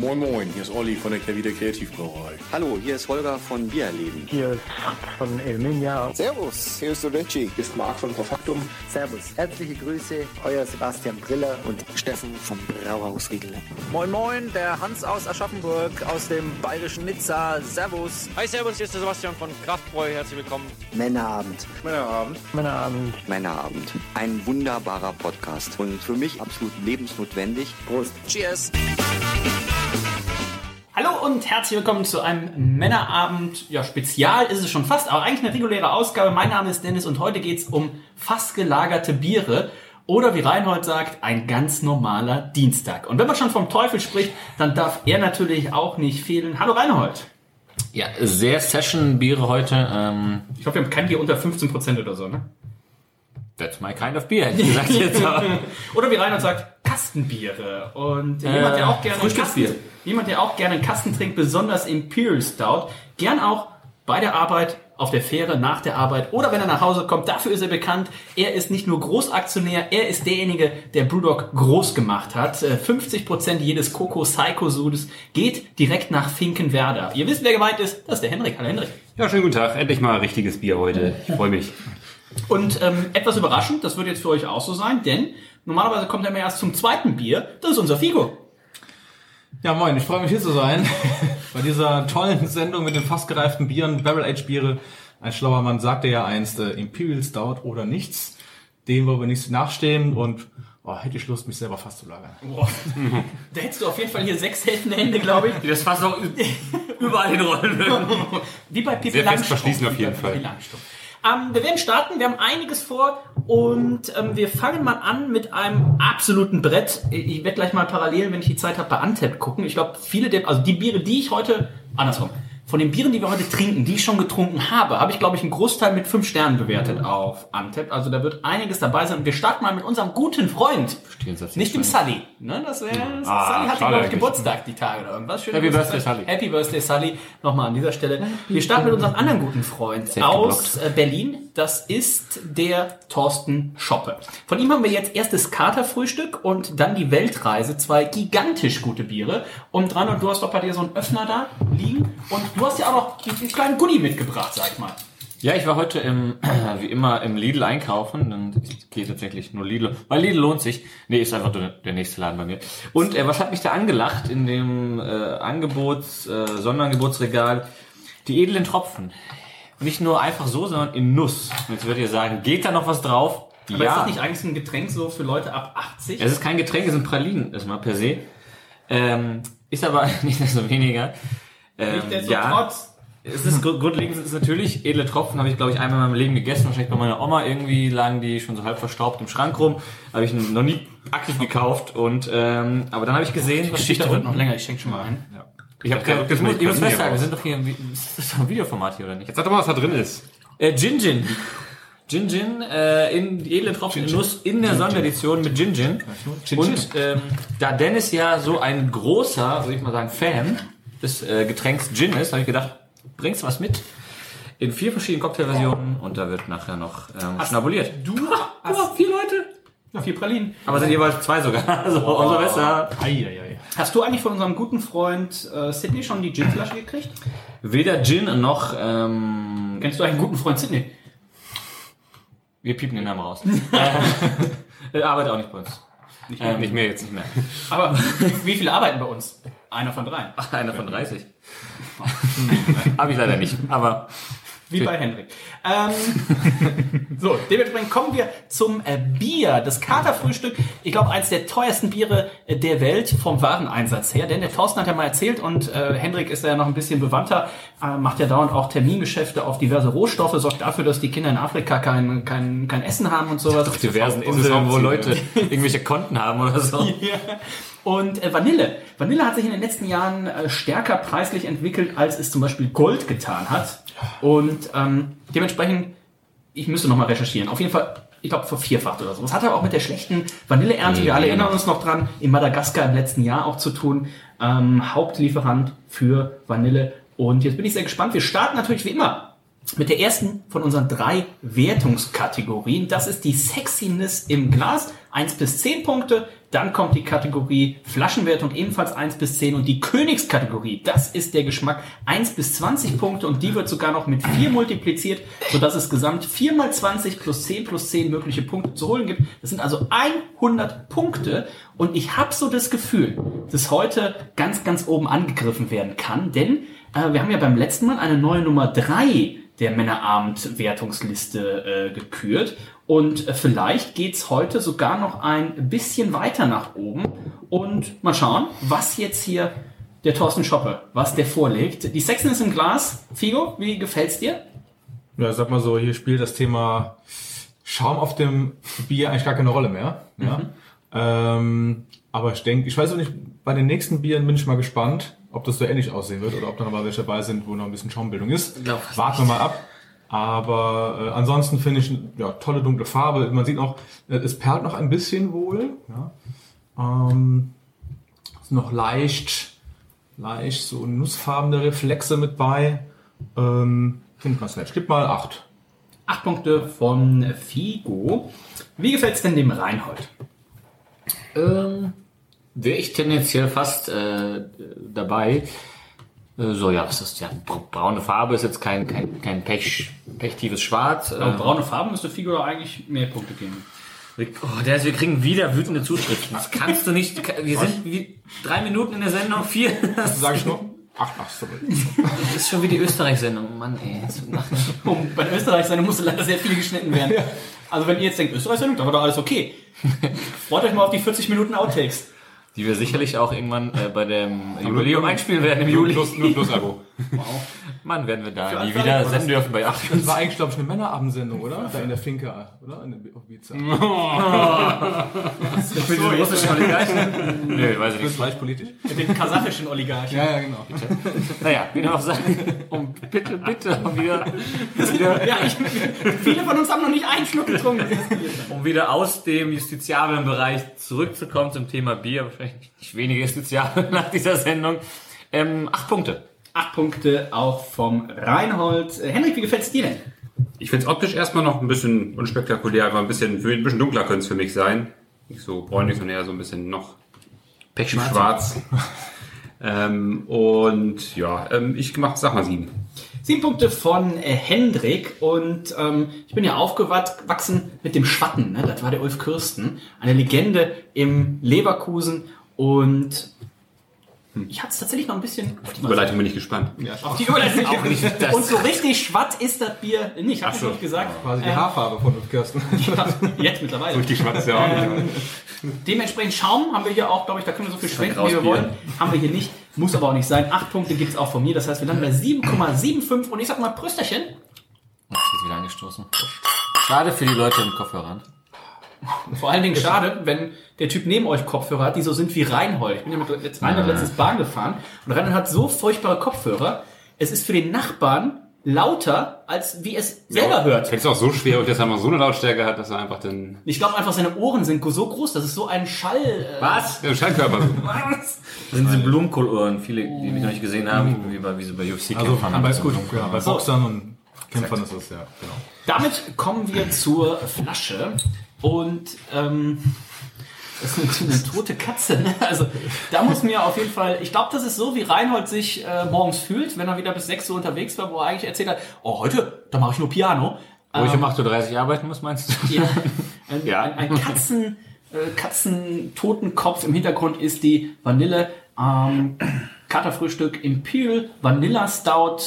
Moin Moin, hier ist Olli von der Kehrwieder Kreativbrauerei. Hallo, hier ist Holger von Biererleben. Hier ist von Elminia. Servus, hier ist Sodetti. Hier ist Marc von Profaktum. Servus, herzliche Grüße, euer Sebastian Briller und Steffen vom Brauhaus Riegel. Moin Moin, der Hans aus Aschaffenburg, aus dem bayerischen Nizza. Servus. Hi, servus, hier ist der Sebastian von Kraftbräu. Herzlich willkommen. Männerabend. Männerabend. Männerabend. Männerabend. Ein wunderbarer Podcast und für mich absolut lebensnotwendig. Prost. Cheers. Hallo und herzlich willkommen zu einem Männerabend. Ja, Spezial ist es schon fast, aber eigentlich eine reguläre Ausgabe. Mein Name ist Dennis und heute geht's um fast gelagerte Biere. Oder wie Reinhold sagt, ein ganz normaler Dienstag. Und wenn man schon vom Teufel spricht, dann darf er natürlich auch nicht fehlen. Hallo Reinhold. Ja, sehr Session-Biere heute. Ich hoffe, wir haben kein Bier unter 15% oder so, ne? That's my kind of beer, hätte ich gesagt jetzt. Oder wie Reinhold sagt, Kastenbiere. Und jemand, der auch gerne einen Kasten trinkt, besonders Imperial Stout, gern auch bei der Arbeit, auf der Fähre, nach der Arbeit oder wenn er nach Hause kommt. Dafür ist er bekannt. Er ist nicht nur Großaktionär, er ist derjenige, der Brewdog groß gemacht hat. 50% jedes Coco Psycho Sudes geht direkt nach Finkenwerder. Ihr wisst, wer gemeint ist. Das ist der Henrik. Hallo Henrik. Ja, schönen guten Tag. Endlich mal richtiges Bier heute. Ich freue mich. Und etwas überraschend, das wird jetzt für euch auch so sein, denn normalerweise kommt er mir erst zum zweiten Bier. Das ist unser Figo. Ja, moin, ich freue mich hier zu sein. Bei dieser tollen Sendung mit den fast gereiften Bieren, Barrel-Aged-Biere. Ein schlauer Mann sagte ja einst, Imperial Stout oder nichts. Dem wollen wir nicht nachstehen und hätte ich Lust, mich selber fast zu lagern. Boah. Da hättest du auf jeden Fall hier 6 helfende Hände, glaube ich. Die das fast auch überall hinrollen würden. Wie bei Pippi Sehr fest Langstrumpf. verschließen auf jeden Fall. Wir werden starten, wir haben einiges vor und wir fangen mal an mit einem absoluten Brett. Ich werde gleich mal parallel, wenn ich die Zeit habe, bei Antep gucken. Ich glaube, die Biere, die ich heute, von den Bieren, die wir heute trinken, die ich schon getrunken habe ich, glaube ich, einen Großteil mit 5 Sternen bewertet auf Antep. Also da wird einiges dabei sein. Und wir starten mal mit unserem guten Freund. Nicht dem Sully. Ne, Sully hatte, glaube ich, Geburtstag die Tage oder irgendwas. Schöne Happy Birthday, Sully. Happy Birthday, Sully. Nochmal an dieser Stelle. Wir starten mit unserem anderen guten Freund aus Berlin. Das ist der Thorsten Schoppe. Von ihm haben wir jetzt erst das Katerfrühstück und dann die Weltreise. 2 gigantisch gute Biere. Und Reinhold, du hast doch bei dir so einen Öffner da liegen. Und du hast ja auch noch einen kleinen Goodie mitgebracht, sag ich mal. Ja, ich war heute wie immer im Lidl einkaufen und ich gehe tatsächlich nur Lidl, weil Lidl lohnt sich. Nee, ist einfach der nächste Laden bei mir. Und was hat mich da angelacht in dem Sonderangebotsregal? Die edlen Tropfen. Nicht nur einfach so, sondern in Nuss. Und jetzt würdet ihr sagen, geht da noch was drauf? Aber ist das nicht eigentlich ein Getränk so für Leute ab 80? Es ist kein Getränk, es sind Pralinen, erstmal per se. Ist aber nicht desto weniger. Es ist grundlegend ist natürlich edle Tropfen, habe ich glaube ich einmal in meinem Leben gegessen, wahrscheinlich bei meiner Oma irgendwie lagen die schon so halb verstaubt im Schrank rum, habe ich noch nie aktiv gekauft und aber dann habe ich gesehen, die Geschichte wird noch länger, ich schenke schon mal ein. Ja. Ich muss festhalten, wir sind doch hier das ist doch ein Videoformat hier oder nicht? Jetzt sag doch mal, was da drin ist. Gin in die edle Tropfen in Nuss in der Sonderedition mit Gin. Und da Dennis ja so ein großer, würde ich mal sagen, Fan des Getränks Gin ist, habe ich gedacht, bringst du was mit? In 4 verschiedenen Cocktailversionen und da wird nachher noch schnabuliert. 4 Leute? Ja, 4 Pralinen. Aber sind jeweils 2 sogar. Also umso besser. Hast du eigentlich von unserem guten Freund Sydney schon die Ginflasche gekriegt? Weder Gin noch... Kennst du einen guten Freund Sydney? Wir piepen den Namen raus. Er arbeitet auch nicht bei uns. Nicht mehr. Aber wie viele arbeiten bei uns? Einer von 3. Ach, einer von 30. Habe ich leider nicht, aber... Wie bei Henrik. So, dementsprechend kommen wir zum Bier. Das Katerfrühstück, ich glaube, eins der teuersten Biere der Welt vom Wareneinsatz her. Denn der Thorsten hat ja mal erzählt und Henrik ist ja noch ein bisschen bewandter, macht ja dauernd auch Termingeschäfte auf diverse Rohstoffe, sorgt dafür, dass die Kinder in Afrika kein Essen haben und sowas. Auf diversen Inseln, wo Leute irgendwelche Konten haben oder so. Ja. Und Vanille. Vanille hat sich in den letzten Jahren stärker preislich entwickelt, als es zum Beispiel Gold getan hat. Und dementsprechend, ich müsste nochmal recherchieren. Auf jeden Fall, ich glaube, vervierfacht oder so. Das hat aber auch mit der schlechten Vanilleernte, wir alle erinnern uns noch dran, in Madagaskar im letzten Jahr auch zu tun. Hauptlieferant für Vanille. Und jetzt bin ich sehr gespannt. Wir starten natürlich wie immer mit der ersten von unseren 3 Wertungskategorien. Das ist die Sexiness im Glas, 1 bis 10 Punkte. Dann kommt die Kategorie Flaschenwertung, ebenfalls 1 bis 10. Und die Königskategorie, das ist der Geschmack, 1 bis 20 Punkte. Und die wird sogar noch mit 4 multipliziert, sodass es gesamt 4 mal 20 plus 10 plus 10 mögliche Punkte zu holen gibt. Das sind also 100 Punkte. Und ich habe so das Gefühl, dass heute ganz, ganz oben angegriffen werden kann. Denn wir haben ja beim letzten Mal eine neue Nummer 3 der Männerabend-Wertungsliste gekürt. Und vielleicht geht's heute sogar noch ein bisschen weiter nach oben. Und mal schauen, was jetzt hier der Thorsten Schoppe, was der vorlegt. Die Sexiness im Glas. Figo, wie gefällt's dir? Ja, sag mal so, hier spielt das Thema Schaum auf dem Bier eigentlich gar keine Rolle mehr. Ja? Aber ich weiß auch nicht, bei den nächsten Bieren bin ich mal gespannt, ob das so ähnlich aussehen wird oder ob da noch mal welche dabei sind, wo noch ein bisschen Schaumbildung ist. Warten wir mal ab. Aber ansonsten finde ich, ja, tolle dunkle Farbe. Man sieht auch, es perlt noch ein bisschen wohl. Ja. Ist noch leicht so nussfarbene Reflexe mit bei. Finde ich ganz nett. Ich gebe mal 8. 8 Punkte von Figo. Wie gefällt's denn dem Reinhold? Wäre ich tendenziell fast dabei. So, ja, was ist ja braune Farbe, ist jetzt kein pechtiefes Schwarz. Aber braune Farbe müsste Figo doch eigentlich mehr Punkte geben. Wir kriegen wieder wütende Zuschriften. Das kannst du nicht. Wir sind wie 3 Minuten in der Sendung, 4. Das sage ich nur. Ach, sorry. Das ist schon wie die Österreich-Sendung. Mann, ey. Bei der Österreich-Sendung musste leider sehr viel geschnitten werden. Ja. Also wenn ihr jetzt denkt, Österreich-Sendung, da war doch alles okay. Freut euch mal auf die 40 Minuten Outtakes. Die wir sicherlich auch irgendwann bei dem Jubiläum einspielen werden im Juli. Nur plus Abo. Wow. Mann, werden wir da nie wieder senden dürfen bei 8. Das war eigentlich, glaube ich, eine Männerabendsendung, oder? Da in der Finca, oder? In der Ibiza. Mit den russischen Oligarchen? Nö, weiß ich nicht. Das ist leicht politisch. Mit den kasachischen Oligarchen. Ja, genau. Naja, wie noch sagen, bitte, wieder ja, viele von uns haben noch nicht einen Schluck getrunken. Um wieder aus dem justiziablen Bereich zurückzukommen zum Thema Bier, wahrscheinlich nicht weniger justiziabel nach dieser Sendung. 8 Punkte. 8 Punkte auch vom Reinhold. Henrik, wie gefällt's dir denn? Ich finde es optisch erstmal noch ein bisschen unspektakulär, einfach ein bisschen dunkler könnte es für mich sein. Nicht so bräunlich, sondern eher so ein bisschen noch pechschwarz. Und ja, ich sag mal 7. 7 Punkte von Hendrik und ich bin ja aufgewachsen mit dem Schwatten, ne? Das war der Ulf Kürsten, eine Legende im Leverkusen und ich hatte es tatsächlich noch ein bisschen... Auf die Überleitung bin ich gespannt. Ja, auf die Überleitung auch nicht. Und so richtig schwatt ist das Bier nicht, hab ich nicht gesagt. Quasi die Haarfarbe von Ulf Kürsten. Ja, jetzt mittlerweile. So richtig schwarz ist ja auch nicht. Dementsprechend Schaum haben wir hier auch, glaube ich, da können wir so viel schwenken, wie wir wollen. Haben wir hier nicht, muss aber auch nicht sein. 8 Punkte gibt es auch von mir, das heißt, wir landen bei 7,75 und ich sag mal Prösterchen. Jetzt wird wieder angestoßen. Schade für die Leute im Kopfhörern. Vor allen Dingen schade, wenn der Typ neben euch Kopfhörer hat, die so sind wie Reinhold. Ich bin ja mit Reinhold letztens Bahn gefahren und Reinhold hat so furchtbare Kopfhörer, es ist für den Nachbarn lauter, als wie es selber hört. Es ist auch so schwer, dass er mal so eine Lautstärke hat, dass er einfach den... Ich glaube einfach, seine Ohren sind so groß, das ist so ein Schall... Was? Der Schallkörper. Was? Das sind diese Blumenkohlohren, viele, die mich noch nicht gesehen haben, wie so bei UFC-Kämpfern. Also, bei, gut, ja, bei Boxern und Kämpfern ist das, ja, genau. Damit kommen wir zur Flasche und das ist eine tote Katze. Ne? Also da muss mir auf jeden Fall, ich glaube, das ist so, wie Reinhold sich morgens fühlt, wenn er wieder bis 6 Uhr unterwegs war, wo er eigentlich erzählt hat, oh, heute, da mache ich nur Piano. Wo ich um 8.30 Uhr arbeiten muss, meinst du? Ja, ein Katzentotenkopf. Im Hintergrund ist die Vanille Katerfrühstück Imperial Vanilla Stout.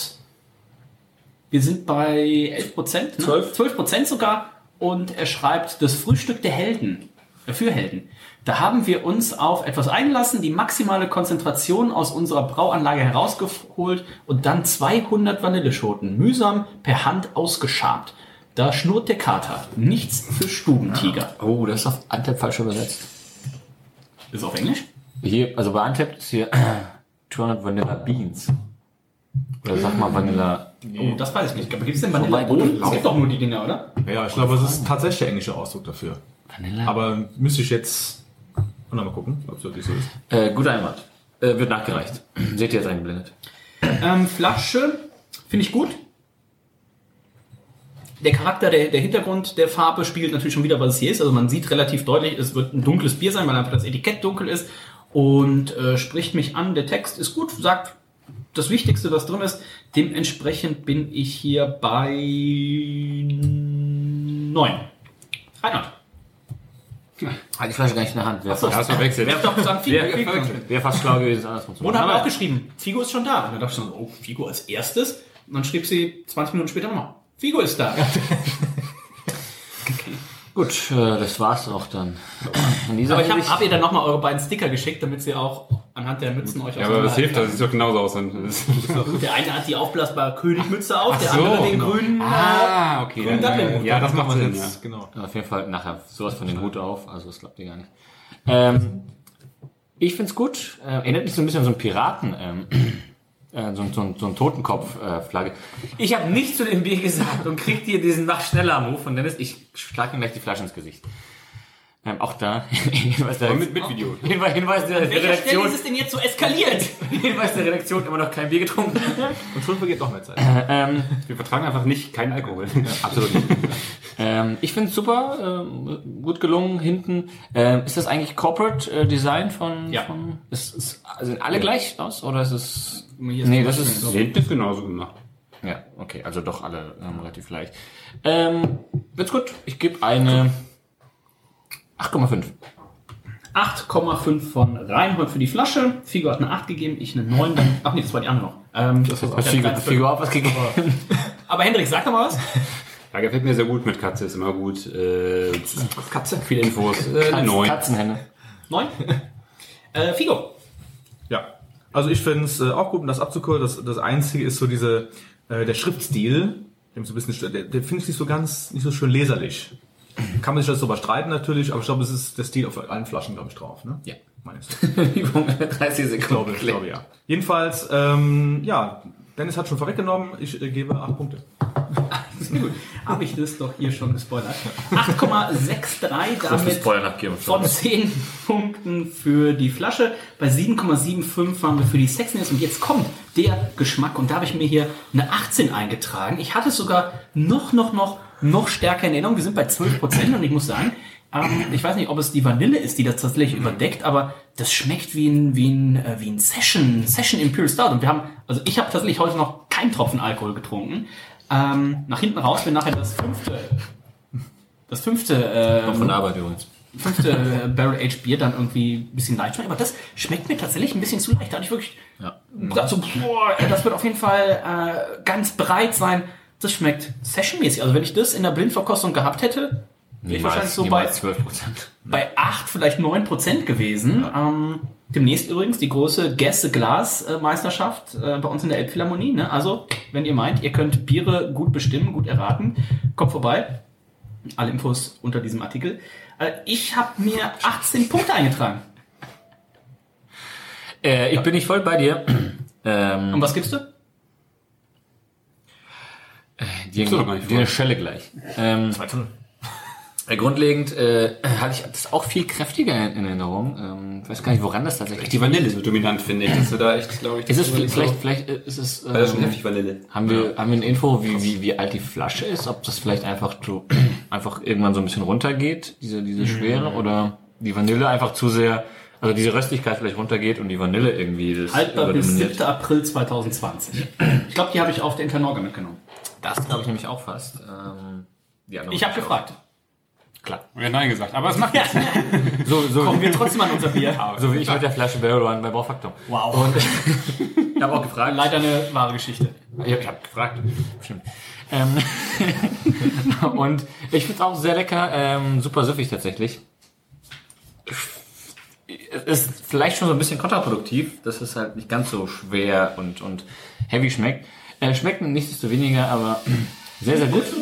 Wir sind bei 11%, ne? 12% sogar. Und er schreibt, das Frühstück der Helden, für Helden. Da haben wir uns auf etwas eingelassen, die maximale Konzentration aus unserer Brauanlage herausgeholt und dann 200 Vanilleschoten mühsam per Hand ausgeschabt. Da schnurrt der Kater. Nichts für Stubentiger. Oh, das ist auf Antep falsch übersetzt. Ist auf Englisch? Hier, also bei Antep ist hier 200 Vanilla Beans. Oder sag mal Vanilla... Oh, das weiß ich nicht. Aber gibt es denn Vanilla-Bohnen? Es gibt doch nur die Dinger, oder? Ja, ich glaube, es ist tatsächlich der englische Ausdruck dafür. Vanilla? Aber müsste ich jetzt mal gucken, ob es wirklich so ist. Guter Einwand. Wird nachgereicht. Seht ihr jetzt eingeblendet. Flasche finde ich gut. Der Charakter, der Hintergrund der Farbe spiegelt natürlich schon wieder, was es hier ist. Also man sieht relativ deutlich, es wird ein dunkles Bier sein, weil einfach das Etikett dunkel ist. Und spricht mich an, der Text ist gut, sagt das Wichtigste, was drin ist. Dementsprechend bin ich hier bei 9. Reinhard. Halt die Flasche gar nicht in der Hand. Wäre verwechselt. Wer hat doch gesagt, Figo? wär fast schlau gewesen, andersrum zu machen. Mona hat auch geschrieben, Figo ist schon da. Und dann dachte ich so, oh, Figo als erstes. Und dann schrieb sie 20 Minuten später nochmal, Figo ist da. Gut, das war's auch dann. Aber ich hab ihr dann nochmal eure beiden Sticker geschickt, damit sie auch anhand der Mützen euch Ja, aber das hilft, das sieht doch genauso aus. Der eine hat die aufblasbare Königmütze auf, der andere den grünen. Okay. grünen Dublin. Ja, das macht Sinn. jetzt, genau. Auf jeden Fall nachher sowas von den Hut auf, also das klappt dir gar nicht. Ich find's gut. Erinnert mich so ein bisschen an so einen Piraten. So ein Totenkopf-Flagge. Ich habe nichts zu dem Bier gesagt und kriegt hier diesen Mach-schneller-Move von Dennis. Ich schlag ihm gleich die Flasche ins Gesicht. Auch da. Hinweis der mit Video. Hinweis der An welcher Stelle Redaktion. ist es denn jetzt so eskaliert? Hinweis der Redaktion, immer noch kein Bier getrunken. Und schon vergeht noch mehr Zeit. Wir vertragen einfach nicht keinen Alkohol. Absolut nicht. Ich finde es super, gut gelungen hinten. Ist das eigentlich Corporate Design von? Ja. Sind alle gleich aus oder ist es? Nee, das ist Hinten ist genauso gemacht. ja okay, also doch alle relativ leicht. Wird's gut. Ich gebe eine 8,5. 8,5 von Reinhold für die Flasche. Figo hat eine 8 gegeben, ich eine 9. Ach nee, das war die andere noch. Figo auch was gegeben. Aber Hendrik, sag doch mal was. Ja, gefällt mir sehr gut mit Katze, ist immer gut. Katze. Viele Infos. Eine 9. Katzenhände. 9. Figo. Ja, also ich finde es auch gut, um das abzukürzen. Das Einzige ist so der Schriftstil, der so ein bisschen, der finde ich nicht so schön leserlich. Kann man sich das so überstreiten natürlich, aber ich glaube, es ist der Stil auf allen Flaschen, glaube ich, drauf. Ne? Ja. Meine ich so. Übung 30 Sekunden. Ich glaube, ja. Jedenfalls, ja, Dennis hat schon vorweggenommen, ich gebe 8 Punkte. Habe ich das doch hier schon gespoilert. 8,63 damit von 10 Punkten für die Flasche. Bei 7,75 waren wir für die Sexiness. Und jetzt kommt der Geschmack. Und da habe ich mir hier eine 18 eingetragen. Ich hatte es sogar noch stärker in Erinnerung. Wir sind bei 12% und ich muss sagen, ich weiß nicht, ob es die Vanille ist, die das tatsächlich überdeckt, aber das schmeckt wie ein Session Imperial Stout. Und ich habe tatsächlich heute noch keinen Tropfen Alkohol getrunken. Nach hinten raus wird nachher das fünfte von der Arbeit übrigens. 5. Barrel-Aged Bier dann irgendwie ein bisschen leicht schmeckt. Aber das schmeckt mir tatsächlich ein bisschen zu leicht. Da hatte ich wirklich gedacht so, das wird auf jeden Fall ganz breit sein. Das schmeckt sessionmäßig. Also wenn ich das in der Blindverkostung gehabt hätte, wäre ich wahrscheinlich so bei 12%. Bei 8, vielleicht 9% gewesen. Demnächst übrigens die große Gäste-Glas-Meisterschaft bei uns in der Elbphilharmonie. Ne? Also, wenn ihr meint, ihr könnt Biere gut bestimmen, gut erraten, kommt vorbei. Alle Infos unter diesem Artikel. Ich habe mir 18 Punkte eingetragen. Ich bin nicht voll bei dir. Und was gibst du? Die Schelle gleich. 2-0. Grundlegend hatte ich das auch viel kräftiger in Erinnerung. Ich weiß gar nicht, woran das tatsächlich Die Vanille ist so dominant, finde ich. Dass wir da echt, glaube ich, ist. Vielleicht ist es. weil das schon heftig Vanille. Haben wir eine Info, wie alt die Flasche ist? Ob das vielleicht einfach irgendwann so ein bisschen runtergeht, diese Schwere, oder die Vanille einfach zu sehr, also diese Röstigkeit vielleicht runtergeht und die Vanille irgendwie das Haltbar bis 7. April 2020. Ich glaube, die habe ich auf der Internorga mitgenommen. Das glaube ich nämlich auch fast. Ich habe gefragt. Klar. Ja, nein gesagt, aber es macht nichts. So Kommen wir trotzdem an unser Bier. so wie ich mit der Flasche Barrel Run bei Baufaktor. Wow. Und ich habe auch gefragt. Leider eine wahre Geschichte. Ich habe gefragt. Stimmt. Und ich finde es auch sehr lecker, super süffig tatsächlich. Es ist vielleicht schon so ein bisschen kontraproduktiv, dass es halt nicht ganz so schwer und heavy schmeckt. Schmeckt nichtsdestoweniger, aber sehr, sehr gut.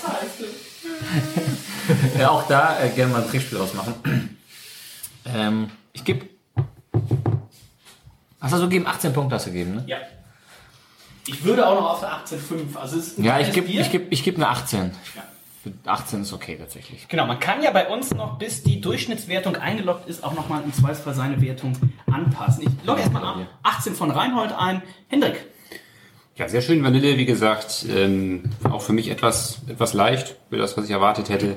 Auch da gerne mal ein Trinkspiel draus machen. Ich gebe... Hast du so gegeben? 18 Punkte hast du gegeben, ne? Ja. Ich würde auch noch auf der 18,5. Also es ist ein Ja, ich kleines gebe Bier. eine 18. Ja. 18 ist okay tatsächlich. Genau, man kann ja bei uns noch, bis die Durchschnittswertung eingeloggt ist, auch nochmal im Zweifelsfall seine Wertung anpassen. Ich logge erstmal 18 von Reinhold ein. Hendrik. Ja, sehr schön Vanille, wie gesagt. Auch für mich etwas leicht, für das, was ich erwartet hätte.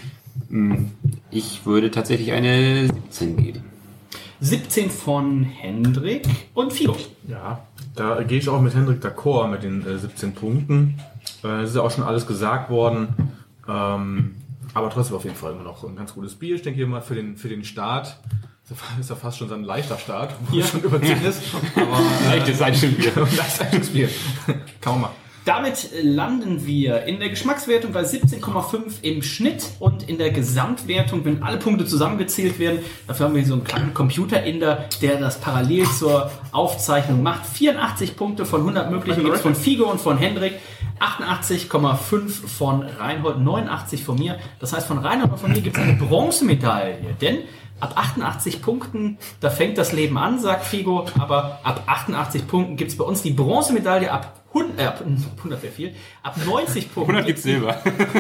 Ich würde tatsächlich eine 17 geben. 17 von Hendrik und Figo. Ja, da gehe ich auch mit Hendrik d'accord mit den 17 Punkten. Es ist ja auch schon alles gesagt worden. Aber trotzdem auf jeden Fall immer noch ein ganz gutes Bier. Ich denke hier mal für den Start. Ist ja fast schon so ein leichter Start, wo es schon überziehen ist. Aber Leichtes Einstiegsbier. Leichtes Einstiegsbier. Kann man mal. Damit landen wir in der Geschmackswertung bei 17,5 im Schnitt und in der Gesamtwertung, wenn alle Punkte zusammengezählt werden, dafür haben wir hier so einen kleinen Computerinder, der das parallel zur Aufzeichnung macht. 84 Punkte von 100 möglichen gibt es von Figo und von Hendrik, 88,5 von Reinhold, 89 von mir. Das heißt, von Reinhold und von mir gibt es eine Bronzemedaille, denn ab 88 Punkten, da fängt das Leben an, sagt Figo, aber ab 88 Punkten gibt es bei uns die Bronzemedaille, ab 100 wäre viel, ab 90 Punkten 100 gibt's Silber.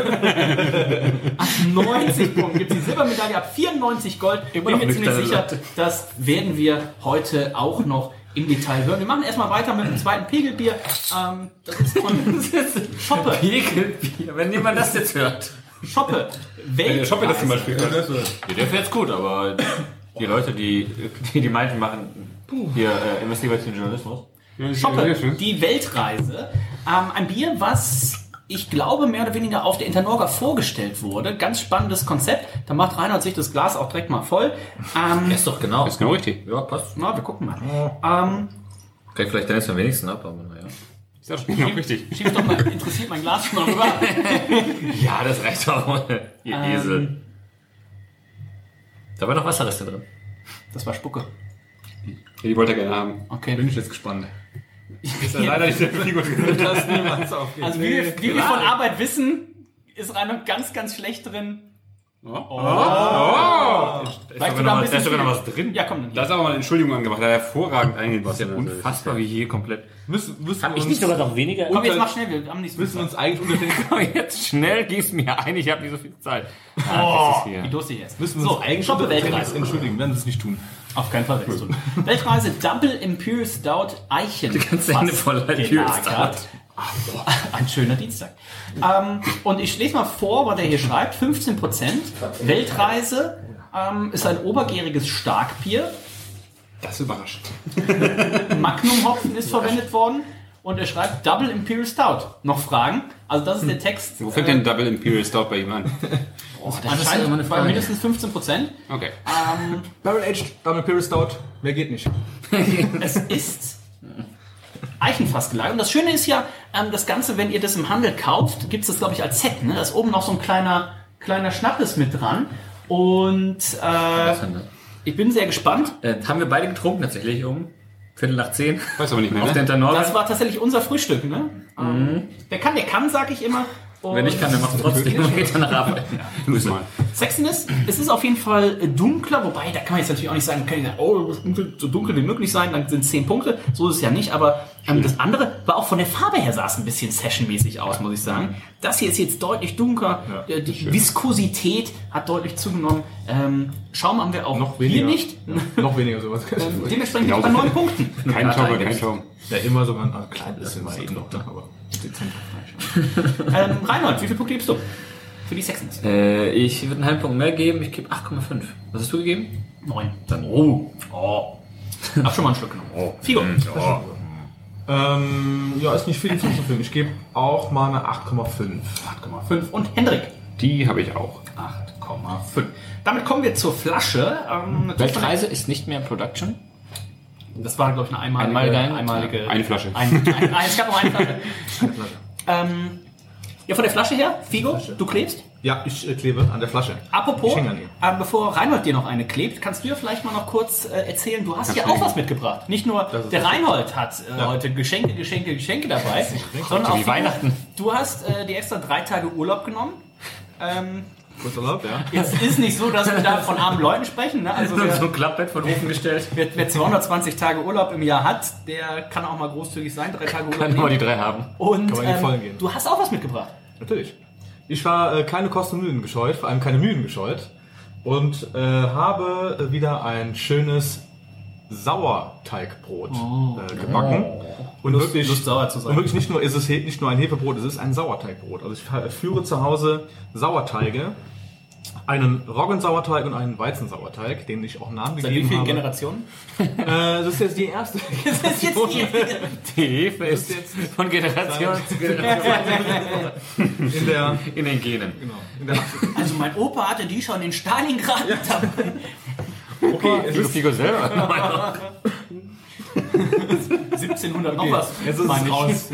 Ab 90 Punkten gibt es die Silbermedaille, ab 94 Gold. Ich bin mir ziemlich sicher, das werden wir heute auch noch im Detail hören. Wir machen erstmal weiter mit dem zweiten Pegelbier. Das ist von Schoppe. Pegelbier, wenn jemand das jetzt hört. Schoppe. Der Schoppe das zum Beispiel. Ja, der fährt's gut, aber die Leute, die meinten, machen hier investigativen Journalismus. Schoppe, die Weltreise. Ein Bier, was ich glaube mehr oder weniger auf der Internorga vorgestellt wurde. Ganz spannendes Konzept. Da macht Reinhard sich das Glas auch direkt mal voll. Ist doch genau. Das ist genau richtig. Ja, passt. Na, wir gucken mal. Krieg vielleicht dann jetzt am wenigsten ab, aber naja. Ist das genau richtig. Schieb doch mal, interessiert mein Glas schon mal rüber. Ja, das reicht auch. Ihr Esel. Da war noch Wasserreste drin. Das war Spucke. Die wollte er gerne haben. Okay. Bin ich jetzt gespannt. Ist ja leider nicht der Figur. Das niemals aufgeht. Also wie wir von Arbeit wissen, ist Reinhard ganz, ganz schlecht drin. Da Weißt du da ein bisschen ist sogar noch viel? was drin. Ja, komm dann hier. ist aber mal eine Entschuldigung angebracht. Er hat hervorragend eingebaut. Unfassbar, wie hier komplett. Müssen Hab ich nicht sogar noch weniger? Komm, jetzt mach schnell, wir haben nichts müssen uns eigentlich unter den Komm, jetzt schnell, gieß mir ein, ich habe nicht so viel Zeit. wie durstig jetzt. müssen wir uns eigentlich Schoppe unter den Weltreise. Entschuldigen, werden sie es nicht tun. Auf keinen Fall wechseln. Weltreise Double Imperial Stout Eichen. Die ganze Hände voller Imperial Stout. Ein schöner Dienstag. Und ich lese mal vor, was er hier schreibt. 15%. Weltreise ist ein obergäriges Starkbier. Das überrascht. Magnum-Hopfen ist verwendet worden. Und er schreibt Double Imperial Stout. Noch Fragen? Also das ist der Text. Wo fängt denn Double Imperial Stout bei ihm an? Anscheinend bei mindestens 15%. Okay. Barrel Aged Double Imperial Stout, wer geht nicht? Es ist Eichenfass gelagert. Und das Schöne ist ja, das Ganze, wenn ihr das im Handel kauft, gibt es das, glaube ich, als Set. Ne? Da ist oben noch so ein kleiner Schnappes mit dran. Und ich bin sehr gespannt. Haben wir beide getrunken tatsächlich um 9:15. Weiß aber nicht mehr, Auf der ne? Internorga. Das war tatsächlich unser Frühstück. Ne? Der kann, sag ich immer. Und Wenn ich kann, dann macht es trotzdem. Dann geht er nach Arbeit. Müssen mal. Sexiness, es ist auf jeden Fall dunkler, wobei, da kann man jetzt natürlich auch nicht sagen, kann ich sagen, oh, das muss so dunkel wie möglich sein, dann sind 10 Punkte, so ist es ja nicht, aber das andere war auch von der Farbe her, sah es ein bisschen sessionmäßig aus, muss ich sagen. Das hier ist jetzt deutlich dunkler, die Viskosität hat deutlich zugenommen, Schaum haben wir auch Noch weniger. hier nicht, Noch weniger sowas. dementsprechend bei 9 Punkten. Kein Schaum, kein Schaum. Ja, immer sogar ein kleines bisschen mal eben noch, aber dezent. Reinhold, wie viele Punkte gibst du für die Sexiness? Ich würde einen halben Punkt mehr geben, ich gebe 8,5. Was hast du gegeben? 9. Dann, Hab schon mal ein Stück genommen. Figo. Ja, ist nicht viel zu Film. Ich gebe auch mal eine 8,5. 8,5. Und Hendrik? Die habe ich auch. 8,5. Damit kommen wir zur Flasche. Weltreise ist nicht mehr in Production. Das war, glaube ich, eine einmalige Eine Flasche. Es gab noch eine Flasche. Ja, von der Flasche her, Figo, du klebst. Ja, ich klebe an der Flasche. Apropos, Ich hänge an ihr. bevor Reinhold dir noch eine klebt, kannst du ja vielleicht mal noch kurz erzählen, du hast hier auch was mitgebracht. Nicht nur der Reinhold hat heute Geschenke dabei, sondern auch Weihnachten. Du hast dir extra 3 Tage Urlaub genommen. Kurz Urlaub, ja. Jetzt ist nicht so, dass wir da von armen Leuten sprechen. Ne? Also So ein Klappbett von oben gestellt. wer 220 Tage Urlaub im Jahr hat, der kann auch mal großzügig sein, 3 Tage Urlaub Kann nur nehmen. die 3 haben. Und Kann man in die Vollen gehen. du hast auch was mitgebracht. Natürlich. Ich war keine Kosten und Mühen gescheut, vor allem keine Mühen gescheut und habe wieder ein schönes Sauerteigbrot gebacken. Und wirklich, Lust sauer zu sein. und wirklich nicht nur ein Hefebrot, es ist ein Sauerteigbrot. Also ich führe zu Hause Sauerteige, einen Roggensauerteig und einen Weizensauerteig, den ich auch Namen Seit wie gegeben vielen habe. Generationen? Das ist jetzt die erste. Das ist jetzt Die Hefe ist von Generation zu Generation in den Genen. Also mein Opa hatte die schon in Stalingrad dabei. Okay, es ist Figo selber. 1700 noch was. Jetzt ist es raus.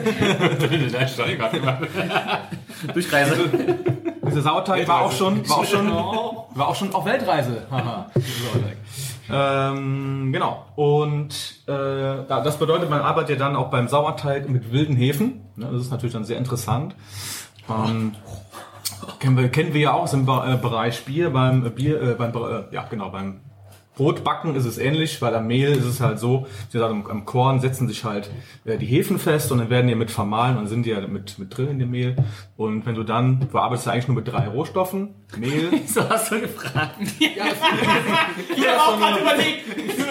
Durchreise. Dieser Sauerteig war auch schon auf Weltreise. Haha, dieser Sauerteig. Genau. Und das bedeutet, man arbeitet ja dann auch beim Sauerteig mit wilden Hefen. Das ist natürlich dann sehr interessant. Kennen wir ja auch im Bereich Bier. Beim Brotbacken ist es ähnlich, weil am Mehl ist es halt so, wie gesagt, am Korn setzen sich halt die Hefen fest und dann werden die mit vermahlen und sind die ja mit drin in dem Mehl. Und wenn du arbeitest eigentlich nur mit 3 Rohstoffen, Mehl. So hast du gefragt. Ich habe auch gerade überlegt.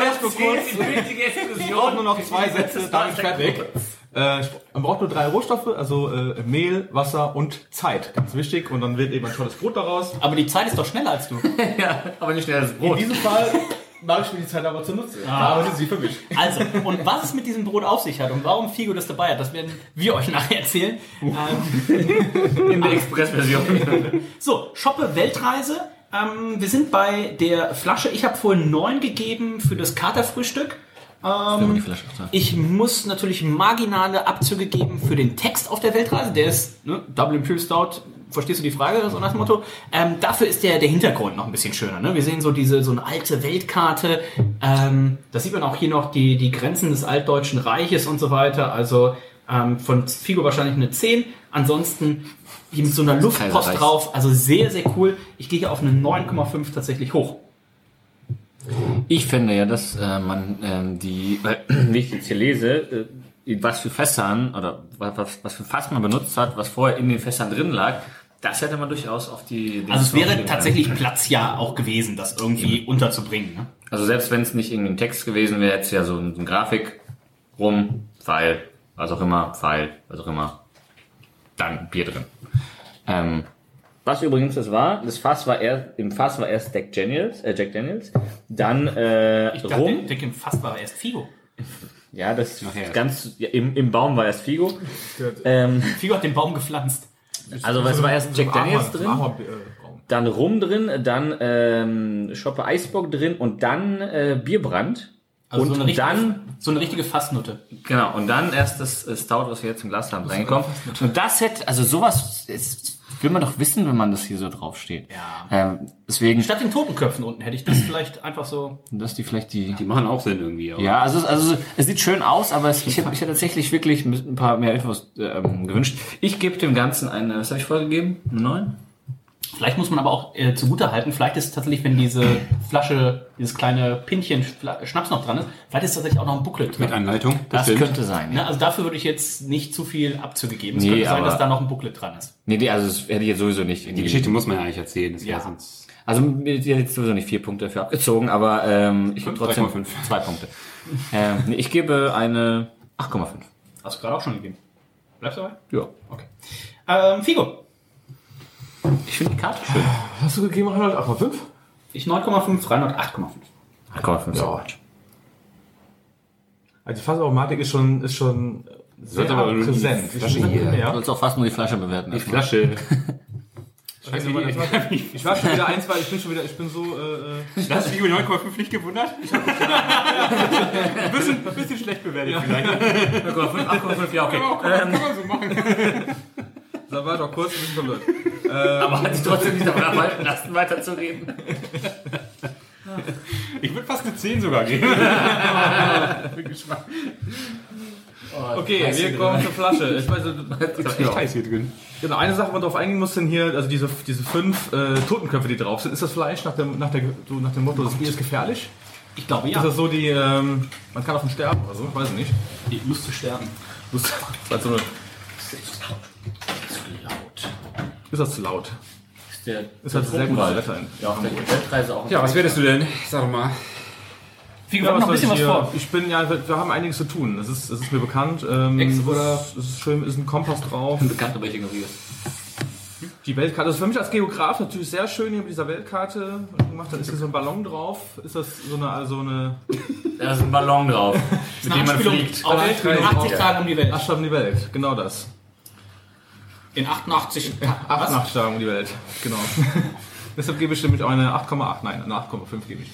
Ich brauche nur noch 2 Sätze, dann ist fertig. Man braucht nur 3 Rohstoffe, also Mehl, Wasser und Zeit. Ganz wichtig. Und dann wird eben ein tolles Brot daraus. Aber die Zeit ist doch schneller als du. Ja, aber nicht schneller als In Brot. diesem Fall mache ich mir die Zeit aber zunutze. Da arbeitet sie für mich. Also, und was es mit diesem Brot auf sich hat und warum Figo das dabei hat, das werden wir euch nachher erzählen. In der Expressversion. So, Shoppe Weltreise. Wir sind bei der Flasche. Ich habe vorhin 9 gegeben für das Katerfrühstück. Ich muss natürlich marginale Abzüge geben für den Text auf der Weltreise. Der ist Double Imperial Stout. Verstehst du die Frage? So nach dem Motto. Dafür ist der Hintergrund noch ein bisschen schöner. Ne? Wir sehen so eine alte Weltkarte. Da sieht man auch hier noch die Grenzen des Altdeutschen Reiches und so weiter. Also von Figo wahrscheinlich eine 10. Ansonsten hier mit so einer Luftpost drauf. Also sehr, sehr cool. Ich gehe hier auf eine 9,5 tatsächlich hoch. Ich finde ja, dass wie ich jetzt hier lese, was für Fässern oder was für Fass man benutzt hat, was vorher in den Fässern drin lag, das hätte man durchaus auf die... Also es wäre tatsächlich Platz ja auch gewesen, das irgendwie unterzubringen. Ne? Also selbst wenn es nicht irgendwie ein Text gewesen wäre, hätte es ja so eine Grafik rum, Pfeil, was auch immer, dann Bier drin. Was übrigens im Fass war erst Jack Daniels, dann Ich dachte, Rum. im Fass war erst Figo. Ja, das ist ganz im Baum war erst Figo. Figo hat den Baum gepflanzt. Also was war erst Jack Daniels drin, dann Rum drin, dann Schoppe Eisbock drin und dann Bierbrand. Also und so eine richtige Fassnutte. Genau, und dann erst das Stout, was wir jetzt im Glas haben, reingekommen. Und das hätte, also sowas will man doch wissen, wenn man das hier so draufsteht. Ja. Deswegen. Statt den Totenköpfen unten hätte ich das vielleicht einfach so... Dass die vielleicht Die machen auch Sinn irgendwie. Aber. Ja, also es sieht schön aus, aber ich hätte tatsächlich wirklich ein paar mehr Infos gewünscht. Ich gebe dem Ganzen eine, was habe ich vorgegeben? Eine 9? Vielleicht muss man aber auch zugutehalten, vielleicht ist es tatsächlich, wenn diese Flasche, dieses kleine Pinchen Schnaps noch dran ist, vielleicht ist tatsächlich auch noch ein Booklet drin. Mit Anleitung. Das könnte sein. Ja, also dafür würde ich jetzt nicht zu viel Abzüge geben. Es Nee, könnte sein, aber- dass da noch ein Booklet dran ist. Nee, also das hätte ich jetzt sowieso nicht. Die Geschichte muss man ja eigentlich erzählen. Das Ja. sonst Also mir hätte jetzt sowieso nicht 4 Punkte dafür abgezogen, aber ich gebe trotzdem 3,5. 2 Punkte. Nee, ich gebe eine 8,5. Hast du gerade auch schon gegeben. Bleibst du dabei? Ja. Okay. Figo. Ich finde die Karte schön. Hast du gegeben, Reinhold? 8,5? Ich 9,5, Reinhold 8,5. 8,5. Ja. Also die Fassaromatik ist schon sehr aber nur die präsent. Flasche Ich hier. Du ja. sollst auch fast nur die Flasche bewerten. die Flasche. Ich war schon wieder 1, weil ich bin so... Das ist Figo 9,5 nicht gewundert? ein bisschen schlecht bewertet vielleicht. 8,5, ja, okay. Kann man so machen. Da war doch kurz ein bisschen verwirrt. Aber hat sich trotzdem nicht davon abhalten lassen, weiterzureden. Ich würde fast eine 10 sogar geben. Okay, wir kommen zur Flasche. Ich weiß, Das ist echt heiß hier drin. genau, eine Sache, wo man drauf eingehen muss, sind hier, also diese 5 Totenköpfe, die drauf sind. Ist das Fleisch nach dem Motto, das Bier ist gefährlich? Ich glaube, Ist ja. das so die, man kann davon sterben oder so? Ich weiß es nicht. Die Lust zu sterben. Das ist halt so eine, ist das zu laut? Ist halt sehr gutes Wetter. Ja, auf der Weltreise auch. Ja, was werdest du denn? Sag doch mal. Wir haben noch ein bisschen was vor. Wir haben einiges zu tun. Das ist mir bekannt. Es ist schön, ist ein Kompass drauf. Bekannt, aber ich ignoriere. Die Weltkarte, das ist für mich als Geograf natürlich sehr schön hier mit dieser Weltkarte gemacht. Dann ist hier so ein Ballon drauf. Ist das so eine Da ist ein Ballon drauf, mit dem man fliegt. Auf 80 Tagen um die Welt. 8 Tage um die Welt, genau das. In 88 Tagen um die Welt, genau. Deshalb gebe ich nämlich auch eine 8,8, nein, eine 8,5 gebe ich.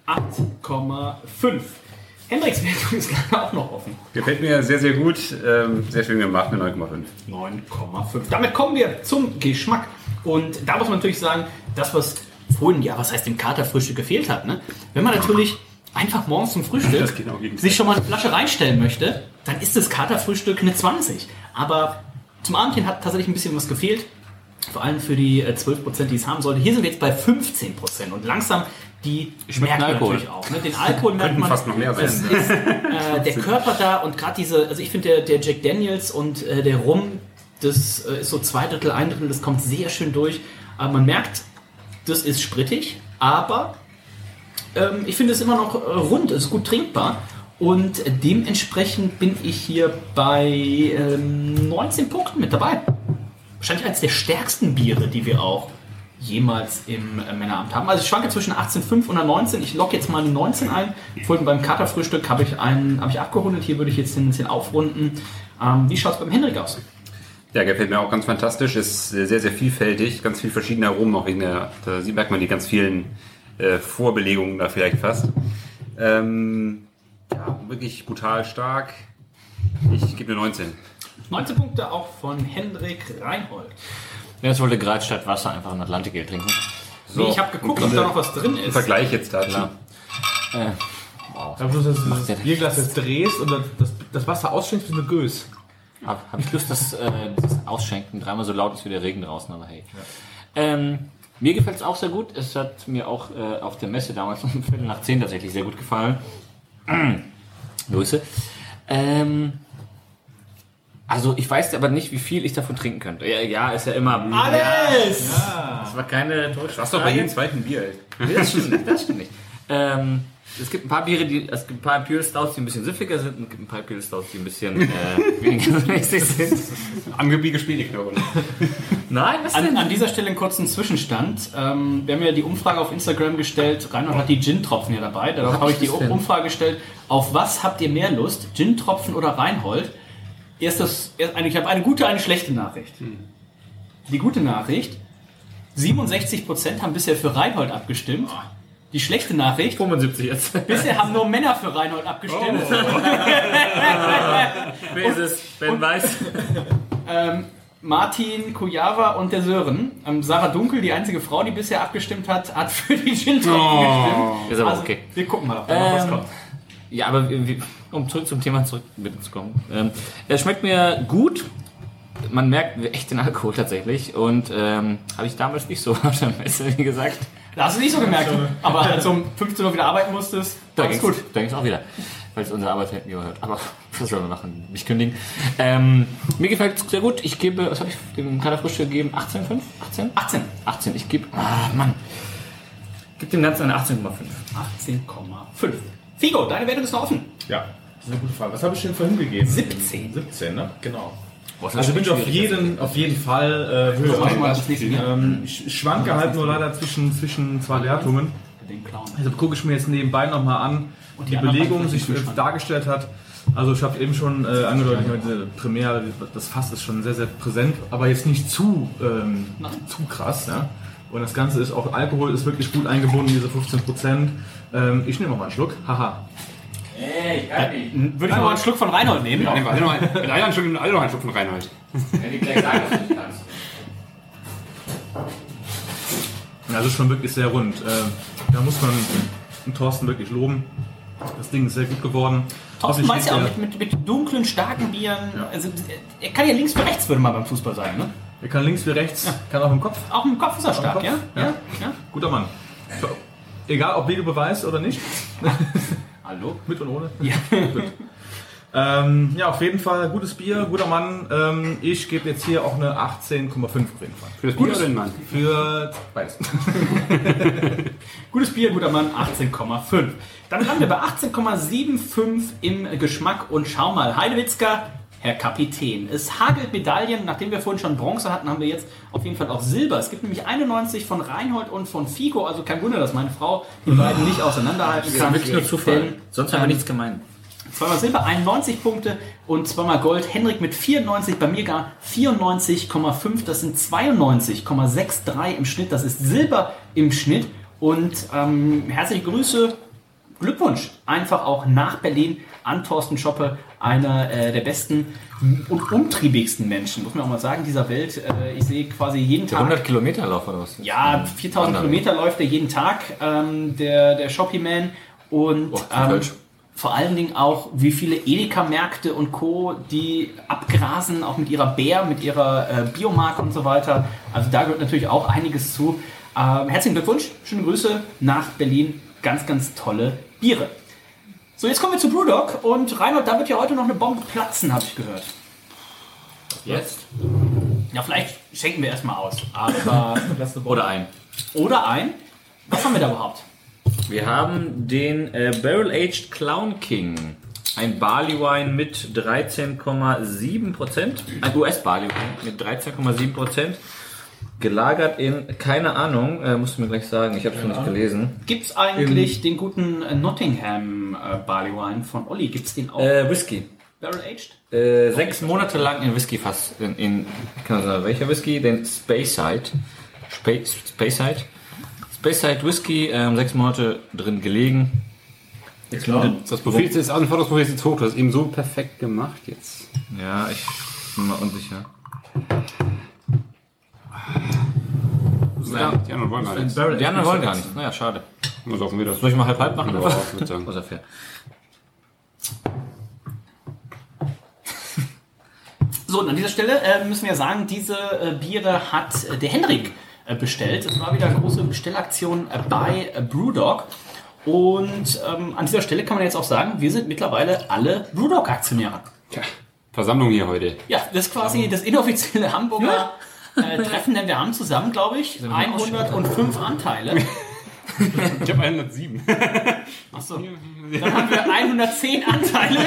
8,5. Hendricks Wertung ist gerade auch noch offen. Gefällt mir sehr, sehr gut. Sehr schön gemacht, eine 9,5. 9,5. Damit kommen wir zum Geschmack. Und da muss man natürlich sagen, das, was vorhin, was heißt im Katerfrühstück gefehlt hat, ne? Wenn man natürlich einfach morgens zum Frühstück sich schon mal eine Flasche reinstellen möchte, dann ist das Katerfrühstück eine 20. Aber zum Abendchen hat tatsächlich ein bisschen was gefehlt. Vor allem für die 12%, die es haben sollte. Hier sind wir jetzt bei 15%. Und langsam, die merkt man natürlich auch. Ne? Den Alkohol merkt man. Fast noch mehr sein. Es ist der Körper da und gerade also ich finde der Jack Daniels und der Rum, das ist so 2/3, 1/3, das kommt sehr schön durch. Aber man merkt, das ist sprittig, aber ich finde es immer noch rund, es ist gut trinkbar. Und dementsprechend bin ich hier bei 19 Punkten mit dabei. Wahrscheinlich eines der stärksten Biere, die wir auch jemals im Männerabend haben. Also ich schwanke zwischen 18,5 und einer 19. Ich locke jetzt mal eine 19 ein. Vorhin beim Katerfrühstück habe ich abgerundet. Hier würde ich jetzt den aufrunden. Wie schaut es beim Hendrik aus? Ja, gefällt mir auch ganz fantastisch. Ist sehr, sehr vielfältig. Ganz viel verschiedene Aromen auch da merkt man die ganz vielen Vorbelegungen da vielleicht fast. Wirklich brutal stark. Ich gebe eine 19. 19 Punkte auch von Hendrik Reinhold. Ja, jetzt wollte gerade statt Wasser einfach ein Atlantikgel trinken. So, nee, ich habe geguckt, ob da noch was drin ist. Vergleich jetzt dazu. Wow. Ja, bloß das Bierglas jetzt drehst und das Wasser ausschenkst wie eine Gös. Habe ich Lust, dass das Ausschenken dreimal so laut ist wie der Regen draußen, aber hey. Ja. Mir gefällt es auch sehr gut. Es hat mir auch auf der Messe damals um 9:45 tatsächlich sehr gut gefallen. Grüße. Also ich weiß aber nicht, wie viel ich davon trinken könnte. Ja, ist ja immer... Alles! Ja. Das war keine Täuschung. Du hast doch bei jedem zweiten Bier. Nee, das stimmt nicht. Es gibt ein paar Biere, es gibt ein paar Imperial Stouts, die ein bisschen süffiger sind, und es gibt ein paar Imperial Stouts, die ein bisschen weniger mäßig sind. Angebliche Spieleknochen. Nein, was denn? An dieser Stelle einen kurzen Zwischenstand. Wir haben ja die Umfrage auf Instagram gestellt. Reinhold hat die Gin-Tropfen hier dabei. Darauf habe ich die Umfrage gestellt. Auf was habt ihr mehr Lust? Gin-Tropfen oder Reinhold? Ich habe eine gute, eine schlechte Nachricht. Die gute Nachricht: 67% haben bisher für Reinhold abgestimmt. Die schlechte Nachricht: 75 jetzt. Bisher haben nur Männer für Reinhold abgestimmt. Wer ist es? Ben Weiß. Martin Kujava und der Sören. Sarah Dunkel, die einzige Frau, die bisher abgestimmt hat, hat für die Gin-Tropfen gestimmt. Ist aber okay. Wir gucken mal, ob da noch was kommt. Ja, aber um zurück zum Thema zu kommen. Es schmeckt mir gut. Man merkt echt den Alkohol tatsächlich. Und habe ich damals nicht so auf der Messe, wie gesagt. Da hast du nicht so gemerkt. Aber als du um 15 Uhr wieder arbeiten musstest, da ging's gut. Da ging es auch wieder. Falls unsere Arbeit hätten gehört. Aber was sollen wir machen? Mich kündigen. Mir gefällt es sehr gut. Ich gebe, was habe ich dem Katerfrühstück gegeben? 18,5? 18? 18. Ich gebe, gib dem Ganzen eine 18,5. 18,5. Figo, deine Wertung ist noch offen. Ja, das ist eine gute Frage. Was habe ich denn vorhin gegeben? 17. 17, ne? Genau. Also bin ich auf jeden Fall höher. Ich schwanke halt nur leider zwischen zwei Wertungen. Deshalb gucke ich mir jetzt nebenbei nochmal an, die Belegung sich dargestellt hat. Also ich habe eben schon angedeutet, diese Premiere, das Fass ist schon sehr, sehr präsent, aber jetzt nicht zu krass. Ja? Und das Ganze ist auch, Alkohol ist wirklich gut eingebunden, diese 15%. Ich nehme mal einen Schluck. Haha. Hey, würde ich noch einen Schluck von Reinhold nehmen? Ja, noch einen Schluck von Reinhold. Wenn ich gleich sagen, was du nicht kannst. Ja, das ist schon wirklich sehr rund. Da muss man den Thorsten wirklich loben. Das Ding ist sehr gut geworden. Thorsten weiß ja auch mit dunklen, starken Bieren. Ja. Also, er kann ja links wie rechts, würde man beim Fußball sagen, ne? Er kann links wie rechts, kann auch im Kopf. Auch im Kopf ist er stark, ja? Ja. Guter Mann. So. Egal, ob Videobeweis oder nicht. Hallo? Mit und ohne? Ja. Gut. Ja, auf jeden Fall gutes Bier, guter Mann. Ich gebe jetzt hier auch eine 18,5 auf jeden Fall. Für das Bier oder den Mann? Für beides. Gutes Bier, guter Mann, 18,5. Dann landen wir bei 18,75 im Geschmack und schau mal, Heidewitzka, Herr Kapitän. Es hagelt Medaillen, nachdem wir vorhin schon Bronze hatten, haben wir jetzt auf jeden Fall auch Silber. Es gibt nämlich 91 von Reinhold und von Figo, also kein Wunder, dass meine Frau die beiden nicht auseinanderhalten kann. Das ist wirklich nur Zufall. Sonst haben wir nichts gemeint. Zweimal Silber, 91 Punkte und zweimal Gold. Henrik mit 94, bei mir gar 94,5. Das sind 92,63 im Schnitt. Das ist Silber im Schnitt. Und herzliche Grüße, Glückwunsch einfach auch nach Berlin an Thorsten Schoppe, einer der besten und umtriebigsten Menschen, muss man auch mal sagen, dieser Welt. Ich sehe quasi jeden Tag... 100 Kilometer Lauf oder was? Ja, 4000 Kilometer läuft er jeden Tag, der Shoppy-Man. Und vor allen Dingen auch, wie viele Edeka-Märkte und Co., die abgrasen, auch mit ihrer Bär, mit ihrer Biomarke und so weiter. Also da gehört natürlich auch einiges zu. Herzlichen Glückwunsch, schöne Grüße nach Berlin. Ganz, ganz tolle Biere. So, jetzt kommen wir zu Brewdog und Reinhold, da wird ja heute noch eine Bombe platzen, habe ich gehört. Jetzt? Ja, vielleicht schenken wir erstmal aus. Aber Oder ein. Oder ein. Was haben wir da überhaupt? Wir haben den Barrel Aged Clown King. Ein Barley Wine mit 13,7%. Ein US Barley Wine mit 13,7%. Gelagert in, keine Ahnung, musst du mir gleich sagen, ich habe es noch nicht gelesen. Gibt's eigentlich den guten Nottingham Barley Wine von Olli? Gibt's den auch? Whisky. Barrel Aged? 6 Monate lang in Whisky-Fass. Ich kann sagen, welcher Whisky? Den Speyside. Speyside Whisky, 6 Monate drin gelegen. Das Profil ist auch ein Fotoprofil ist jetzt hoch, du hast eben so perfekt gemacht jetzt. Ja, ich bin mal unsicher. Ja, die anderen wollen gar nichts. Die anderen wollen gar nicht. Naja, schade. Was hoffen wir das? Soll ich mal halb machen? Ja, Oder? ich würde sagen. Was ist ja fair. So, und an dieser Stelle müssen wir sagen, diese Biere hat der Henrik bestellt. Es war wieder eine große Bestellaktion bei Brewdog. Und an dieser Stelle kann man jetzt auch sagen, wir sind mittlerweile alle Brewdog-Aktionäre. Tja, Versammlung hier heute. Ja, das ist quasi das inoffizielle Hamburger Treffen, denn wir haben zusammen, glaube ich, 105 Anteile. Ich habe 107. Achso. Dann haben wir 110 Anteile.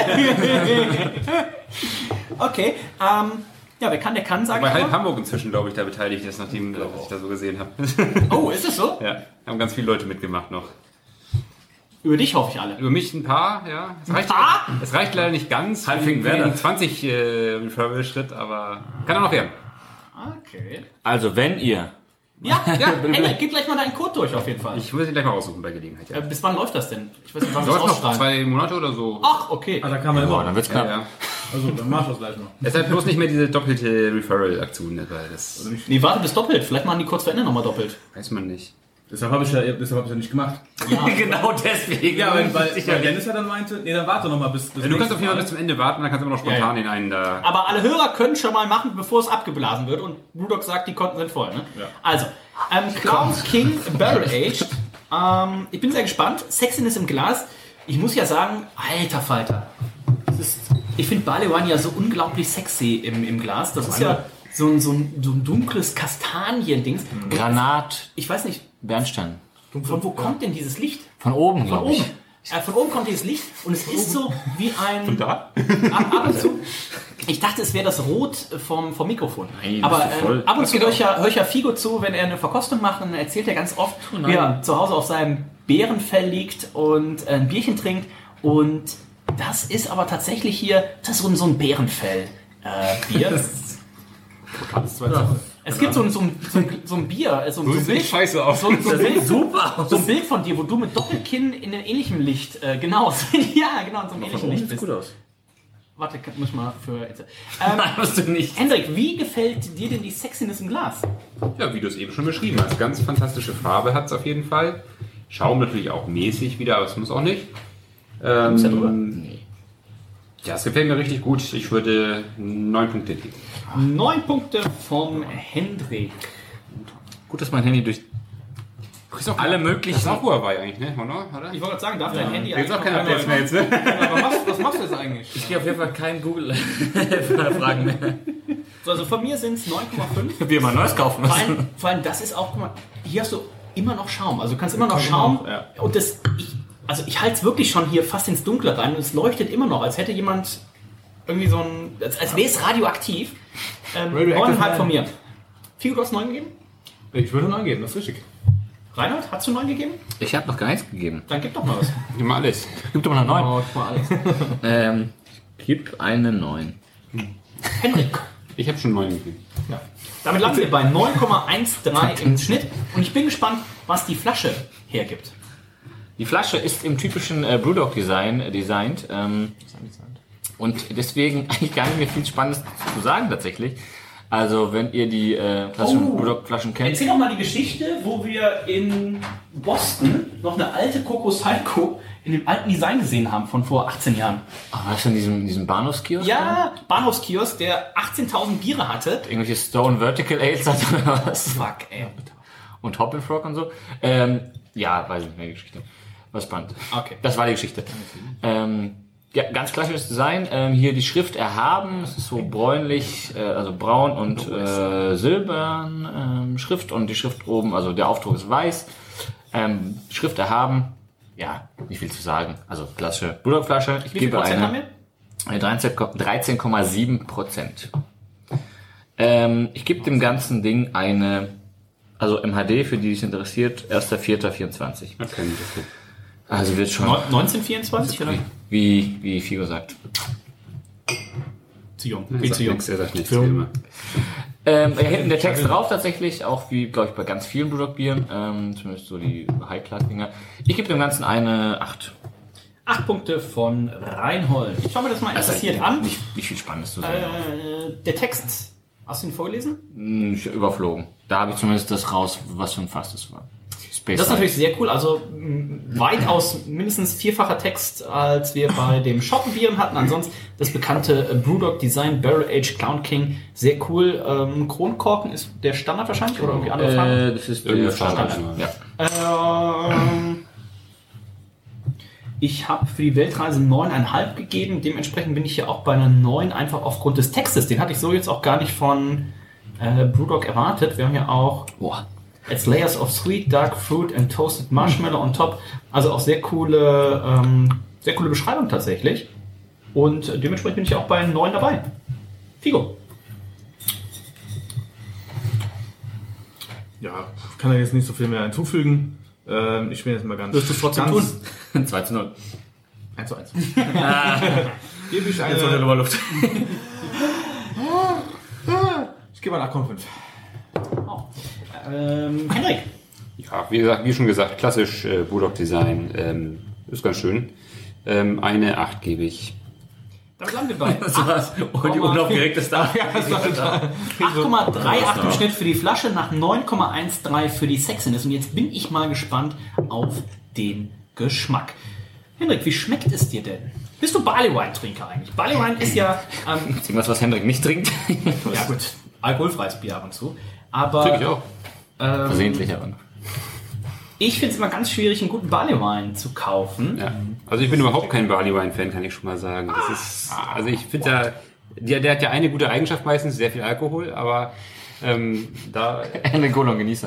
Okay. Ja, wer kann, der kann, sagen. Bei halb Hamburg inzwischen, glaube ich, da beteiligt ist, nachdem ich da so gesehen habe. Oh, ist es so? Ja, haben ganz viele Leute mitgemacht noch. Über dich hoffe ich alle. Über mich ein paar, ja. Es reicht leider nicht ganz. Halbfing für den 20 Referral-Schritt, aber kann auch noch werden. Okay. Also, wenn ihr... Ja, Henrik, gib gleich mal deinen Code durch auf jeden Fall. Ich muss ihn gleich mal raussuchen bei Gelegenheit. Ja. Bis wann läuft das denn? Ich weiß nicht, wann wir Läuft es noch ausstrahlen. 2 Monate oder so. Ach, okay. Da kann man immer. Dann wird's knapp. Ja. Also, dann mach ich das gleich noch. Deshalb bloß nicht mehr diese doppelte Referral-Aktion, weil das Nee, warte bis doppelt. Vielleicht machen die kurz vor Ende nochmal doppelt. weiß man nicht. Deshalb habe ich ja nicht gemacht. Ja, Genau deswegen. Ja, weil Dennis ja dann meinte, nee, dann warte noch mal bis Du kannst auf jeden Fall bis zum Ende warten, dann kannst du immer noch spontan den einen da... Aber alle Hörer können schon mal machen, bevor es abgeblasen wird. Und Brewdog sagt, die Konten sind voll. Ne? Ja. Also, Clown King Barrel Aged. Ich bin sehr gespannt. Sexiness im Glas. Ich muss ja sagen, alter Falter. Ich finde Barley Wine ja so unglaublich sexy im Glas. Das ist ja so ein dunkles Kastanien-Dings. Granat, Ich weiß nicht, Bernstein. von wo kommt denn dieses Licht? Von oben, Von glaube oben. ich. Von oben kommt dieses Licht und es ist so wie ein... Von da? Ab und zu. Ich dachte, es wäre das Rot vom Mikrofon. Nein, aber das ist voll. ab und zu höre ich ja Figo zu, wenn er eine Verkostung macht, und dann erzählt er ganz oft, wie er zu Hause auf seinem Bärenfell liegt und ein Bierchen trinkt. Und das ist aber tatsächlich hier, das ist so ein Bärenfell-Bier. Es gibt so ein Bier, so ein Bild, scheiße aus. so ein Bild von dir, wo du mit Doppelkinn in einem ähnlichen Licht, genau, ja, genau, in so einem ähnlichen Licht bist. Gut aus. Warte, muss ich mal für... Nein, musst du nicht. Hendrik, wie gefällt dir denn die Sexiness im Glas? Ja, wie du es eben schon beschrieben hast. Ganz fantastische Farbe hat es auf jeden Fall. Schaum natürlich auch mäßig wieder, aber es muss auch nicht. Muss ja drüber? Nee. Ja, es gefällt mir richtig gut. Ich würde 9 Punkte geben. 9 Punkte vom Hendrik. Gut, dass mein Handy durch alle möglichen... Das ist auch Huawei eigentlich, ne? Oder? Ich wollte gerade sagen, darf dein Handy Gibt's auch eigentlich keine Updates mehr jetzt, ne? Aber was machst du jetzt eigentlich? Ich gehe auf jeden Fall keinen Google-Fragen mehr. So, also von mir sind es 9,5. Wir mal Neues kaufen müssen. Vor allem, das ist auch, guck mal, hier hast du immer noch Schaum. Also du kannst immer noch Schaum. Ja. Und ich halte es wirklich schon hier fast ins Dunkle rein und es leuchtet immer noch, als hätte jemand irgendwie so ein, als wäre es radioaktiv. 9,5 von mir. Figo, du hast 9 gegeben? Ich würde 9 geben, das ist richtig. Reinhard, hast du 9 gegeben? Ich habe noch gar nichts gegeben. Dann gib doch mal was. Gib mal alles. Gib doch mal eine 9. Oh, guck mal alles. Gib eine 9. Henrik. Ich habe schon 9 gegeben. Ja. Damit landen wir bei 9,13 im Schnitt. Und ich bin gespannt, was die Flasche hergibt. Die Flasche ist im typischen Brewdog-Design designt. Und deswegen eigentlich gar nicht mehr viel Spannendes zu sagen tatsächlich. Also wenn ihr die klassischen Brewdog-Flaschen kennt. Erzähl doch mal die Geschichte, wo wir in Boston noch eine alte Coco Psycho in dem alten Design gesehen haben von vor 18 Jahren. War das in diesem Bahnhofskiosk? Ja, Bahnhofskiosk, der 18.000 Biere hatte. Irgendwelche Stone Vertical Ales hat oder was? Fuck, ey. Und Hop and Frog und so. Ja, weiß ich nicht mehr die Geschichte. War spannend. Okay. Das war die Geschichte. Ja, ganz klassisches Design. Hier die Schrift erhaben. Es ist so bräunlich, also braun und silbern Schrift. Und die Schrift oben, also der Aufdruck ist weiß. Schrift erhaben. Ja, nicht viel zu sagen. Also klassische Brewdog-Flasche. Ich gebe Prozent haben eine 13,7%. Ich gebe dem ganzen Ding eine, also MHD, für die es interessiert, 1.4.24. Okay, das Also wird schon 1924 oder? wie Figo sagt. Zu jung. ist Viel zu jung. nichts, er sagt nichts, wie immer. Hinten der Text drauf tatsächlich, auch wie, glaube ich, bei ganz vielen Brewdog-Bieren, zumindest so die High-Class-Dinger. Ich gebe dem Ganzen eine 8. 8 Punkte von Reinhold. Ich schaue mir das mal interessiert an. Nicht viel Spannendes zu sagen. Der Text, hast du ihn vorgelesen? Überflogen. Da habe ich zumindest das raus, was für ein Fass das war. Space Das ist natürlich sehr cool. Also weitaus mindestens vierfacher Text, als wir bei dem Schottenbieren hatten. Ansonsten das bekannte Brewdog Design Barrel Aged Clown King. Sehr cool. Kronkorken ist der Standard wahrscheinlich oder irgendwie andere Farben? Das ist Irgendeine der Standard. Farbe, Ja. Ich habe für die Weltreise 9,5 gegeben. Dementsprechend bin ich ja auch bei einer 9, einfach aufgrund des Textes. Den hatte ich so jetzt auch gar nicht von Brewdog erwartet. Wir haben ja auch It's layers of sweet, dark fruit and toasted marshmallow on top. Also auch sehr coole Beschreibung tatsächlich. Und dementsprechend bin ich auch bei 9 dabei. Figo. Ja, ich kann da jetzt nicht so viel mehr hinzufügen. Ich bin jetzt mal ganz... Wirst du es trotzdem tun? 2:0. 1:1. Gebe ich eine... Luft. Ich gebe eine 8,5. Henrik. Ja, wie schon gesagt, klassisch Brewdog-Design. Ist ganz schön. Eine 8 gebe ich. Damit landen wir bei Und die unaufgeregte Star. 8,38 im Schnitt für die Flasche, nach 9,13 für die Sexiness. Und jetzt bin ich mal gespannt auf den Geschmack. Henrik, wie schmeckt es dir denn? Bist du Barley-Wine-Trinker eigentlich? Barley-Wine ist ja... Irgendwas, was Henrik nicht trinkt. ja gut, alkoholfreies Bier ab und zu. Aber Trinke ich auch. Versehentlich aber. ich finde es immer ganz schwierig, einen guten Barley-Wine zu kaufen. Ja. Also ich bin überhaupt kein Barley-Wine-Fan, kann ich schon mal sagen. Das ist, also ich finde der hat ja eine gute Eigenschaft meistens, sehr viel Alkohol, aber da... Eine Golong genießen.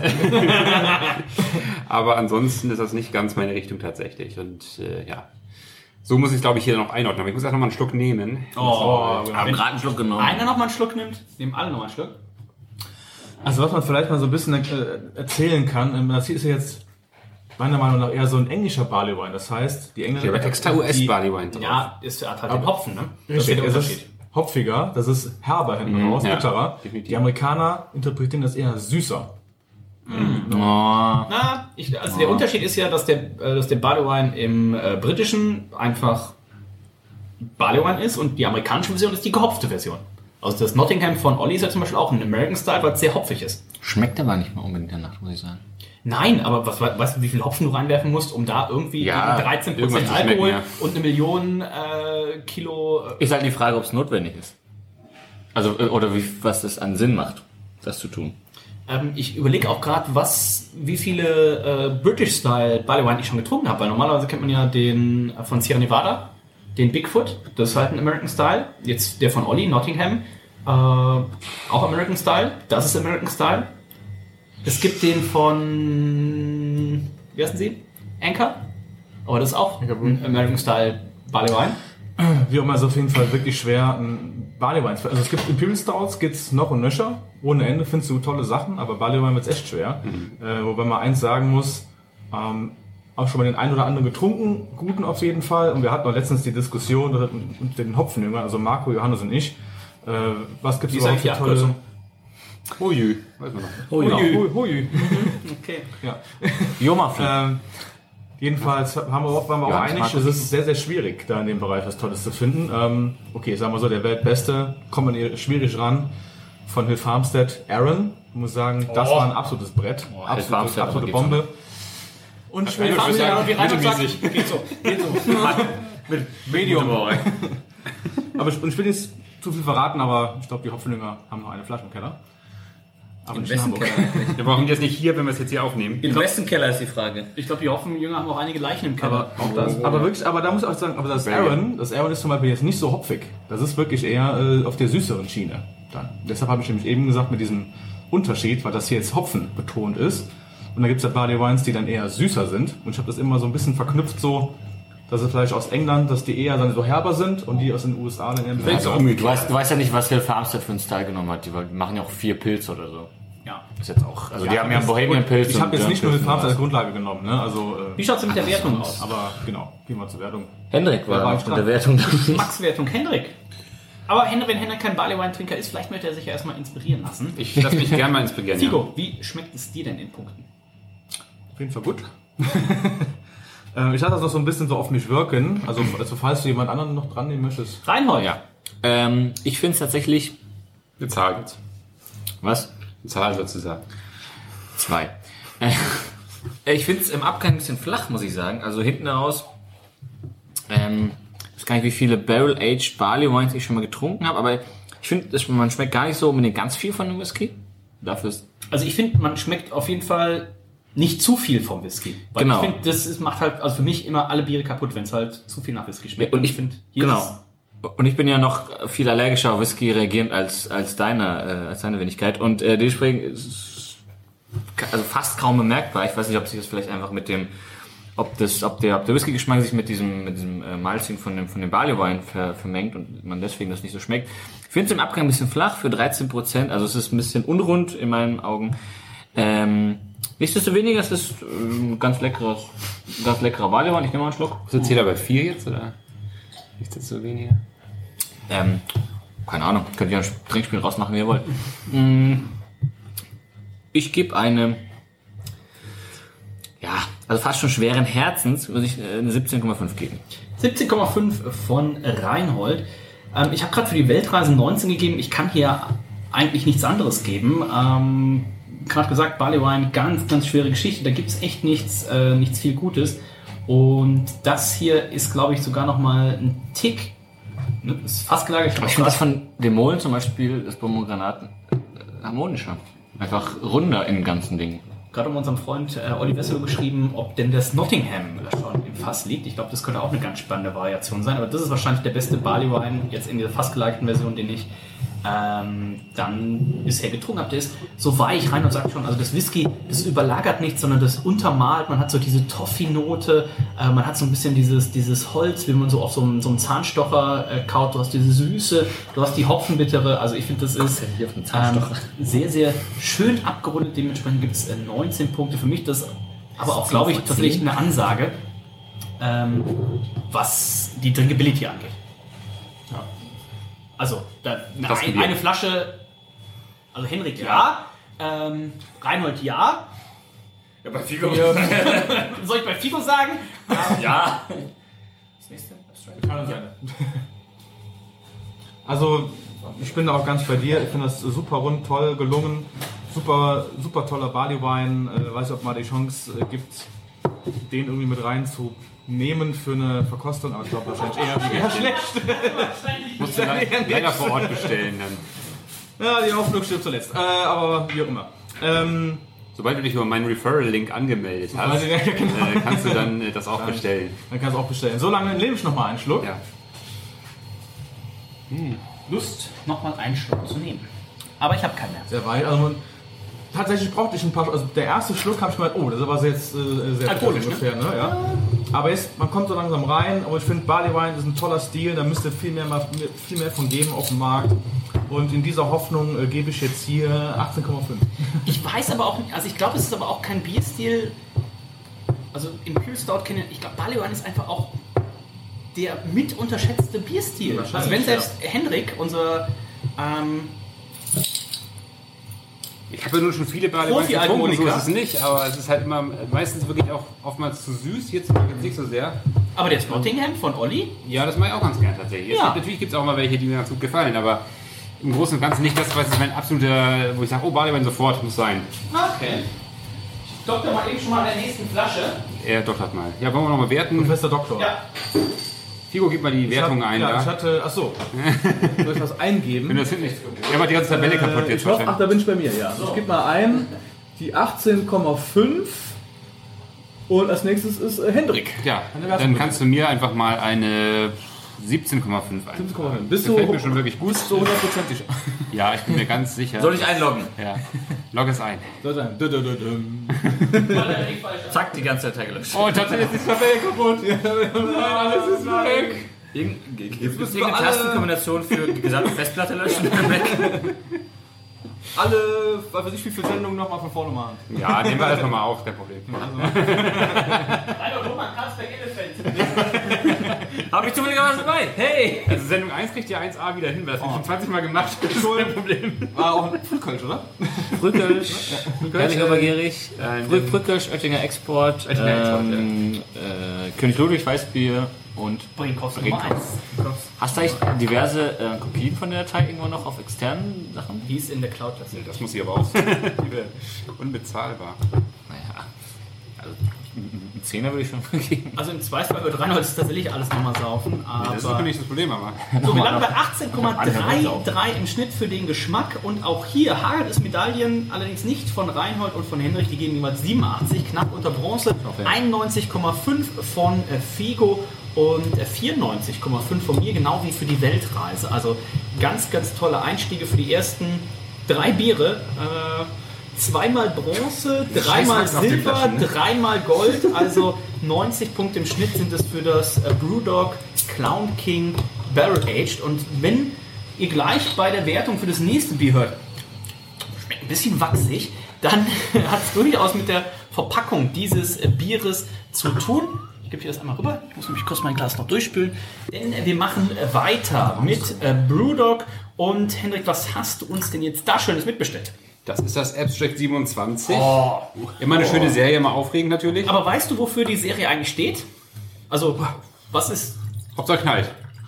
aber ansonsten ist das nicht ganz meine Richtung tatsächlich. Und ja, so muss ich glaube ich hier noch einordnen. Aber ich muss erst noch mal einen Schluck nehmen. Wir haben gerade einen Schluck genommen. Einer noch mal einen Schluck nimmt, nehmen alle noch mal einen Schluck. Also was man vielleicht mal so ein bisschen erzählen kann, das hier ist ja jetzt meiner Meinung nach eher so ein englischer Barley Wine. Das heißt, die Engländer... Ich habe extra US-Barley-Wine drauf. Ja, ist halt den Hopfen, ne? Das ist Richtig, der es Unterschied. ist hopfiger, das ist herber hinten raus, ja, bitterer. definitiv. Die Amerikaner interpretieren das eher süßer. Also der Unterschied ist ja, dass der Barley Wine im britischen einfach Barley Wine ist und die amerikanische Version ist die gehopfte Version. Also das Nottingham von Olli ist ja zum Beispiel auch ein American Style, weil es sehr hopfig ist. Schmeckt aber nicht mal unbedingt danach, muss ich sagen. Nein, aber weißt du, wie viel Hopfen du reinwerfen musst, um da irgendwie Ja, 13% irgendwas zu Alkohol schmecken, ja. und 1 Million Kilo... Ist halt die Frage, ob es notwendig ist. Also, oder was das an Sinn macht, das zu tun. Ich überlege auch gerade, wie viele British-Style Barley Wine ich schon getrunken habe, weil normalerweise kennt man ja den von Sierra Nevada, den Bigfoot, das ist halt ein American Style. Jetzt der von Olli, Nottingham, auch American Style, das ist American Style. Es gibt den von, wie heißen sie? Anchor, aber das ist auch ein American Style Barley Wine. Wie auch immer, ist auf jeden Fall wirklich schwer, ein Barley Wine. Also es gibt Imperial Stouts, geht's noch und nöcher. Ohne Ende findest du tolle Sachen, aber Barley Wine wird's echt schwer. Wobei man eins sagen muss, auch schon mal den einen oder anderen getrunken, guten auf jeden Fall. Und wir hatten auch letztens die Diskussion mit den Hopfenjüngern, also Marco, Johannes und ich. Was gibt's überhaupt für tolle... Hojü, weiß man noch. Hojü. Okay. Ja. Jomafel. Jedenfalls waren wir auch einig, es ist sehr, sehr schwierig, da in dem Bereich was Tolles zu finden. Okay, sagen wir so, der Weltbeste, kommt man hier schwierig ran, von Hill Farmstead, Aaron. Ich muss sagen, das war ein absolutes Brett. Absolute Bombe. Und schwer mittelmäßig. Geht so. Mit Medium. Aber ich will jetzt zu viel verraten, aber ich glaube, die Hopfenjünger haben noch eine Flasche im Keller. Aber im besten Keller. Wir brauchen das nicht hier, wenn wir es jetzt hier aufnehmen. Im besten Keller ist die Frage. Ich glaube, die Hopfenjünger haben auch einige Leichen im Keller. Aber da muss ich auch sagen, aber das Aaron ist zum Beispiel jetzt nicht so hopfig. Das ist wirklich eher auf der süßeren Schiene. Dann. Deshalb habe ich nämlich eben gesagt, mit diesem Unterschied, weil das hier jetzt Hopfen betont ist. Und dann gibt es ja Barley Wines, die dann eher süßer sind. Und ich habe das immer so ein bisschen verknüpft so, dass es vielleicht aus England, dass die eher dann so herber sind und die aus den USA dann eher ein bisschen Du weißt ja nicht, was Hill Farmstead für einen Style genommen hat. Die machen ja auch 4 Pilze oder so. Ja. Ist jetzt auch. Also die haben ja einen Bohemian Pilz. Ich habe jetzt nicht nur Hill Farmstead als Grundlage genommen. Ne? Also, wie schaut es mit der Wertung aus? Aber genau, gehen wir zur Wertung. Hendrik war mit der Wertung. Max-Wertung, Hendrik. Aber wenn Hendrik kein Barley Wine Trinker ist, vielleicht möchte er sich ja erstmal inspirieren lassen. Ich lasse mich gerne mal inspirieren. Figo, wie schmeckt es dir denn in Punkten? Auf jeden Fall gut. Ich lasse das noch so ein bisschen so auf mich wirken. Also falls du jemand anderen noch dran nehmen möchtest. Reinhold. Ja. Ich finde es tatsächlich... Eine Zahl jetzt. Was? Eine Zahl sozusagen. 2. Ich finde es im Abgang ein bisschen flach, muss ich sagen. Also hinten raus... ich weiß gar nicht, wie viele Barrel-Aged Barley Wines ich schon mal getrunken habe, aber ich finde, man schmeckt gar nicht so unbedingt ganz viel von dem Whisky. Dafür ist... Also ich finde, man schmeckt auf jeden Fall... nicht zu viel vom Whisky. Weil genau. Ich finde, das macht halt, also für mich immer alle Biere kaputt, wenn es halt zu viel nach Whisky schmeckt. Und ich finde, genau. Und ich bin ja noch viel allergischer auf Whisky reagierend als deine Wenigkeit. Und dementsprechend ist es also fast kaum bemerkbar. Ich weiß nicht, ob sich das vielleicht einfach mit dem, ob der Whisky-Geschmack sich mit diesem Malzing von dem Barley Wine vermengt und man deswegen das nicht so schmeckt. Ich finde es im Abgang ein bisschen flach für 13%. Also es ist ein bisschen unrund in meinen Augen. Nichtsdestoweniger ist es ganz leckerer Barley Wine. Ich nehme mal einen Schluck. Ist jetzt jeder bei 4 jetzt, oder? Ist das so weniger? Keine Ahnung. Könnt ihr ein Trinkspiel rausmachen, wie ihr wollt. Ich gebe eine, also fast schon schweren Herzens, würde ich eine 17,5 geben. 17,5 von Reinhold. Ich habe gerade für die Weltreise 19 gegeben. Ich kann hier eigentlich nichts anderes geben. Gerade gesagt, Barley Wine, ganz, ganz schwere Geschichte. Da gibt es echt nichts viel Gutes. Und das hier ist, glaube ich, sogar noch mal ein Tick. Ne, ist fast gelagert. Ich finde das von dem Molen zum Beispiel, das Pomogranaten, harmonischer. Einfach runder im ganzen Ding. Gerade um unseren Freund Olli Wessel geschrieben, ob denn das Nottingham schon im Fass liegt. Ich glaube, das könnte auch eine ganz spannende Variation sein. Aber das ist wahrscheinlich der beste Barley Wine jetzt in dieser fast gelagerten Version, den ich dann bisher getrunken habe. Der ist so weich, rein und sagt schon, also das Whisky, das überlagert nichts, sondern das untermalt. Man hat so diese Toffee-Note, man hat so ein bisschen dieses Holz, wie man so auf so einem Zahnstocher kaut. Du hast diese Süße, du hast die Hopfenbittere. Also ich finde, das ist sehr, sehr schön abgerundet. Dementsprechend gibt es 19 Punkte für mich. Das aber auch, glaube ich, tatsächlich eine Ansage, was die Drinkability angeht. Ja. Also, eine Flasche, also Henrik ja, Reinhold ja. Ja, bei Figo. Soll ich bei Figo sagen? Ja. Das nächste? Also, ich bin da auch ganz bei dir. Ich finde das super rund, toll gelungen. Super, super toller Barley Wine. Weiß nicht, ob mal die Chance gibt, den irgendwie mit reinzunehmen für eine Verkostung. Aber ich glaube wahrscheinlich eher schlecht. Musst du leider vor Ort bestellen dann. Ja, die Hoffnung stirbt zuletzt. Aber wie auch immer. Sobald du dich über meinen Referral-Link angemeldet hast, kannst du dann das auch bestellen. Dann kannst du auch bestellen. So lange nehme ich nochmal einen Schluck. Ja. Lust, nochmal einen Schluck zu nehmen. Aber ich habe keinen mehr. Sehr weit. Also tatsächlich brauchte ich ein paar. Also der erste Schluck habe ich gemeint, oh, das ist aber jetzt sehr alkoholisch, ungefähr, ne? Ja. Aber jetzt, man kommt so langsam rein. Aber ich finde, Barley Wine ist ein toller Stil. Da müsste viel mehr von geben auf dem Markt. Und in dieser Hoffnung gebe ich jetzt hier 18,5. Ich weiß aber auch nicht, also ich glaube, es ist aber auch kein Bierstil. Also Imperial Stout ich glaube, Barley Wine ist einfach auch der mit unterschätzte Bierstil. Also wenn selbst Hendrik, unser ich habe ja nun schon viele Barley Wine getrunken, so ist es nicht, aber es ist halt immer meistens wirklich auch oftmals zu süß, jetzt nicht so sehr. Aber der Nottingham von Olli? Ja, das mache ich auch ganz gern tatsächlich. Ja. Natürlich gibt es auch mal welche, die mir ganz gut gefallen, aber im Großen und Ganzen nicht das, was ist mein absoluter, wo ich sage, oh, Barley Wine sofort, muss sein. Okay. Ich doktor mal eben schon mal in der nächsten Flasche. Er doktert mal. Ja, wollen wir nochmal werten? Professor Doktor. Ja. Figo, gib mal die Wertung ein. Ja, da. ich hatte, achso, soll ich was eingeben? Wenn das hinten nicht. Er macht die ganze Tabelle kaputt jetzt Ich hoffe, ach, da bin ich bei mir, ja. So. Ich gebe mal ein, die 18,5 und als nächstes ist Hendrik. Ja, dann kannst du mir einfach mal eine 17,5 ein. 17,5. Bist Gefällt du mir schon wirklich gut. so 100%ig? Ja, ich bin mir ganz sicher. Soll ich einloggen? Ja. Log es ein. Soll sein. Zack, die ganze Zeit gelöscht. Oh, tatsächlich ist die Tabelle kaputt. Alles ist weg. Gibt es irgendeine Tastenkombination für die gesamte Festplatte löschen? Alle, was weiß ich, wie viele Sendungen nochmal von vorne machen. Ja, nehmen wir alles nochmal auf, kein Problem. Hab ich zufällig was dabei? Hey! Also Sendung 1 kriegt ihr 1A wieder hin, weil das habe ich schon 20 Mal gemacht. Das ist kein Problem. Auch ein Frühkölsch, oder? Frückelsch, herrlich obergierig, Frückelsch, Oettinger Export, König Ludwig Weißbier und Brinkhoff Nummer 1. Hast du eigentlich diverse Kopien von der Datei irgendwo noch auf externen Sachen? Die ist in der Cloud platziert. Das muss ich aber auch sagen. Unbezahlbar. Naja, also einen Zehner würde ich schon geben. Also im Zweifel wird Reinhold tatsächlich alles nochmal saufen. Aber Das ist nicht das Problem, aber. so, wir landen bei 18,33 im Schnitt für den Geschmack. Und auch hier hagelt es Medaillen, allerdings nicht von Reinhold und von Hendrik. Die geben jeweils 87, knapp unter Bronze. 91,5 von Figo und 94,5 von mir, genau wie für die Weltreise. Also ganz, ganz tolle Einstiege für die ersten 3 Biere. Zweimal Bronze, dreimal Silber, dreimal Gold, also 90 Punkte im Schnitt sind es für das Brewdog Clown King Barrel Aged. Und wenn ihr gleich bei der Wertung für das nächste Bier hört, schmeckt ein bisschen wachsig, dann hat es durchaus mit der Verpackung dieses Bieres zu tun. Ich gebe hier das einmal rüber, ich muss nämlich kurz mein Glas noch durchspülen, denn wir machen weiter mit Brewdog. Und Hendrik, was hast du uns denn jetzt da Schönes mitbestellt? Das ist das Abstract 27. Oh. Immer eine schöne Serie, immer aufregend natürlich. Aber weißt du, wofür die Serie eigentlich steht? Also, was ist... Hauptsache knallt.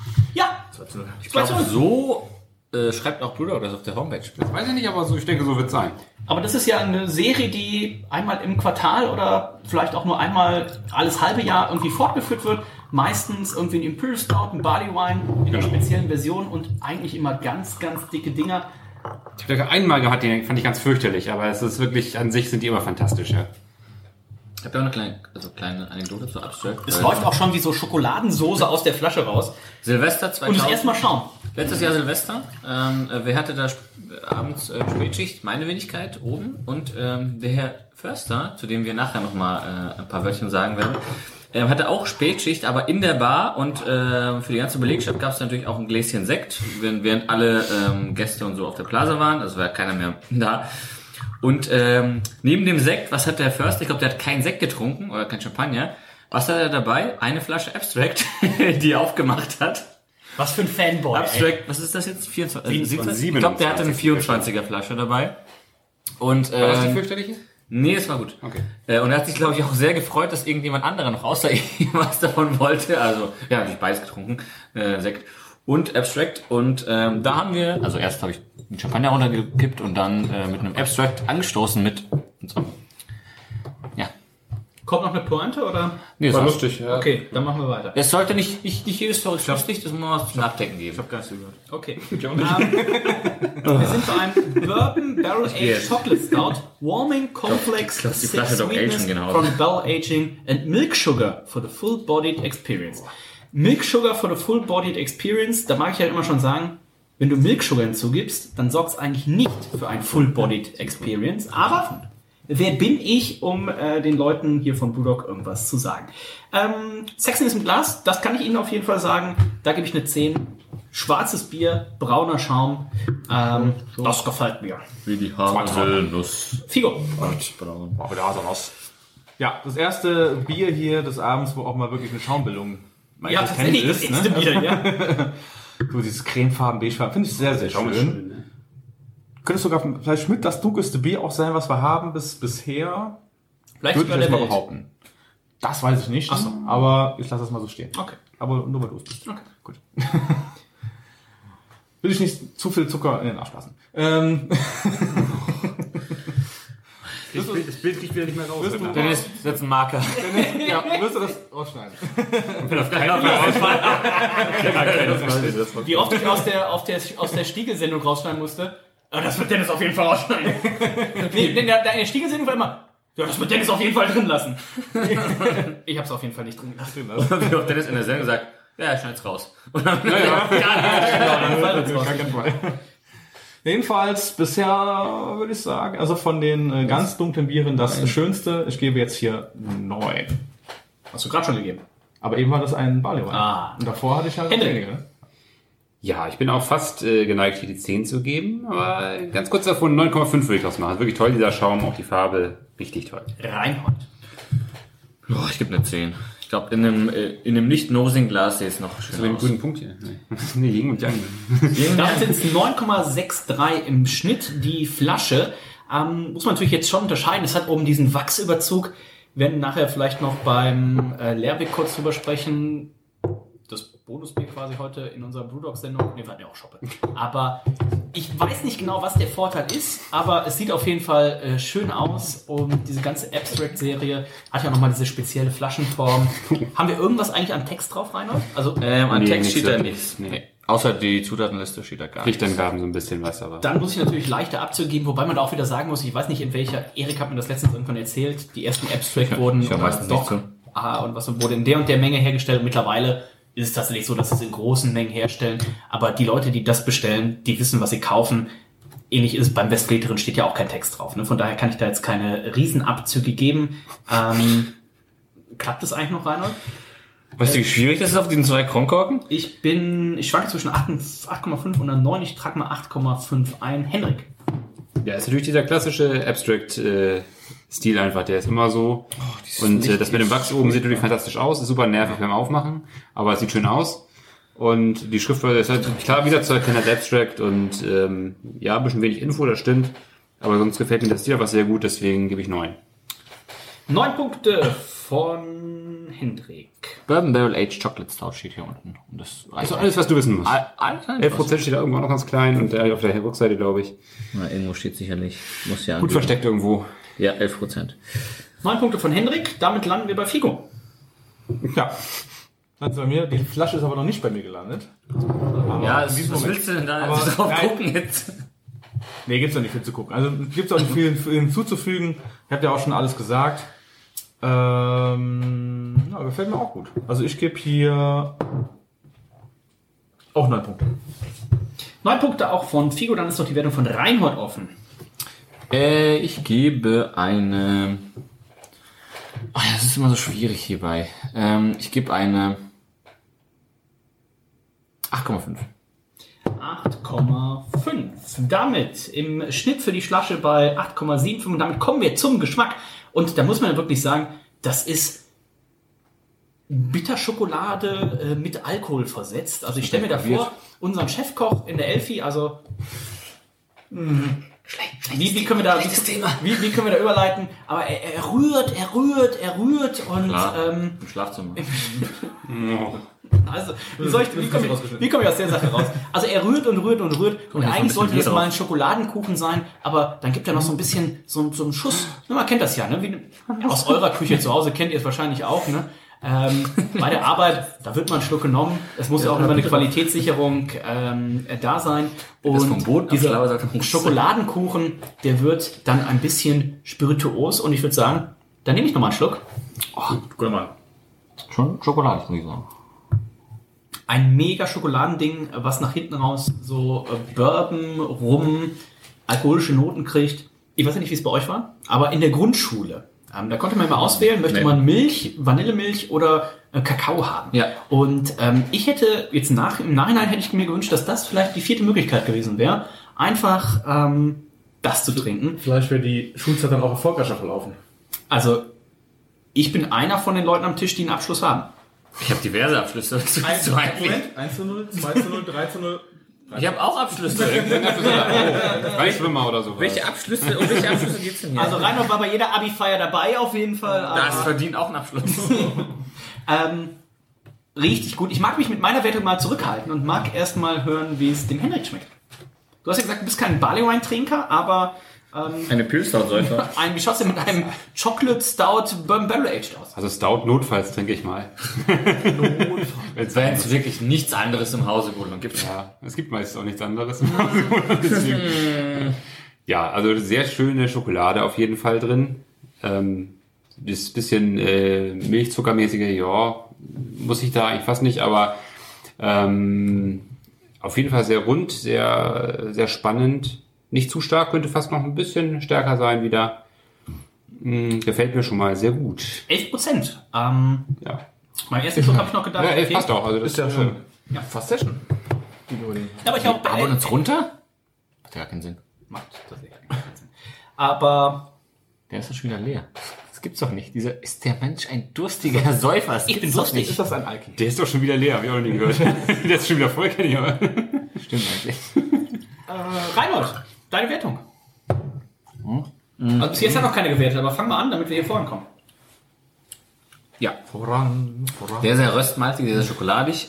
Ja. Ich glaube, so schreibt auch Brewdog das auf der Homepage. Das weiß ich nicht, aber so, ich denke, so wird es sein. Aber das ist ja eine Serie, die einmal im Quartal oder vielleicht auch nur einmal alles halbe Jahr irgendwie fortgeführt wird. Meistens irgendwie ein Imperial Stout, ein Barley Wine in einer speziellen Version und eigentlich immer ganz, ganz dicke Dinger. Ich habe einmal gehabt, den fand ich ganz fürchterlich, aber es ist wirklich, an sich sind die immer fantastisch, ja. Ich habe da noch eine kleine Anekdote zu Abstract. Es läuft auch schon wie so Schokoladensoße aus der Flasche raus. Silvester 2000. Und das erstmal schauen. Letztes Jahr Silvester. Wer hatte da abends Spätschicht? Meine Wenigkeit oben. Und der Herr Förster, zu dem wir nachher nochmal ein paar Wörtchen sagen werden, hatte auch Spätschicht, aber in der Bar. Und für die ganze Belegschaft gab es natürlich auch ein Gläschen Sekt, während alle Gäste und so auf der Plaza waren. Also war keiner mehr da. Und neben dem Sekt, was hat der Förster? Ich glaube, der hat keinen Sekt getrunken oder kein Champagner. Was hat er dabei? Eine Flasche Abstract, die er aufgemacht hat. Was für ein Fanboy. Abstract, was ist das jetzt? 24? 27. Ich glaube, der hatte eine 24er Flasche dabei. Und, War das die fürchterliche? Nee, es war gut. Okay. Und er hat sich, glaube ich, auch sehr gefreut, dass irgendjemand anderer noch außer ihm was davon wollte. Also, ja, habe ich beides getrunken. Sekt und Abstract. Und da haben wir, also erst habe ich einen Champagner runtergekippt und dann mit einem Abstract angestoßen mit unserem, ja, Kommt noch eine Pointe, oder? Nee, War das lustig, ja. Okay, dann machen wir weiter. Es sollte nicht jedes Tor ist lustig, das muss man was zum Nachdenken geben. Ich habe gar nicht zugehört. Okay. Wir sind bei einem Bourbon Barrel Aged Chocolate Stout, Warming Complex die Flasche Dog Aging, genau. from Barrel Aging and Milk Sugar for the Full-Bodied Experience. Milk Sugar for the Full-Bodied Experience, da mag ich halt immer schon sagen, wenn du Milk Sugar hinzugibst, dann sorgt es eigentlich nicht für ein Full-Bodied Experience, aber wer bin ich, um den Leuten hier von Brewdog irgendwas zu sagen? Sexiness im Glas, das kann ich Ihnen auf jeden Fall sagen. Da gebe ich eine 10. Schwarzes Bier, brauner Schaum. Das gefällt mir. Wie die Haselnuss. Figo. Braun. Auch wieder Haselnuss. Ja, das erste Bier hier des Abends, wo auch mal wirklich eine Schaumbildung Ja, tatsächlich das erste Bier, ja. So dieses cremefarben, beigefarben, finde ich sehr, sehr schön. Ne? Könnte sogar vielleicht mit das dunkelste Bier auch sein, was wir haben bisher. Vielleicht Würde ich sogar jetzt der mal Welt. behaupten. Das weiß ich nicht, Ach so. aber ich lasse das mal so stehen. Okay. Aber nur weil du es bist. Okay. Gut. Will ich nicht zu viel Zucker in den Arsch lassen. Das Bild kriegt wieder nicht mehr raus. Dennis, setz einen Marker. Ja, wirst du das rausschneiden? Wie oft ich aus der Stiegelsendung rausschneiden musste. Aber das wird Dennis auf jeden Fall rausschneiden. Nee, in der Stiegelsendung war immer, ja, das wird Dennis auf jeden Fall drin lassen. Ich hab's auf jeden Fall nicht drin gelassen. Wie oft Dennis in der Sendung sagt, ja, ich schneid's raus. Und dann, Jedenfalls bisher würde ich sagen, also von den ganz dunklen Bieren das schönste. Ich gebe jetzt hier 9. Hast du gerade schon gegeben? Aber eben war das ein Barley Wine. Ah. Und davor hatte ich halt Hendrik. weniger. Ja, ich bin auch fast geneigt, hier die 10 zu geben, aber ganz kurz davon 9,5 würde ich draus machen. Wirklich toll, dieser Schaum, auch die Farbe, richtig toll. Reinhold. oh, ich gebe eine 10. Ich glaube, in einem Nicht-Nosing-Glas sehe es noch Das ist schön ein aus. guter Punkt hier. Nee, Yin und Yang. Damit sind es 9,63 im Schnitt. Die Flasche muss man natürlich jetzt schon unterscheiden. Es hat oben diesen Wachsüberzug. Wir werden nachher vielleicht noch beim Lehrweg kurz drüber sprechen. Das Bonusbier quasi heute in unserer Brewdog-Sendung. Ne, wir hatten ja auch Schoppe. Aber ich weiß nicht genau, was der Vorteil ist, aber es sieht auf jeden Fall schön aus. Und diese ganze Abstract-Serie hat ja nochmal diese spezielle Flaschenform. Haben wir irgendwas eigentlich an Text drauf, Reinhold? Also An Nee, Text nichts steht da wirklich. nichts. Nee. Außer die Zutatenliste steht da gar nichts. Lichtangaben so ein bisschen was, aber. dann muss ich natürlich leichter Abzüge geben, wobei man da auch wieder sagen muss, ich weiß nicht, in welcher, Erik hat mir das letztens irgendwann erzählt, die ersten Abstract wurden ich hab meistens doch, nicht und was wurde in der und der Menge hergestellt. Und mittlerweile ist es tatsächlich so, dass sie es in großen Mengen herstellen, aber die Leute, die das bestellen, die wissen, was sie kaufen. Ähnlich ist es beim Westfleterin, steht ja auch kein Text drauf. Ne? Von daher kann ich da jetzt keine Riesenabzüge geben. Klappt das eigentlich noch, Reinhold? Weißt du, wie schwierig das ist auf diesen 2 Kronkorken? Ich schwanke zwischen 8,5 und einer 9, ich trage mal 8,5 ein. Henrik. Ja, ist natürlich dieser klassische Abstract-Stil einfach, der ist immer so. Und das mit dem Wachs oben sieht natürlich fantastisch aus, ist super nervig beim Aufmachen, aber es sieht schön aus. Und die Schriftfolge ist halt klar wieder zu erkennen als Abstract und ja, ein bisschen wenig Info, das stimmt. Aber sonst gefällt mir das Stil einfach sehr gut, deswegen gebe ich 9. 9 Punkte von Hendrik. Bourbon Barrel Aged Chocolate Stout steht hier unten. Und das reicht. Also alles, was du wissen musst. Alles? 11% steht da irgendwo noch ganz klein und auf der Rückseite, glaube ich. Na, irgendwo steht sicherlich. Muss ja Gut versteckt irgendwo. Ja, 11%. 9 Punkte von Hendrik, damit landen wir bei Figo. Ja. Also bei mir, die Flasche ist aber noch nicht bei mir gelandet. Aber Ja, in diesem was Moment- willst du denn da Aber drauf nein. gucken jetzt? Nee, gibt's doch nicht viel zu gucken. Also gibt's auch nicht viel hinzuzufügen. Ich habe ja auch schon alles gesagt. Ja, gefällt mir auch gut. Also ich gebe hier auch 9 Punkte. 9 Punkte auch von Figo, dann ist noch die Wertung von Reinhold offen. Ich gebe eine... Oh, das ist immer so schwierig hierbei. Ich gebe eine 8,5. 8,5. Damit im Schnitt für die Flasche bei 8,75 und damit kommen wir zum Geschmack. Und da muss man ja wirklich sagen, das ist Bitterschokolade mit Alkohol versetzt. Also ich stelle mir da vor, unseren Chefkoch in der Elfi, also wie können wir da wie können wir da überleiten? Aber er rührt und Im Schlafzimmer. Also, wie komme ich aus der Sache raus? Also er rührt und eigentlich sollte das mal ein Schokoladenkuchen sein, aber dann gibt er noch so ein bisschen so einen Schuss. Man kennt das ja, ne? Wie, aus eurer Küche zu Hause kennt ihr es wahrscheinlich auch, ne? Bei der Arbeit, da wird man einen Schluck genommen. Es muss ja auch immer eine Qualitätssicherung da sein. Und dieser Schokoladenkuchen, der wird dann ein bisschen spirituos. Und ich würde sagen, dann nehme ich nochmal einen Schluck. Oh, guck mal. Schon schokoladig, muss ich sagen. Ein mega Schokoladending, was nach hinten raus so Bourbon, Rum, alkoholische Noten kriegt. Ich weiß ja nicht, wie es bei euch war, aber in der Grundschule, da konnte man immer auswählen, möchte man Milch, Vanillemilch oder Kakao haben. Ja. Und ich hätte jetzt im Nachhinein hätte ich mir gewünscht, dass das vielleicht die 4. Möglichkeit gewesen wäre, einfach das zu trinken. Vielleicht wäre die Schulzeit dann auch erfolgreicher verlaufen. Also, ich bin einer von den Leuten am Tisch, die einen Abschluss haben. Ich habe diverse Abschlüsse. 1:0, 2:0, 3:0. Ich habe auch Abschlüsse. Freischwimmer oder so. Welche Abschlüsse geht's denn hier? Also Reinhold war bei jeder Abi-Feier dabei auf jeden Fall. Das verdient auch einen Abschluss. Richtig gut. Ich mag mich mit meiner Wertung mal zurückhalten und mag erst mal hören, wie es dem Henrik schmeckt. Du hast ja gesagt, du bist kein Barley-Wine-Trinker, aber eine Pilz-Stout-Säufer. Wie schaut's denn mit einem Chocolate Stout Bourbon Barrel Aged aus? Also Stout notfalls trinke ich mal. Wenn es wirklich nichts anderes im Hause gibt. Ja, es gibt meistens auch nichts anderes im Hause. Ja, also sehr schöne Schokolade auf jeden Fall drin. Das bisschen Milchzuckermäßige, ja, muss ich da eigentlich fast nicht, aber auf jeden Fall sehr rund, sehr, sehr spannend. Nicht zu stark, könnte fast noch ein bisschen stärker sein wieder. Gefällt mir schon mal sehr gut. 11%. Ja. Beim ersten Schluck habe ich noch gedacht. Ja, 11 passt auch. Also das ist ja schon fast Session. Ja, aber ich auch. Aber uns runter? Macht ja gar keinen Sinn. Macht tatsächlich keinen Sinn. Aber der ist doch schon wieder leer. Das gibt's doch nicht. Ist der Mensch ein durstiger Säufer? Ich bin durstig. Ist das ein Alki? Der ist doch schon wieder leer, habe ich auch noch nie gehört. Der ist schon wieder voll, kenne ich aber. Stimmt eigentlich. Reinhold, deine Wertung. Also bis jetzt hat noch keine gewertet, aber fang mal an, damit wir hier vorankommen. Ja. Voran. Sehr, sehr röstmalzig, sehr, sehr schokoladig.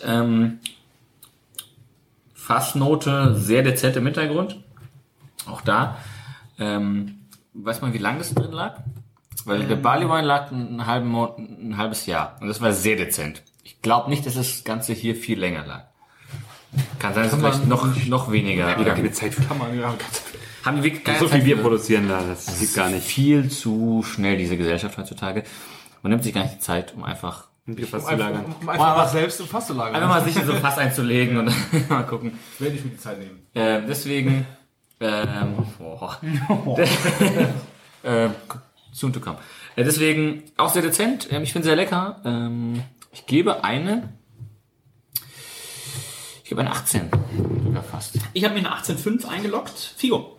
Fassnote, sehr dezent im Hintergrund. Auch da. Weiß man, wie lange das drin lag? Weil der Barley Wine lag ein halbes Jahr. Und das war sehr dezent. Ich glaube nicht, dass das Ganze hier viel länger lag. Kann sein, dass es vielleicht noch weniger. Wieder keine Zeit für. Haben die wirklich keine so Zeit viel Bier für. produzieren da, das geht gar nicht. Viel zu schnell, diese Gesellschaft heutzutage. Man nimmt sich gar nicht die Zeit, um einfach ein Bierfass zu lagern. Um einfach selbst im Fass zu lagern. Einfach mal sich in so ein Fass einzulegen und mal gucken. Werde ich mir die Zeit nehmen. Deswegen, soon to come. Deswegen auch sehr dezent. Ich finde sehr lecker. Ich gebe eine 18. Sogar fast. Ich habe mir eine 18,5 eingeloggt. Figo.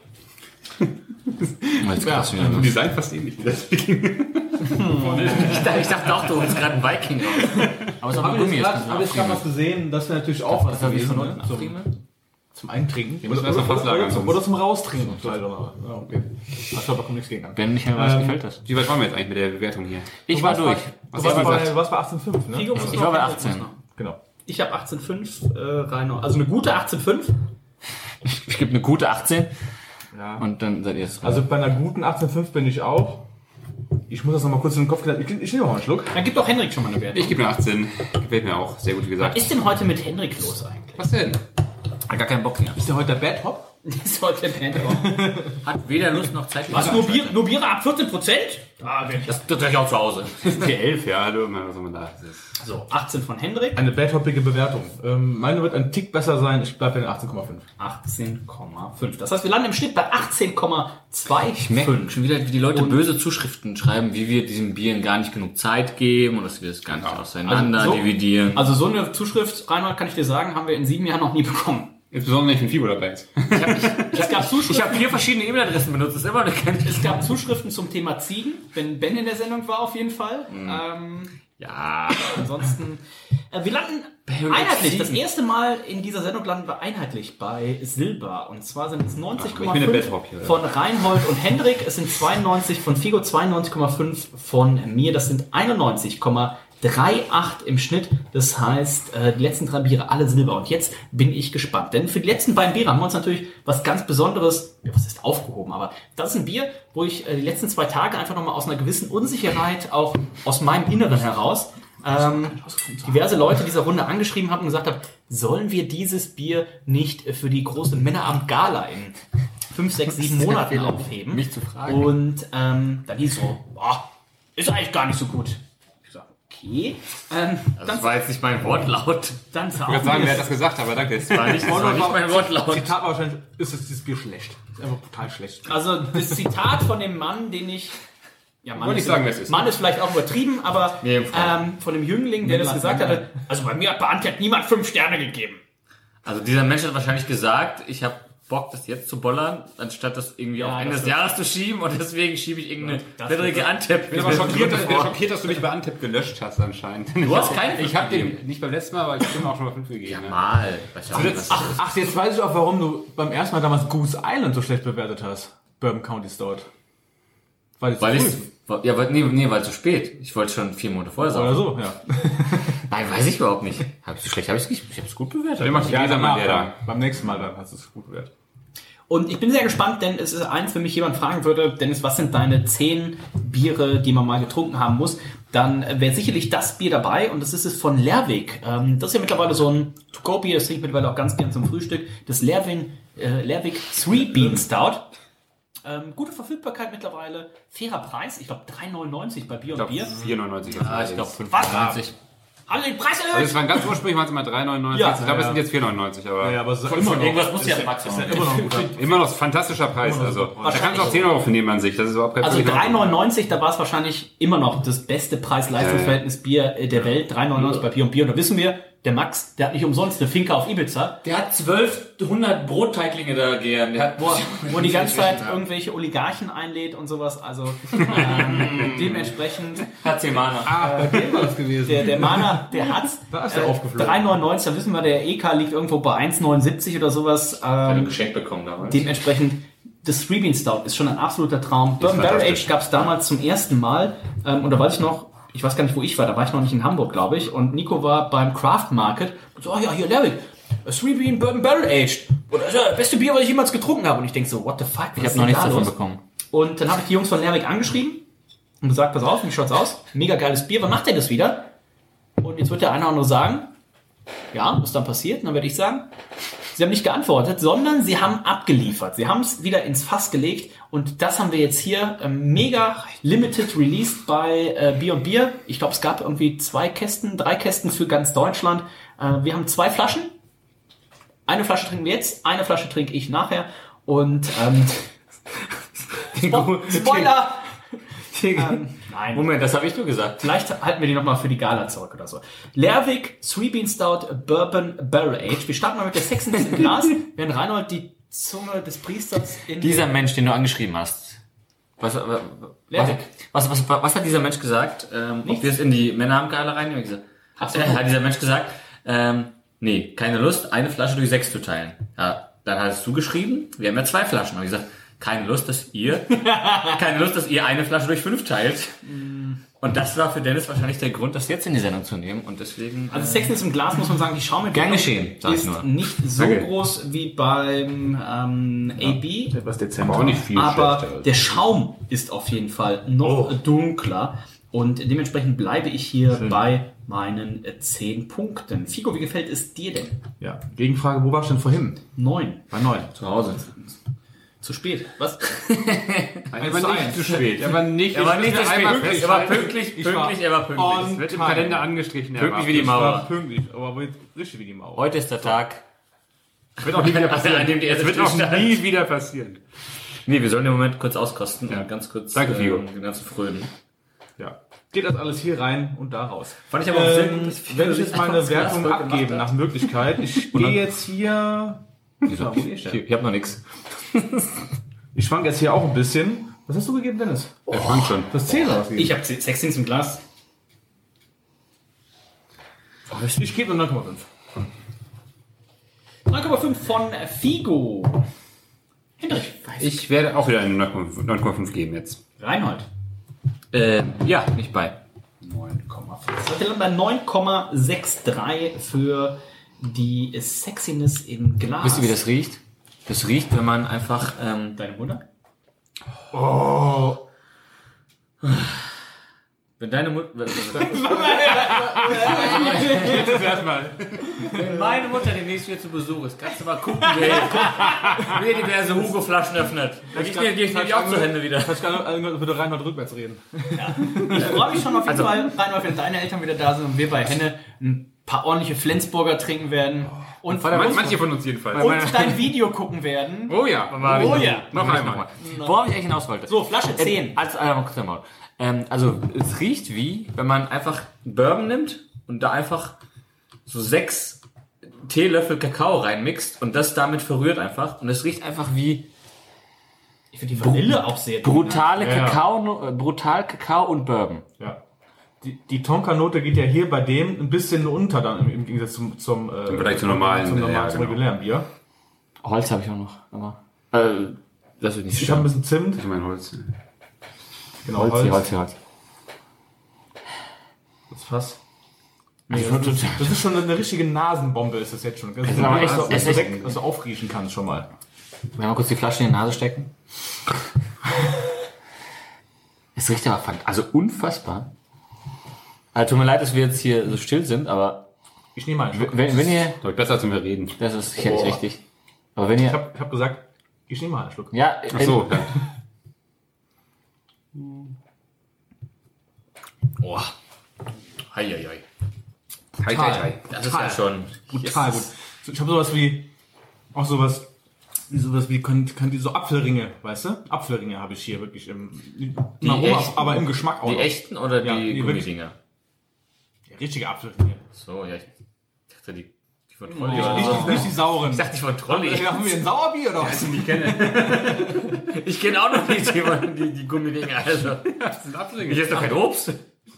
Die Design fast ähnlich wie das Viking. Ich dachte auch, du holst gerade ein Viking raus. Aber es ist auch ein Gummi. Habe ich gerade was gesehen, das wäre natürlich auch was gewesen, ne? Zum Eintrinken. Oder zum Raustrinken. Vielleicht auch. Ja, okay. Ich glaube, da kommt nichts gegen an. Wenn nicht mehr weiß, gefällt das. Wie weit waren wir jetzt eigentlich mit der Bewertung hier? Ich war durch. Du warst bei 18,5, ne? Ich war bei 18. Genau. Ich habe 18,5 Reinhold. Also eine gute 18,5. Ich gebe eine gute 18. Ja. Und dann seid ihr es dran. Also bei einer guten 18,5 bin ich auch. Ich muss das noch mal kurz in den Kopf gelassen. Ich nehme mal einen Schluck. Dann gibt doch Henrik schon mal eine Wertung. Ich gebe eine 18. Gefällt mir auch. Sehr gut, wie gesagt. Was ist denn heute mit Henrik los eigentlich? Was denn? Hat gar keinen Bock mehr. Ist der heute der Bad Hop? ist heute der Band. Hat weder Lust noch Zeit. Was, nur Biere ab 14%? Das tue ich auch zu Hause. Die 11, ja, hallo, was soll man da? So, 18 von Hendrik. Eine bad-hoppige Bewertung. Meine wird ein Tick besser sein. Ich bleibe bei den 18,5. 18,5. Das heißt, wir landen im Schnitt bei 18,25. Ich merke schon wieder, wie die Leute böse Zuschriften schreiben, wie wir diesem Bieren gar nicht genug Zeit geben und dass wir das gar nicht auseinander dividieren. Also so eine Zuschrift, Reinhard, kann ich dir sagen, haben wir in 7 Jahren noch nie bekommen. Insbesondere nicht, wenn Fibo dabei ist. Ich habe 4 verschiedene E-Mail-Adressen benutzt. Das ist immer Es gab Zuschriften zum Thema Ziegen, wenn Ben in der Sendung war auf jeden Fall. Ja. Ansonsten, wir landen einheitlich. Das erste Mal in dieser Sendung landen wir einheitlich bei Silber. Und zwar sind es 90,5 von Reinhold und Hendrik. Es sind 92 von Figo, 92,5 von mir. Das sind 91,3 3,8 im Schnitt. Das heißt, die letzten 3 Biere alle Silber. Und jetzt bin ich gespannt. Denn für die letzten beiden Biere haben wir uns natürlich was ganz Besonderes, was ist aufgehoben, aber das ist ein Bier, wo ich die letzten 2 Tage einfach nochmal aus einer gewissen Unsicherheit, auch aus meinem Inneren heraus, diverse Leute dieser Runde angeschrieben haben und gesagt haben, sollen wir dieses Bier nicht für die große Männerabend-Gala in 5, 6, 7 Monaten aufheben? Mich zu fragen. Und da hieß so, ist eigentlich gar nicht so gut. Ich sag, okay. Das war jetzt nicht mein Wortlaut. Dann Ich würde sagen, wer hat das gesagt, aber danke. Das war nicht mein Wortlaut. Zitat war wahrscheinlich, ist dieses Bier schlecht. Ist einfach total schlecht. Also das Zitat von dem Mann, den ich... Ja, Mann, Wollte ich sagen, wer es ist. Mann ist vielleicht auch übertrieben, aber Nee, von dem Jüngling, der das gesagt hatte, also bei mir hat bei Antep niemand 5 Sterne gegeben. Also dieser Mensch hat wahrscheinlich gesagt, ich habe Bock, das jetzt zu bollern, anstatt das irgendwie auf Ende des Jahres zu schieben und deswegen schiebe ich irgendeine niedrige Antep. Ich bin aber schockiert, dass du mich bei Antep gelöscht hast anscheinend. Du hast keine. Ich habe den nicht beim letzten Mal, aber ich habe ihm auch schon mal 5 gegeben. Ja, mal. Ach, jetzt weiß ich auch, warum du beim ersten Mal damals Goose Island so schlecht bewertet hast. Bourbon County Stout. Weil weil zu spät. Ich wollte schon 4 Monate vorher sagen. Oder so, ja. Nein, weiß ich überhaupt nicht. Habe ich so schlecht? Habe ich nicht? Ich habe es gut bewertet. Der macht die Gläser mal, der da. Beim nächsten Mal dann hast du es gut bewertet. Und ich bin sehr gespannt, denn es ist eins, wenn mich jemand fragen würde, Dennis, was sind deine 10 Biere, die man mal getrunken haben muss, dann wäre sicherlich das Bier dabei und das ist es von Lerwick. Das ist ja mittlerweile so ein To-Go-Bier, das trinke ich mittlerweile auch ganz gern zum Frühstück. Das Lerwick 3 Bean Stout. Gute Verfügbarkeit mittlerweile, fairer Preis, ich glaube 3,99 bei Bier und Bier. 4,99. Ich glaube 5,90. Haben Sie den Preis erhöht? Also es waren ganz ursprünglich waren es immer 3,99. Ja. Ich glaube, es sind jetzt 4,99. Aber Ja, aber es ist Von irgendwas muss ja Max immer noch ein guter. immer noch fantastischer Preis. Also da kannst du auch 10 Euro für nehmen an sich. Das ist überhaupt kein Also Problem. 3,99, da war es wahrscheinlich immer noch das beste Preis-Leistungs-Verhältnis Bier der Welt. 3,99 bei Bier und Bier. Und da wissen wir, der Max, der hat nicht umsonst eine Finca auf Ibiza, Der hat 1200 Brotteiglinge da gern. Der hat wo die ganze Zeit irgendwelche Oligarchen einlädt und sowas. Also dementsprechend, HC Mana. Bei dem war das gewesen. der Mana, der hat's. Da ist er aufgeflogen. 3,99, da wissen wir, der EK liegt irgendwo bei 1,79 oder sowas. Ein Geschenk bekommen damals. Dementsprechend, das 3 Bean Stout ist schon ein absoluter Traum. Bourbon Barrel Aged gab es damals zum ersten Mal. Und da weiß ich noch, ich weiß gar nicht, wo ich war, da war ich noch nicht in Hamburg, glaube ich. Und Nico war beim Craft Market und so, hier, Lerwick, 3 Bean Bourbon Barrel Aged. Und das ist das beste Bier, was ich jemals getrunken habe. Und ich denke so, what the fuck, Ich habe noch nichts davon bekommen. Und dann habe ich die Jungs von Lerwick angeschrieben und gesagt, pass auf, wie schaut's aus? Mega geiles Bier, wann macht ihr das wieder? Und jetzt wird der eine auch nur sagen, ja, was dann passiert? Und dann werde ich sagen, sie haben nicht geantwortet, sondern sie haben abgeliefert. Sie haben es wieder ins Fass gelegt und das haben wir jetzt hier mega limited released bei Bier und Bier. Ich glaube, es gab irgendwie 3 Kästen für ganz Deutschland. Wir haben 2 Flaschen. Eine Flasche trinken wir jetzt, eine Flasche trinke ich nachher und Spoiler! Nein. Moment, das habe ich nur gesagt. Vielleicht halten wir die nochmal für die Gala zurück oder so. Lerwick 3 Bean Stout Bourbon Barrel Aged. Wir starten mal mit der sexendsten Glas, während Reinhold die Zunge des Priesters in Dieser Mensch, den du angeschrieben hast. Was hat dieser Mensch gesagt? Ob wir es in die Männerabendgala reinnehmen? Hat dieser Mensch gesagt, nee, keine Lust, eine Flasche durch 6 zu teilen. Ja, dann hattest du geschrieben, wir haben ja 2 Flaschen. Und ich gesagt, keine Lust, dass ihr eine Flasche durch 5 teilt. Und das war für Dennis wahrscheinlich der Grund, das jetzt in die Sendung zu nehmen. Und deswegen. Also Sexiness im Glas muss man sagen, die Schaumentwicklung Gern geschehen, sag ich ist nur. nicht so groß wie beim AB, Etwas dezent. auch nicht viel aber schlechter. der Schaum ist auf jeden Fall noch dunkler. Und dementsprechend bleibe ich hier bei meinen 10 Punkten. Figo, wie gefällt es dir denn? Ja. Gegenfrage, wo warst du denn vorhin? 9. Bei 9. Zu Hause. Zu spät. Was? Er war nicht zu spät. Er war nicht zu spät. Er war pünktlich. Es wird im Kalender angestrichen. Pünktlich wie die Mauer. Pünktlich, aber richtig wie die Mauer. Heute ist der Tag. Wird auch nie wieder passieren. An dem die erste wird auch stand. nie wieder passieren. Nee, wir sollen den Moment kurz auskosten und ganz kurz Danke, Figo. den ganzen Frönen. Ja. Geht das alles hier rein und da raus. Fand ich aber auch sehr gut, dass Figo Wenn ich sich jetzt einfach meine das Glas Wertung voll gemacht abgebe hat. nach Möglichkeit, ich gehe jetzt hier... Ich hab noch nichts. Ich schwank jetzt hier auch ein bisschen. Was hast du gegeben, Dennis? Er fängt schon. Das 10 ausgegeben. Ich habe Sexings im Glas. Ich gebe nur 9,5. 9,5 von Figo. Hendrik. Ich werde auch wieder eine 9,5 geben jetzt. Reinhold. Ja, nicht bei. 9,5 Wir landen bei 9,63 für die Sexiness im Glas. Wisst ihr, wie das riecht? Das riecht, wenn man einfach... Deine Mutter? Wenn deine Mutter... Wenn meine Mutter demnächst wieder zu Besuch ist, kannst du mal gucken, wer diverse Hugo-Flaschen öffnet. Da gehe ich auch zur Hände wieder. Ich kann bitte Reinhold rückwärts reden. Ja. Ich freue mich schon auf jeden Fall, Reinhold, wenn deine Eltern wieder da sind und wir bei Henne ein paar ordentliche Flensburger trinken werden. Und Manche von uns jedenfalls. Und dein Video gucken werden. Oh ja. Oh ja. Noch einmal. Worauf ich eigentlich hinaus wollte. So, Flasche 10. Also, es riecht wie, wenn man einfach Bourbon nimmt und da einfach so 6 Teelöffel Kakao reinmixt und das damit verrührt einfach. Und es riecht einfach wie Ich finde die Vanille auch sehr brutal Kakao und Bourbon. Ja. Die Tonka-Note geht ja hier bei dem ein bisschen unter dann im Gegensatz zum Vielleicht zum normalen, zum regulären Bier. Holz habe ich auch noch, aber das wird nicht Ich habe ein bisschen Zimt. Ich mein Holz. Genau, Holz. Das passt. Nee, das ist schon eine richtige Nasenbombe, ist das jetzt schon. Das ist aber echt, dass du aufriechen kannst schon mal. Wenn wir mal kurz die Flasche in die Nase stecken. Es riecht aber unfassbar. Also tut mir leid, dass wir jetzt hier so still sind, aber ich nehme mal einen Schluck. Wenn ihr... Doch besser als wir reden. Das ist sicherlich richtig. Aber wenn ihr... Ich hab gesagt, ich nehme mal einen Schluck. Ja, Ach so. Ja. Oh. Heieiei. Hi. Das ist ja schon... Brutal gut. Ich habe sowas wie so Apfelringe, weißt du? Apfelringe habe ich hier wirklich im Aroma, aber im Geschmack auch. Die echten oder die Gummidinger? Ja, richtige Apfelringe. So, ja, ich dachte die von Trolli oder so. Nicht die sauren. Ich dachte die von Trolli. Haben wir ein Sauerbier oder was? Ich kenne auch noch nicht die Gummidinger. Also. Das sind Apfelringe. Hier ist doch kein Obst.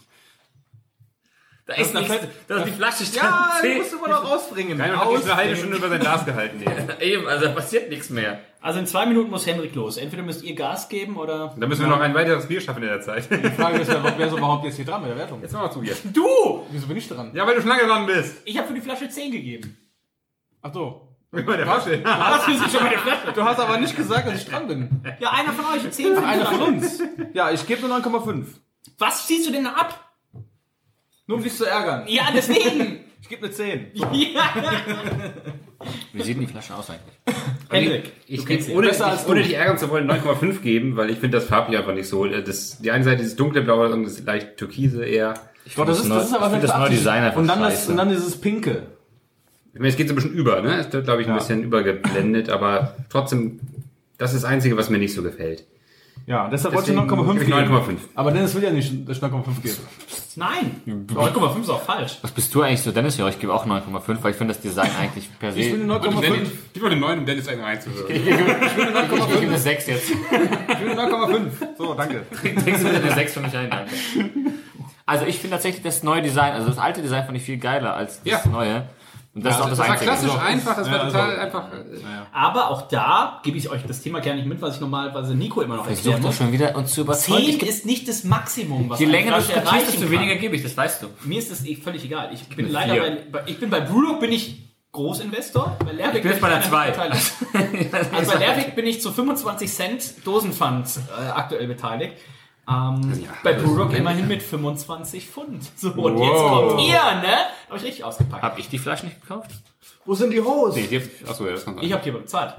Da ist nichts. Da ist die Flasche stand. Ja, die musst du mal noch rausbringen. Keiner hat jetzt eine halbe Stunde über sein Glas gehalten. Eben, also da passiert nichts mehr. Also in 2 Minuten muss Hendrik los. Entweder müsst ihr Gas geben oder... Dann müssen wir noch ein weiteres Bier schaffen in der Zeit. Die Frage ist, wer ist überhaupt jetzt hier dran mit der Wertung? Jetzt mach mal zu hier. Du! Wieso bin ich dran? Ja, weil du schon lange dran bist. Ich habe für die Flasche 10 gegeben. Ach so. Bei der Flasche. Was für schon bei der Flasche? Du hast aber nicht gesagt, dass ich dran bin. Ja, einer von euch 10 für die Einer von Flasche. uns. Ja, ich gebe nur 9,5. Was ziehst du denn da ab? Nur um dich zu ärgern. Ja, deswegen. Ich gebe eine 10. Ja. Wie sieht denn die Flasche aus eigentlich? Hendrik, Ich ohne dich ärgern zu wollen 9,5 geben, weil ich finde das farblich einfach nicht so. Die eine Seite ist dunkle Blau, das andere ist leicht türkise eher. Ich glaube, das ist aber ich finde das neue Design einfach und dann scheiße. und dann dieses Pinke. Ich meine, es geht so ein bisschen über, ne? Es wird, glaube ich, ein bisschen übergeblendet, aber trotzdem, das ist das Einzige, was mir nicht so gefällt. Ja, deshalb wollte ich Deswegen 9,5 gebe ich geben. 9,5. Aber Dennis will ja nicht, dass ich 9,5 gebe. Nein. 9,5 ist auch falsch. Was bist du eigentlich so, Dennis? Ja, ich gebe auch 9,5, weil ich finde das Design eigentlich per se... Ich will eine 9,5. Gib mal den 9, um Dennis einen reinzuhören. Ich gebe eine 6 jetzt. Ich will eine 9,5. So, danke. Trinkst du bitte eine 6 für mich ein, danke. Also ich finde tatsächlich das neue Design, also das alte Design fand ich viel geiler als das neue. Und das ist auch das war Einzige. klassisch einfach, das war total einfach. Aber auch da gebe ich euch das Thema gerne nicht mit, was ich normalerweise Nico immer noch erklären Versuch doch muss. schon wieder uns zu überzeugen. 10 ist nicht das Maximum, was Je eine länger du Flasche diskutierst, erreichen desto kann. weniger gebe ich, das weißt du. Mir ist das völlig egal. Ich bin leider bei Brewdog bin ich Großinvestor. Bei Lerwick Ich bin jetzt bei der 2. Also bei Lerwick bin ich zu 25 Cent Dosenpfand aktuell beteiligt. Bei Brewdog immerhin mit 25 Pfund. So, und jetzt kommt ihr, ne? Hab ich richtig ausgepackt. Hab ich die Flasche nicht gekauft? Wo sind die Hosen? Nee, achso, ja, das kann sein. Ich hab hier bezahlt.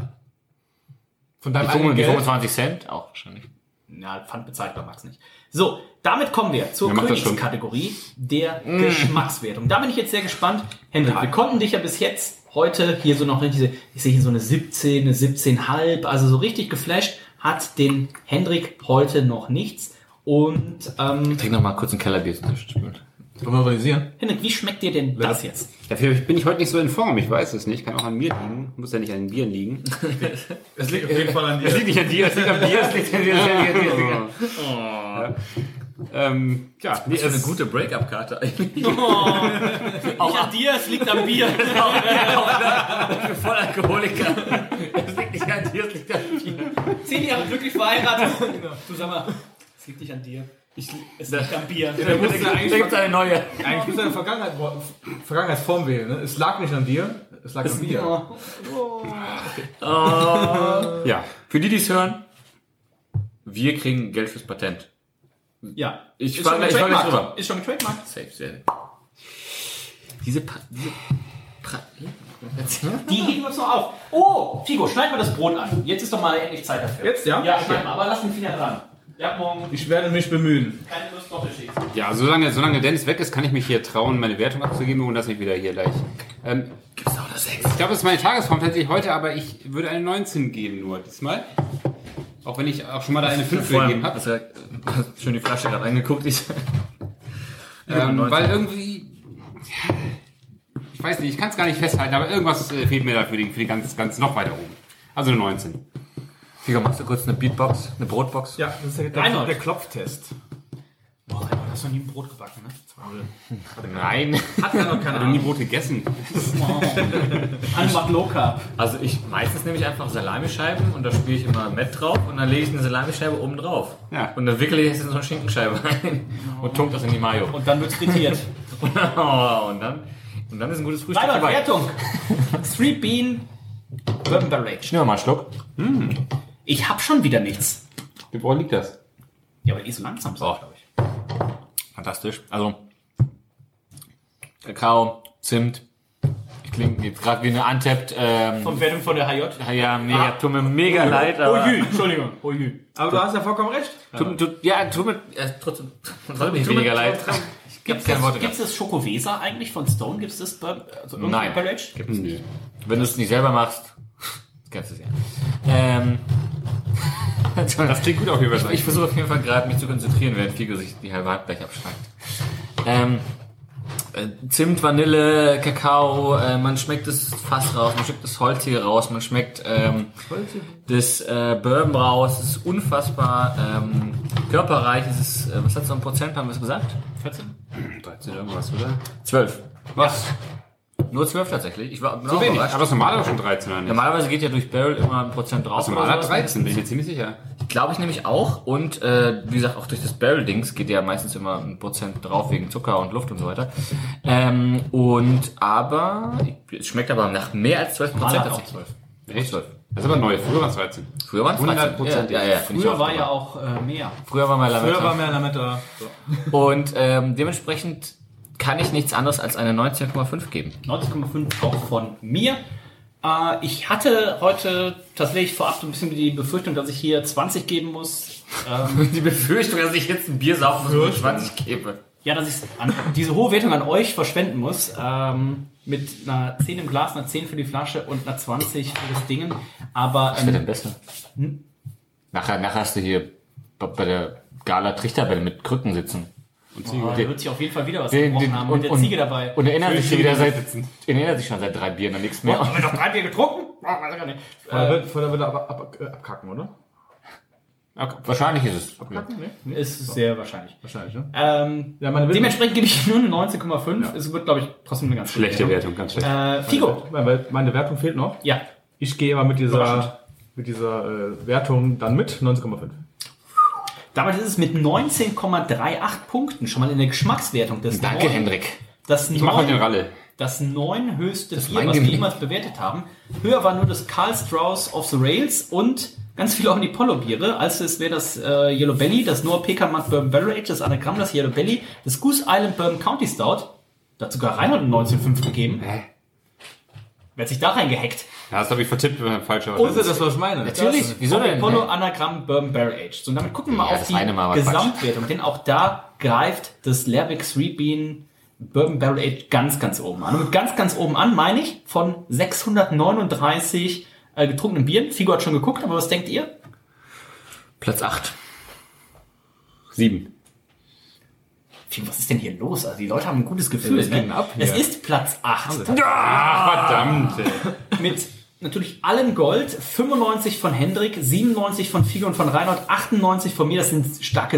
Von deinem Die eigenen Geld? 25 Cent? Auch wahrscheinlich. Na, Pfand bezahlt bei Max nicht. So, damit kommen wir zur Ja, mach das schon. Königskategorie der Geschmackswertung. Da bin ich jetzt sehr gespannt. Hendrik, wir konnten dich ja bis jetzt heute hier so noch ich sehe hier so eine 17, eine 17,5, also so richtig geflasht hat den Hendrik heute noch nichts. Und Trink noch mal kurz ein Kellerbier zwischen. Wollen wir organisieren? Hendrik, wie schmeckt dir denn das jetzt? Dafür bin ich heute nicht so in Form, ich weiß es nicht. Kann auch an mir liegen. Muss ja nicht an den Bieren liegen. Es liegt auf jeden Fall an dir. Es liegt nicht an dir, es liegt an dir, es liegt an dir, es liegt an dir. Ja, Das ist eine gute Break-up-Karte eigentlich. Auch an dir, es liegt am Bier. Für Vollalkoholiker. Es liegt nicht an dir, es liegt an mir. 10 Jahre glücklich verheiratet. Du sag mal, es liegt nicht an dir. Es liegt am Bier. Der muss ja eigentlich eine neue. Eigentlich müsste eine Vergangenheitsform wählen. Ne? Es lag nicht an dir, es lag an Bier. Ja, für die es hören, wir kriegen Geld fürs Patent. Ja. Ich Ist schon frage gleich getrademarkt. drüber. Ist schon getrademarkt. Safe, sehr. Die heben wir uns noch auf. Oh, Figo, schneid mal das Brot an. Jetzt ist doch mal endlich Zeit dafür. Jetzt, ja? Ja, schneid mal, aber lass den Finger dran. Ja, morgen. Ich werde mich bemühen. Keine Lust, Doppelschicht. Ja, solange Dennis weg ist, kann ich mich hier trauen, meine Wertung abzugeben und lass mich wieder hier gleich. Gibt's auch das 6? Ich glaube, das ist meine Tagesform tatsächlich heute, aber ich würde eine 19 geben nur diesmal. Auch wenn ich auch schon mal da eine 5 gegeben habe. Hast du schön die Flasche gerade angeguckt. Weil irgendwie... Ja, ich weiß nicht, ich kann es gar nicht festhalten, aber irgendwas fehlt mir da für die ganz noch weiter oben. Also eine 19. Figo, machst du kurz eine Beatbox, eine Brotbox? Ja, das ist der Klopftest. Boah, Reinhold, hast du noch nie ein Brot gebacken, ne? Nein. Hat ja noch Ich keine habe nie Brot gegessen. Anne macht Low Carb. Also meistens nehme ich einfach Salamischeiben und da spiele ich immer Mett drauf und dann lege ich eine Salamischeibe oben drauf. Ja. Und dann wickele ich es in so eine Schinkenscheibe rein und tunke das in die Mayo. Und dann wird's frittiert. und dann ist ein gutes Frühstück Reinhold, dabei. Wertung. Three Bean Bourbon Barrel Aged. Ich nehme mal einen Schluck. Ich hab schon wieder nichts. Woran liegt das? Ja, aber so langsam so, glaube ich. Fantastisch. Also Kakao, Zimt. Ich klinge jetzt gerade wie eine Untapped. Von Wertung von der HJ. Ja, mega, tut mir mega leid, aber... Entschuldigung. Aber du hast ja vollkommen recht. Tut mir trotzdem nicht weniger leid. Gibt's das Schokovesa eigentlich von Stone? Gibt's das Bourbon? Also Nein. Barrel Aged? Gibt's nicht. Wenn du es nicht selber machst, kennst du es ja. Das klingt gut auf jeden Fall. Ich versuche auf jeden Fall gerade mich zu konzentrieren, während Figo sich die halbe Hand gleich abschneidet. Zimt, Vanille, Kakao, man schmeckt das Fass raus, man schmeckt das Holzige raus, man schmeckt das Bourbon raus, es ist unfassbar körperreich, es ist, was hat so ein Prozent, haben wir es gesagt? 14? 13 irgendwas, oder? 12. Was? Nur 12 tatsächlich. Ich war So wenig. Aber das normale war schon 13, oder nicht? Normalerweise geht ja durch Barrel immer 1% drauf. Das normale hat 13, bin ich mir ziemlich sicher. Glaube ich nämlich auch. Und wie gesagt, auch durch das Barrel-Dings geht ja meistens immer 1% drauf wegen Zucker und Luft und so weiter. Aber es schmeckt aber nach mehr als 12%. Auch 12. Echt? 12. Das ist aber neu. Früher war es 13. Früher waren es 100%. Ja, Früher war ja auch mehr. Früher war mehr Lametta. So. Und dementsprechend kann ich nichts anderes als eine 19,5 geben. 19,5 auch von mir. Ich hatte heute tatsächlich vorab so ein bisschen die Befürchtung, dass ich hier 20 geben muss. Die Befürchtung, dass ich jetzt ein Bier saufen muss und 20 gebe. Ja, dass ich diese hohe Wertung an euch verschwenden muss. Mit einer 10 im Glas, einer 10 für die Flasche und einer 20 für das Ding. Aber Was wird denn besser? Nachher hast du hier bei der Gala Trichterwelle mit Krücken sitzen. Und da wird sich auf jeden Fall wieder was gebrochen haben mit der Ziege dabei. Und erinnert sich schon seit 3 Bieren an nichts mehr. Haben wir noch 3 Bier getrunken? Weiß ich gar nicht. Vorher wird er abkacken, oder? Wahrscheinlich ist es. Abkacken? Nee? Ist sehr wahrscheinlich. Wahrscheinlich, ne? Ja, dementsprechend gebe ich nur eine 19,5. Ja. Es wird, glaube ich, trotzdem eine ganz schlechte Wertung. Ganz schlecht. Figo. Meine Wertung fehlt noch. Ja. Ich gehe aber mit dieser Wertung dann mit 19,5. Damit ist es mit 19,38 Punkten schon mal in der Geschmackswertung. Danke, Hendrik. Ich mache heute den Ralle. Das 9 höchste Bier, was wir jemals bewertet haben. Höher war nur das Karl Strauss of the Rails und ganz viele auch die Polo-Biere. Also es wäre das Yellow Belly, das Noah Pecan Bourbon Barrel Aged, das Anagramm, das Yellow Belly, das Goose Island Bourbon County Stout. Da hat sogar Reinhold eine 19,5 gegeben. Wer hat sich da reingehackt? Ja, das habe ich vertippt, falsch. Und ist das, was ich meine? Natürlich. Wieso denn? Polo Anagramm Bourbon Barrel Aged. Und damit gucken wir mal auf die Gesamtwertung. Denn auch da greift das Lerwick 3-Bean Bourbon Barrel Aged ganz, ganz oben an. Und mit ganz, ganz oben an meine ich von 639 getrunkenen Bieren. Figo hat schon geguckt, aber was denkt ihr? Platz 8. 7. Was ist denn hier los? Also die Leute haben ein gutes Gefühl. Es ist Platz 8. Verdammt. Mit natürlich allen Gold. 95 von Hendrik, 97 von Figo und von Reinhold, 98 von mir. Das sind starke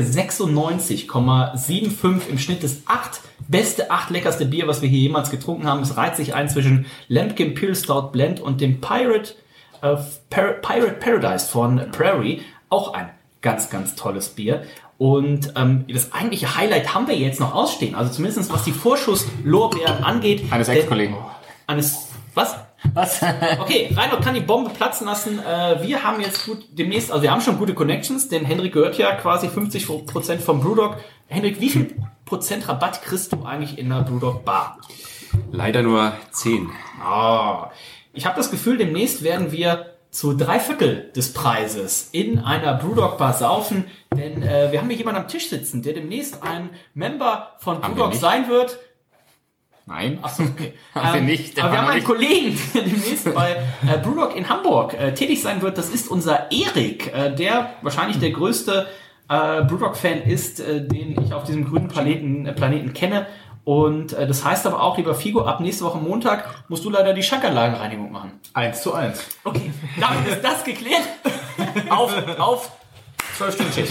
96,75 im Schnitt. Das beste 8 leckerste Bier, was wir hier jemals getrunken haben. Es reiht sich ein zwischen Lambic Imperial Stout Blend und dem Pirate Paradise von Prairie. Auch ein ganz, ganz tolles Bier. Und das eigentliche Highlight haben wir jetzt noch ausstehen. Also zumindest was die Vorschusslorbeeren angeht. Eines Ex-Kollegen. Was? Okay, Reinhold kann die Bombe platzen lassen. Wir haben jetzt demnächst, also wir haben schon gute Connections, denn Henrik gehört ja quasi 50% vom Brewdog. Henrik, wie viel Prozent Rabatt kriegst du eigentlich in der Brewdog Bar? Leider nur 10. Ich habe das Gefühl, demnächst werden wir zu 3/4 des Preises in einer Brewdog Bar saufen, denn wir haben hier jemanden am Tisch sitzen, der demnächst ein Member von Brewdog sein wird. Nein. Achso, okay. Haben wir nicht. Aber wir haben einen Kollegen, der demnächst bei Brewdog in Hamburg tätig sein wird. Das ist unser Erik, der wahrscheinlich der größte Brewdog-Fan ist, den ich auf diesem grünen Planeten kenne. Und das heißt aber auch, lieber Figo, ab nächste Woche Montag musst du leider die Schankanlagenreinigung machen. 1:1. Okay, damit ist das geklärt. auf 12 Stunden Schicht.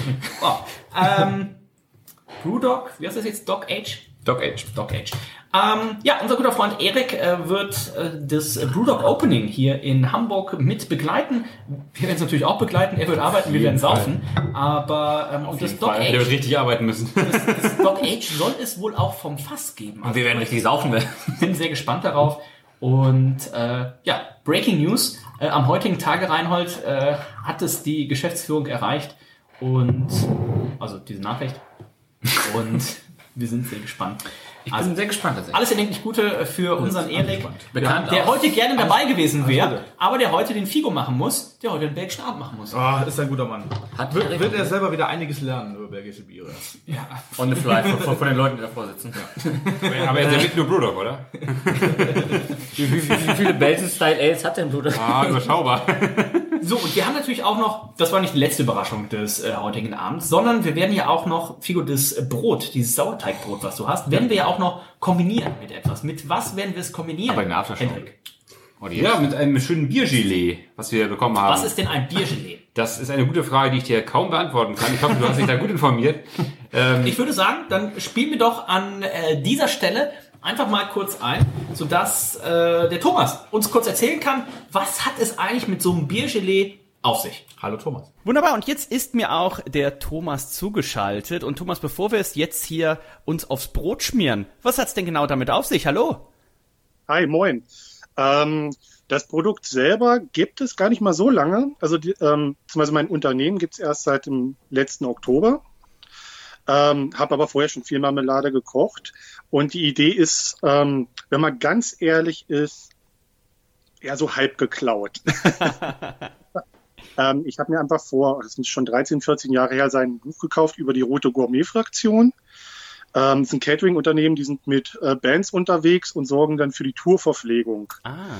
Brewdog, wie heißt das jetzt? Dog Age? Dog Age. Ja, unser guter Freund Erik wird das Brewdog Opening hier in Hamburg mit begleiten. Wir werden es natürlich auch begleiten. Er wird arbeiten, wir werden saufen. Aber und das Dog Age, der wird richtig arbeiten müssen. Das Dog Age soll es wohl auch vom Fass geben. Und wir werden richtig saufen. Bin sehr gespannt darauf. Und ja, Breaking News. Am heutigen Tage, Reinhold, hat es die Geschäftsführung erreicht. Und also diese Nachricht. Und wir sind sehr gespannt. Ich bin sehr gespannt tatsächlich. Alles erdenklich Gute für unseren Erik, Bekannt der auch. heute gerne dabei gewesen wäre, aber der heute den Figo machen muss, der heute den belgischen Abend machen muss. Ist ein guter Mann. Wird er selber wieder einiges lernen über belgische Biere. Ja. On the fly von den Leuten, die davor sitzen. Ja. Aber er serviert nur Brewdog, oder? Wie viele Belgian-Style Ales hat denn Brewdog? Überschaubar. So, und wir haben natürlich auch noch, das war nicht die letzte Überraschung des heutigen Abends, sondern wir werden ja auch noch, Figo, das Brot, dieses Sauerteigbrot, was du hast, werden wir ja auch noch kombinieren mit etwas. Mit was werden wir es kombinieren? Aber in der Aftershow. Hendrik, Ja, mit einem schönen Biergelee, was wir bekommen haben. was ist denn ein Biergelee? Das ist eine gute Frage, die ich dir kaum beantworten kann. Ich hoffe, du hast dich da gut informiert. Ich würde sagen, dann spielen wir doch an dieser Stelle einfach mal kurz ein, sodass der Thomas uns kurz erzählen kann, was hat es eigentlich mit so einem Biergelee auf sich? Hallo Thomas. Wunderbar, und jetzt ist mir auch der Thomas zugeschaltet. Und Thomas, bevor wir es jetzt hier uns aufs Brot schmieren, was hat's denn genau damit auf sich? Hallo? Hi, moin. Das Produkt selber gibt es gar nicht mal so lange. Also beziehungsweise mein Unternehmen gibt es erst seit dem letzten Oktober. Habe aber vorher schon viel Marmelade gekocht. Und die Idee ist, wenn man ganz ehrlich ist, eher so halb geklaut. Ich habe mir einfach das sind schon 13, 14 Jahre her, sein Buch gekauft über die Rote Gourmet-Fraktion. Das ist ein Catering-Unternehmen, die sind mit Bands unterwegs und sorgen dann für die Tourverpflegung.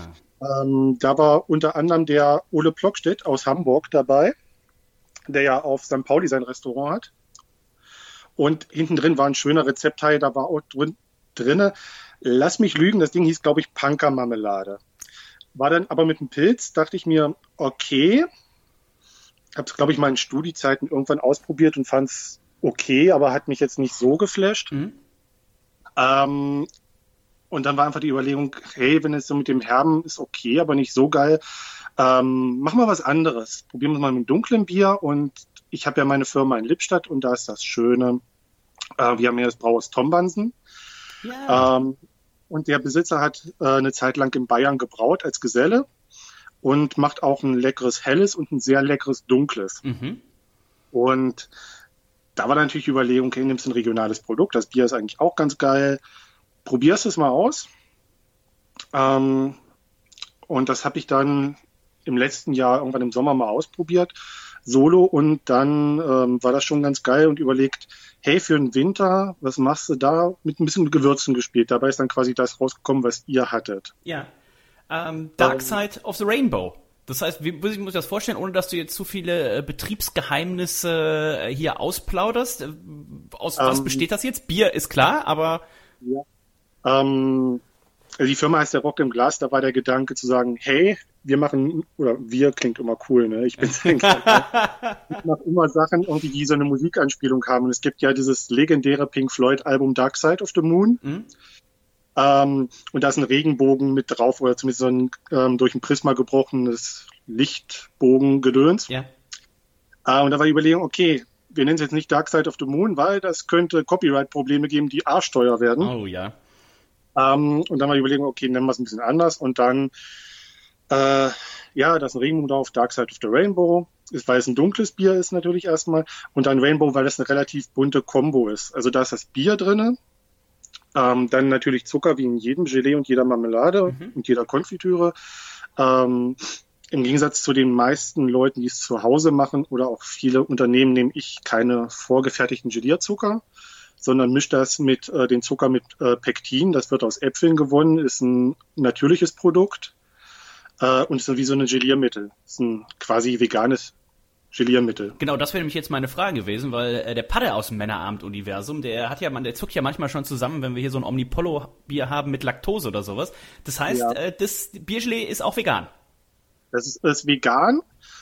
Da war unter anderem der Ole Plockstedt aus Hamburg dabei, der ja auf St. Pauli sein Restaurant hat. Und hinten drin war ein schöner Rezeptteil, da war auch drinne. Lass mich lügen, das Ding hieß, glaube ich, Punker-Marmelade. War dann aber mit dem Pilz, dachte ich mir, okay. Habe es, glaube ich, mal in Studiezeiten irgendwann ausprobiert und fand es okay, aber hat mich jetzt nicht so geflasht. Und dann war einfach die Überlegung, hey, wenn es so mit dem Herben ist okay, aber nicht so geil, machen wir was anderes. Probieren wir es mal mit dunklen Bier. Und ich habe ja meine Firma in Lippstadt und da ist das Schöne, wir haben ja das Brauhaus Tombansen. Ja. Und der Besitzer hat eine Zeit lang in Bayern gebraut als Geselle und macht auch ein leckeres Helles und ein sehr leckeres Dunkles. Und da war dann natürlich die Überlegung, okay, nimmst ein regionales Produkt, das Bier ist eigentlich auch ganz geil, probierst es mal aus. Und das habe ich dann im letzten Jahr irgendwann im Sommer mal ausprobiert, solo, und dann war das schon ganz geil und überlegt, hey, für den Winter, was machst du da? Mit ein bisschen Gewürzen gespielt. Dabei ist dann quasi das rausgekommen, was ihr hattet. Ja. Dark Side of the Rainbow. Das heißt, wie muss ich mir das vorstellen, ohne dass du jetzt zu viele Betriebsgeheimnisse hier ausplauderst? Aus was besteht das jetzt? Bier ist klar, aber... Ja. Die Firma heißt der Rock im Glas, da war der Gedanke zu sagen, hey, wir klingt immer cool, ne? Ich mache immer Sachen irgendwie, die so eine Musikanspielung haben. Und es gibt ja dieses legendäre Pink Floyd Album Dark Side of the Moon. Und da ist ein Regenbogen mit drauf, oder zumindest so ein durch ein Prisma gebrochenes Lichtbogengedöns. Ja. Und da war die Überlegung, okay, wir nennen es jetzt nicht Dark Side of the Moon, weil das könnte Copyright-Probleme geben, die arschteuer werden. Oh ja. Und dann mal überlegen, okay, nennen wir es ein bisschen anders. Und dann, das ist ein Regenbogen drauf, Dark Side of the Rainbow, ist, weil es ein dunkles Bier ist natürlich erstmal. Und dann Rainbow, weil das eine relativ bunte Kombo ist. Also da ist das Bier drin, dann natürlich Zucker wie in jedem Gelee und jeder Marmelade und jeder Konfitüre. Im Gegensatz zu den meisten Leuten, die es zu Hause machen oder auch viele Unternehmen, nehme ich keine vorgefertigten Gelierzucker, sondern mische das mit den Zucker mit Pektin. Das wird aus Äpfeln gewonnen, ist ein natürliches Produkt und ist wie so ein Geliermittel. Ist ein quasi veganes Geliermittel. Genau, das wäre nämlich jetzt meine Frage gewesen, weil der Padde aus dem Männerabend-Universum, der zuckt ja manchmal schon zusammen, wenn wir hier so ein Omnipollo-Bier haben mit Laktose oder sowas. Das heißt, das Biergelee ist auch vegan. Das ist vegan.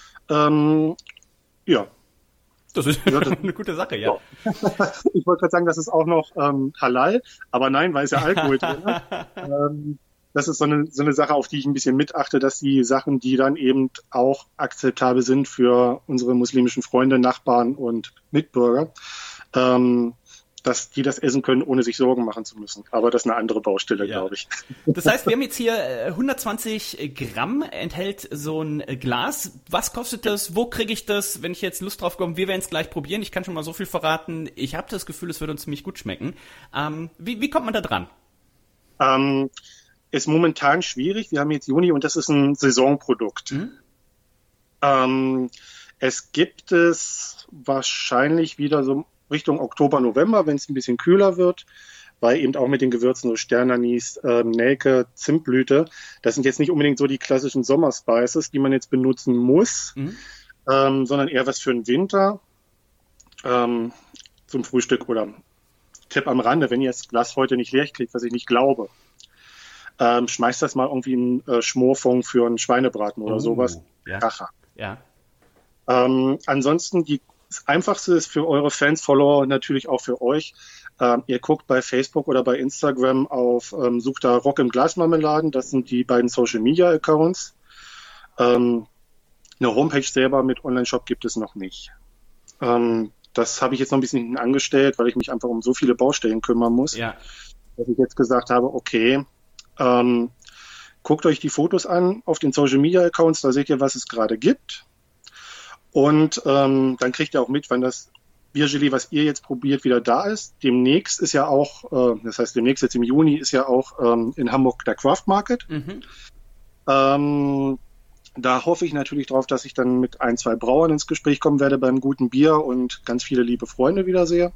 Ja. Das ist eine gute Sache, ja. Ich wollte gerade sagen, das ist auch noch halal, aber nein, weil es ja Alkohol drin hat. Das ist so eine Sache, auf die ich ein bisschen mitachte, dass die Sachen, die dann eben auch akzeptabel sind für unsere muslimischen Freunde, Nachbarn und Mitbürger, dass die das essen können, ohne sich Sorgen machen zu müssen. Aber das ist eine andere Baustelle, glaube ich. Das heißt, wir haben jetzt hier 120 Gramm enthält so ein Glas. Was kostet das? Wo kriege ich das? Wenn ich jetzt Lust drauf komme, wir werden es gleich probieren. Ich kann schon mal so viel verraten. Ich habe das Gefühl, es wird uns ziemlich gut schmecken. Wie kommt man da dran? Ist momentan schwierig. Wir haben jetzt Juni und das ist ein Saisonprodukt. Es gibt es wahrscheinlich wieder so Richtung Oktober, November, wenn es ein bisschen kühler wird, weil eben auch mit den Gewürzen so Sternanis, Nelke, Zimtblüte, das sind jetzt nicht unbedingt so die klassischen Sommerspices, die man jetzt benutzen muss, sondern eher was für den Winter, zum Frühstück oder Tipp am Rande, wenn ihr das Glas heute nicht leer kriegt, was ich nicht glaube, schmeißt das mal irgendwie in Schmorfond für einen Schweinebraten oder sowas. Kracher. Ja. Ansonsten das Einfachste ist für eure Fans, Follower, natürlich auch für euch. Ihr guckt bei Facebook oder bei Instagram sucht da Rock im Glas Marmeladen. Das sind die beiden Social Media Accounts. Eine Homepage selber mit Online-Shop gibt es noch nicht. Das habe ich jetzt noch ein bisschen hinten angestellt, weil ich mich einfach um so viele Baustellen kümmern muss. Ja. Dass ich jetzt gesagt habe, okay, guckt euch die Fotos an auf den Social Media Accounts, da seht ihr, was es gerade gibt. Und dann kriegt ihr auch mit, wann das Biergelee, was ihr jetzt probiert, wieder da ist. Demnächst ist ja auch, demnächst jetzt im Juni ist ja auch in Hamburg der Craft Market. Da hoffe ich natürlich drauf, dass ich dann mit 1, 2 Brauern ins Gespräch kommen werde beim guten Bier und ganz viele liebe Freunde wieder sehe.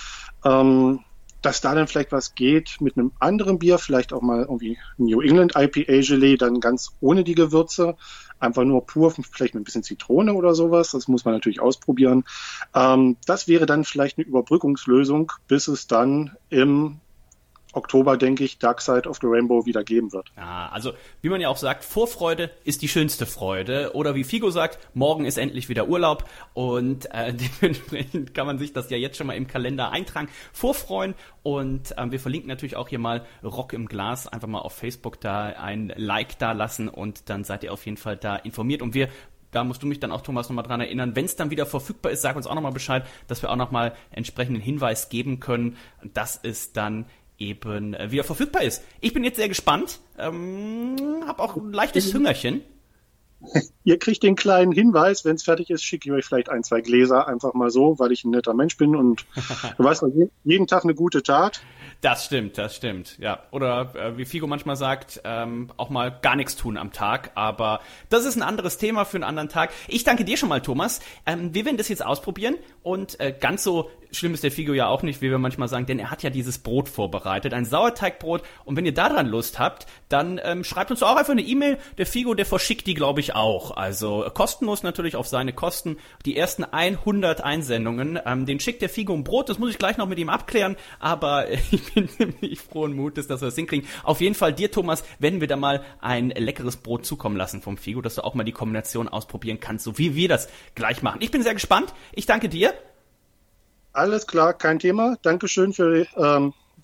Dass da dann vielleicht was geht mit einem anderen Bier, vielleicht auch mal irgendwie New England IPA Gelee, dann ganz ohne die Gewürze, einfach nur pur, vielleicht mit ein bisschen Zitrone oder sowas, das muss man natürlich ausprobieren. Das wäre dann vielleicht eine Überbrückungslösung, bis es dann im Oktober, denke ich, Dark Side of the Rainbow wieder geben wird. Ja, also wie man ja auch sagt, Vorfreude ist die schönste Freude. Oder wie Figo sagt, morgen ist endlich wieder Urlaub. Und dementsprechend kann man sich das ja jetzt schon mal im Kalender eintragen, vorfreuen. Und wir verlinken natürlich auch hier mal Rock im Glas. Einfach mal auf Facebook da ein Like da lassen und dann seid ihr auf jeden Fall da informiert. Und da musst du mich dann auch, Thomas, nochmal dran erinnern, wenn es dann wieder verfügbar ist, sag uns auch nochmal Bescheid, dass wir auch nochmal entsprechenden Hinweis geben können, dass es dann eben wieder verfügbar ist. Ich bin jetzt sehr gespannt, habe auch ein leichtes Hungerchen. Ihr kriegt den kleinen Hinweis, wenn es fertig ist, schicke ich euch vielleicht 1, 2 Gläser einfach mal so, weil ich ein netter Mensch bin und du weißt, jeden Tag eine gute Tat. Das stimmt, ja. Oder wie Figo manchmal sagt, auch mal gar nichts tun am Tag, aber das ist ein anderes Thema für einen anderen Tag. Ich danke dir schon mal, Thomas. Wir werden das jetzt ausprobieren und ganz so schlimm ist der Figo ja auch nicht, wie wir manchmal sagen, denn er hat ja dieses Brot vorbereitet, ein Sauerteigbrot, und wenn ihr daran Lust habt, dann schreibt uns auch einfach eine E-Mail. Der Figo, der verschickt die, glaube ich, auch. Also kostenlos natürlich auf seine Kosten. Die ersten 100 Einsendungen, den schickt der Figo ein Brot, das muss ich gleich noch mit ihm abklären, aber ich bin ziemlich frohen Mutes, dass wir das hinkriegen. Auf jeden Fall dir, Thomas, werden wir da mal ein leckeres Brot zukommen lassen vom Figo, dass du auch mal die Kombination ausprobieren kannst, so wie wir das gleich machen. Ich bin sehr gespannt. Ich danke dir. Alles klar, kein Thema. Dankeschön für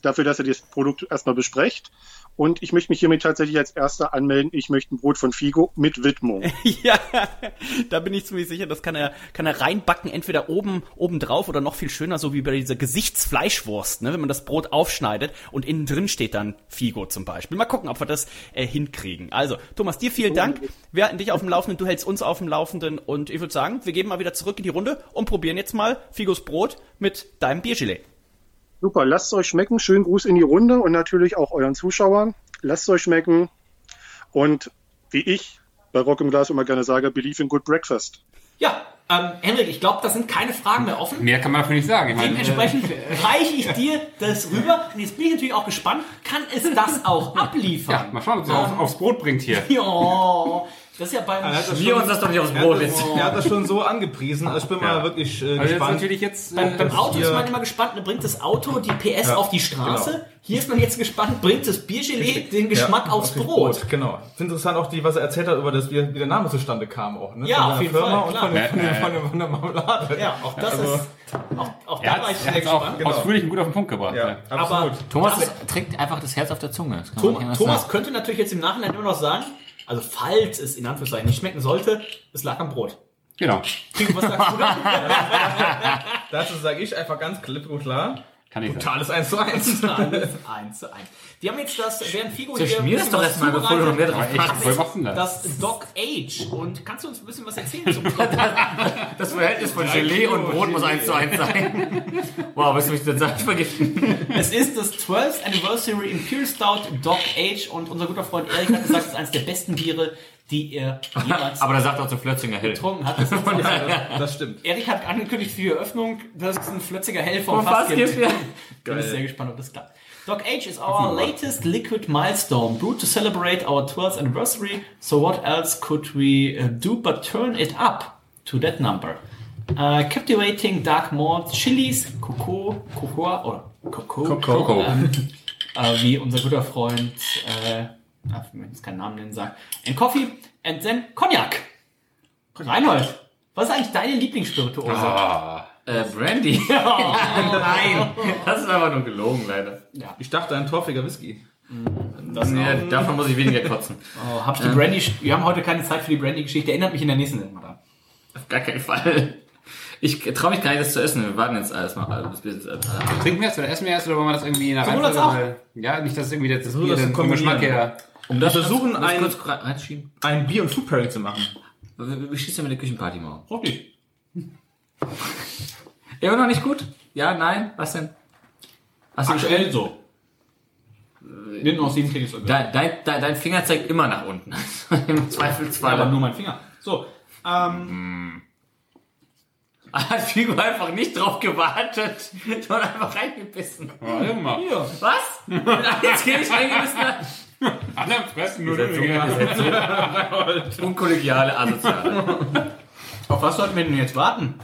dafür, dass ihr das Produkt erstmal besprecht. Und ich möchte mich hiermit tatsächlich als Erster anmelden. Ich möchte ein Brot von Figo mit Widmung. Ja, da bin ich ziemlich sicher, das kann er reinbacken, entweder oben drauf oder noch viel schöner, so wie bei dieser Gesichtsfleischwurst, ne, wenn man das Brot aufschneidet und innen drin steht dann Figo zum Beispiel. Mal gucken, ob wir das hinkriegen. Also, Thomas, dir vielen Dank. Wir halten dich auf dem Laufenden, du hältst uns auf dem Laufenden und ich würde sagen, wir gehen mal wieder zurück in die Runde und probieren jetzt mal Figos Brot mit deinem Biergelee. Super, lasst es euch schmecken. Schönen Gruß in die Runde und natürlich auch euren Zuschauern. Lasst es euch schmecken. Und wie ich bei Rock im Glas immer gerne sage, believe in good breakfast. Ja, Henrik, ich glaube, da sind keine Fragen mehr offen. Mehr kann man dafür nicht sagen. Dementsprechend reiche ich dir das rüber. Und jetzt bin ich natürlich auch gespannt, kann es das auch abliefern? Ja, mal schauen, ob es aufs Brot bringt hier. Ja, das ist ja beim... Wir uns das doch nicht aufs Brot jetzt. Er hat das schon so angepriesen, also ich bin mal wirklich gespannt. Jetzt natürlich jetzt, beim Auto ist man immer gespannt, bringt das Auto die PS auf die Straße? Genau. Hier ist man jetzt gespannt, bringt das Biergelee den Geschmack aufs Brot? Genau. Ich finde interessant auch, was er erzählt hat, über das, wie der Name zustande kam auch. Ne? Ja, auf jeden Fall. Und von der Marmelade. Ja, auch das ist... Auch da war ich sehr gespannt. Ausführlich und gut auf den Punkt gebracht. Ja, absolut. Aber Thomas trinkt einfach das Herz auf der Zunge. Thomas könnte natürlich jetzt im Nachhinein immer noch sagen, also falls es in Anführungszeichen nicht schmecken sollte, es lag am Brot. Genau. Was sagst du da? Dazu sage ich einfach ganz klipp und klar. Kann ich totales 1:1. Totales 1:1. Die haben jetzt während Figo hier... Mir das doch erstmal, bevor du noch mehr drauf machst. Das Doc Age. Und kannst du uns ein bisschen was erzählen zum Doc? Das Verhältnis von Gelee und Brot muss 1:1 sein. Wow, willst du mich denn sagen, vergiften? Es ist das 12th Anniversary Imperial Stout Doc Age und unser guter Freund Erik hat gesagt, es ist eines der besten Biere, die er jemals aber da sagt auch zu Flötzinger Hell. Getrunken hat. Das stimmt. Erik hat angekündigt für die Eröffnung, dass es ein Flötziger Hell vom Fass gibt. Ja. Bin ich sehr gespannt, ob das klappt. Doc Age is our latest liquid milestone, brewed to celebrate our 12th anniversary. So what else could we do but turn it up to that number? Captivating dark malt, chilies, cocoa, wie unser guter Freund, ich will jetzt keinen Namen nennen, sagt, and coffee, and then Cognac. Reinhold, was ist eigentlich deine Lieblingsspirituose? Brandy. Ja. Nein, das ist einfach nur gelogen, leider. Ja. Ich dachte, ein torfiger Whisky. Davon muss ich weniger kotzen. Hab ich die Brandy, wir haben heute keine Zeit für die Brandy-Geschichte, erinnert mich in der nächsten Sendung dran. Auf gar keinen Fall. Ich traue mich gar nicht, das zu essen. Wir warten jetzt alles mal. Trinken wir erst oder essen wir erst oder wollen wir das irgendwie in der Reihenfolge? Ja, nicht, dass irgendwie das Bier den Geschmack her... Um das versuchen, ein Bier- und Food-Pairing zu machen. Wie schießt du mit der Küchenparty mal? Okay. Immer noch nicht gut? Ja, nein? Was denn? Aktuell so. Nimm noch 7 Kilo. Dein Finger zeigt immer nach unten. Im Zweifelsfall. Aber nur mein Finger. So. Hat Figo einfach nicht drauf gewartet, sondern einfach reingebissen. Warte mal. Hier. Was? Jetzt geh ich reingebissen. Alle fressen nur den Finger. Unkollegiale, asoziale. Auf was sollten wir denn jetzt warten?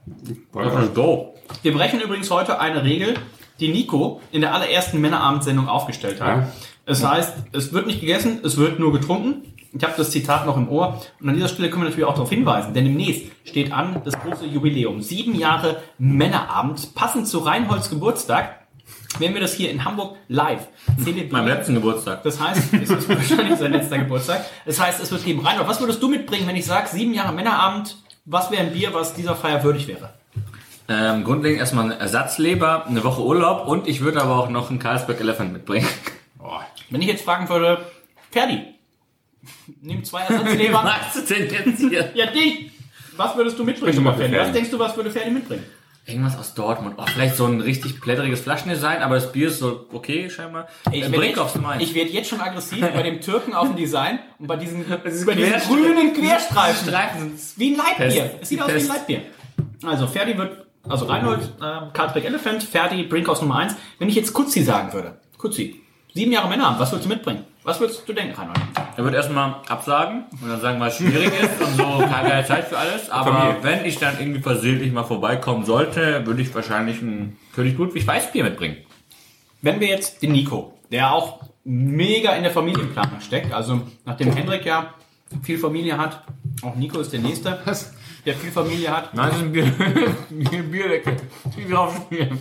Wir brechen übrigens heute eine Regel, die Nico in der allerersten Männerabendsendung aufgestellt hat. Ja. Das heißt, es wird nicht gegessen, es wird nur getrunken. Ich habe das Zitat noch im Ohr. Und an dieser Stelle können wir natürlich auch darauf hinweisen, denn demnächst steht an das große Jubiläum. 7 Jahre Männerabend, passend zu Reinholds Geburtstag. Werden wir das hier in Hamburg live zelebrieren. Meinem letzten Geburtstag. Das heißt, es ist wahrscheinlich sein letzter Geburtstag. Das heißt, es wird geben. Reinhold, was würdest du mitbringen, wenn ich sage, 7 Jahre Männerabend, was wäre ein Bier, was dieser Feier würdig wäre? Grundlegend erstmal eine Ersatzleber, eine Woche Urlaub und ich würde aber auch noch einen Carlsberg Elephant mitbringen. Wenn ich jetzt fragen würde, Ferdi, nimm 2 Ersatzleber. Was machst du denn jetzt hier? Ja, dich. Was würdest du mitbringen? Was denkst du, was würde Ferdi mitbringen? Irgendwas aus Dortmund. Oh, vielleicht so ein richtig plätteriges Flaschendesign, aber das Bier ist so okay, scheinbar. Ich werde jetzt schon aggressiv bei dem Türken auf dem Design und bei diesen grünen Querstreifen. Wie ein Leitbier. Es sieht aus wie ein Leitbier. Also Ferdi wird, also Reinhold, Carlsberg Elephant, Ferdi, Brinkhaus Nummer 1. Wenn ich jetzt Kutzi sagen würde, Kutzi, 7 Jahre Männerabend, was würdest du mitbringen? Was würdest du denken, Reinhold? Er wird erstmal absagen und dann sagen, was schwierig ist und so, keine Zeit für alles. Aber wenn ich dann irgendwie versehentlich mal vorbeikommen sollte, würde ich wahrscheinlich ein König Ludwig Weißbier mitbringen. Wenn wir jetzt den Nico, der auch mega in der Familienplanung steckt, also nachdem Hendrik ja viel Familie hat, auch Nico ist der Nächste. der viel Familie hat. Nein, das ist ein Bierdeckel. Die drauf spielen.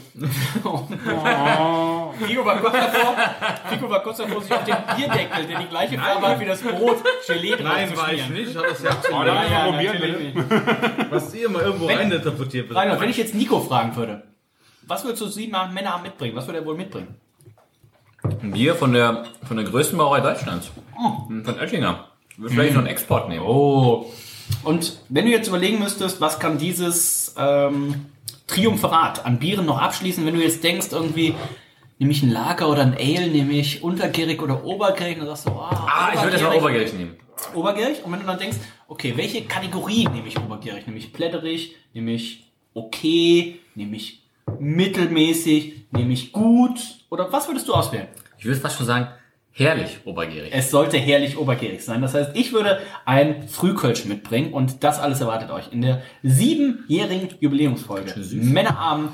Figo war kurz davor, sich auf den Bierdeckel, der die gleiche Farbe hat wie das Brot, Gelee drauf Nein, zu war ich schmieren. nicht. Ich habe das ja probiert. Was ihr mal irgendwo reininterpretiert wird. Reinhold, wenn ich jetzt Nico fragen würde, was würdest du 7 Männerabend mitbringen? Was würde er wohl mitbringen? Ein Bier von der größten Brauerei Deutschlands. Von Oettinger. Würde vielleicht noch einen Export nehmen. Oh. Und wenn du jetzt überlegen müsstest, was kann dieses Triumvirat an Bieren noch abschließen, wenn du jetzt denkst, irgendwie, nehme ich ein Lager oder ein Ale, nehme ich untergärig oder obergärig, dann sagst du, ich würde das mal obergärig nehmen. Obergärig? Und wenn du dann denkst, okay, welche Kategorie nehme ich obergärig? Nehme ich plätterig, nehme ich okay, nehme ich mittelmäßig, nehme ich gut? Oder was würdest du auswählen? Ich würde fast schon sagen, herrlich obergärig. Es sollte herrlich obergärig sein. Das heißt, ich würde ein Frühkölsch mitbringen und das alles erwartet euch in der 7-jährigen Jubiläumsfolge. Männerabend.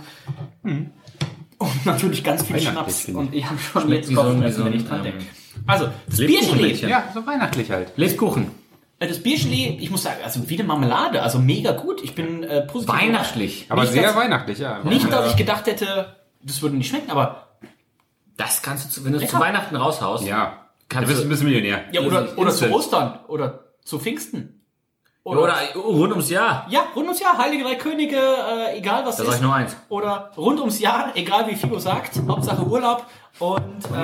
Und natürlich ganz viel Schnaps. Und ich habe schon jetzt Kopfschmerzen, wenn ich dran denke. Also, das Biergelee. Ja, so weihnachtlich halt. Lebkuchen. Das Biergelee, ich muss sagen, also wie eine Marmelade, also mega gut. Ich bin positiv. Weihnachtlich. Aber Nicht, sehr dass- weihnachtlich, ja. Nicht, dass ich gedacht hätte, das würde nicht schmecken, aber Das kannst du, wenn du es Lecker. zu Weihnachten raushaust. Ja. Du Kannst bist du, ein bisschen Millionär. ja, oder zu Instant. Ostern oder zu Pfingsten. oder rund ums Jahr. Ja, rund ums Jahr, Heilige Drei Könige, egal was Da ist. sag ich nur eins. Oder rund ums Jahr, egal wie Figo sagt, Hauptsache Urlaub. Und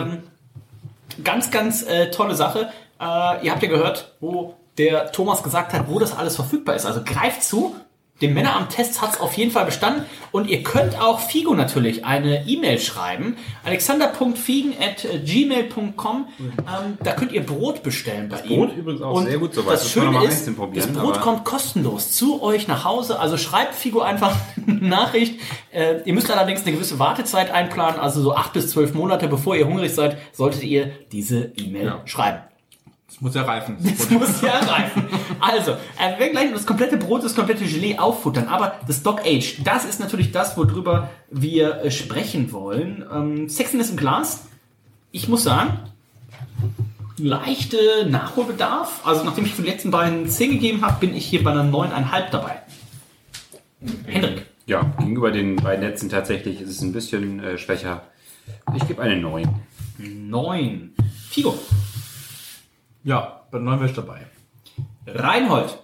ganz, ganz tolle Sache. Ihr habt ja gehört, wo der Thomas gesagt hat, wo das alles verfügbar ist. Also greift zu. Dem Männerabend-Test hat es auf jeden Fall bestanden. Und ihr könnt auch Figo natürlich eine E-Mail schreiben. alexander.fiegen@gmail.com. Da könnt ihr Brot bestellen bei ihm. Brot übrigens auch sehr gut soweit. Das Muss man Schöne noch mal ist, einzeln probieren, das Brot aber- kommt kostenlos zu euch nach Hause. Also schreibt Figo einfach eine Nachricht. Ihr müsst allerdings eine gewisse Wartezeit einplanen. Also so 8 bis 12 Monate, bevor ihr hungrig seid, solltet ihr diese E-Mail schreiben. Das muss ja reifen. Das muss ja reifen. Also, wir werden gleich das komplette Brot, das komplette Gelee auffuttern. Aber das Dog Age, das ist natürlich das, worüber wir sprechen wollen. Sexiness im Glas. Ich muss sagen, leichte Nachholbedarf. Also, nachdem ich für die letzten beiden 10 gegeben habe, bin ich hier bei einer 9,5 dabei. Hendrik. Ja, gegenüber den beiden letzten tatsächlich ist es ein bisschen schwächer. Ich gebe eine 9. 9. Figo. Ja, bei 9 wäre ich dabei. Reinhold.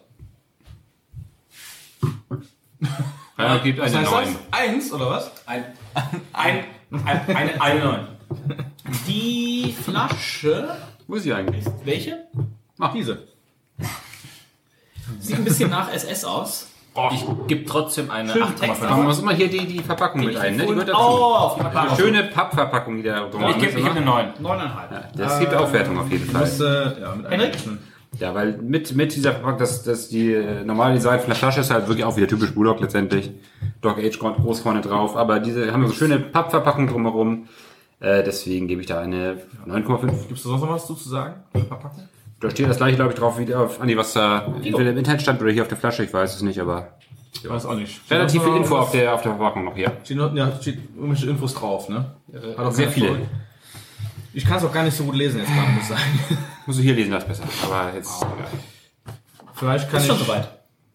Gibt Was eine heißt 9. das? 1 oder was? Eine 9. Die Flasche. Wo ist sie eigentlich? Welche? Ach, diese. Sieht ein bisschen nach SS aus. Ich gebe trotzdem eine Schön 8,5. Text. Man muss immer hier die Verpackung mit ein, ne? Die gehört dazu. Oh, auf die Eine Verpackung. schöne Pappverpackung, die da drum Ich gebe eine 9. 9,5. Das gibt Aufwertung auf jeden Ich Fall. muss, ja, mit Henrik? einrechnen. Ja, weil mit dieser Verpackung, das die normale Design von der Flasche ist halt wirklich auch wieder typisch Bulldog letztendlich. Dog Age groß vorne drauf, aber diese haben so schöne Pappverpackung drumherum. Deswegen gebe ich da eine 9,5. Gibst du sonst noch was zu sagen? Verpackung? Da steht das gleiche, glaube ich, drauf, wie auf Andi, was da entweder im Internet stand oder hier auf der Flasche, ich weiß es nicht, aber Ich weiß auch nicht. relativ viel Info auf der Verpackung noch hier. Steht irgendwelche Infos drauf, ne? Hat auch Sehr keine viele. Folge. Ich kann es auch gar nicht so gut lesen jetzt gerade, muss ich sagen. Musst du hier lesen, das ist besser. Aber jetzt. Vielleicht kann Ist ich... schon soweit.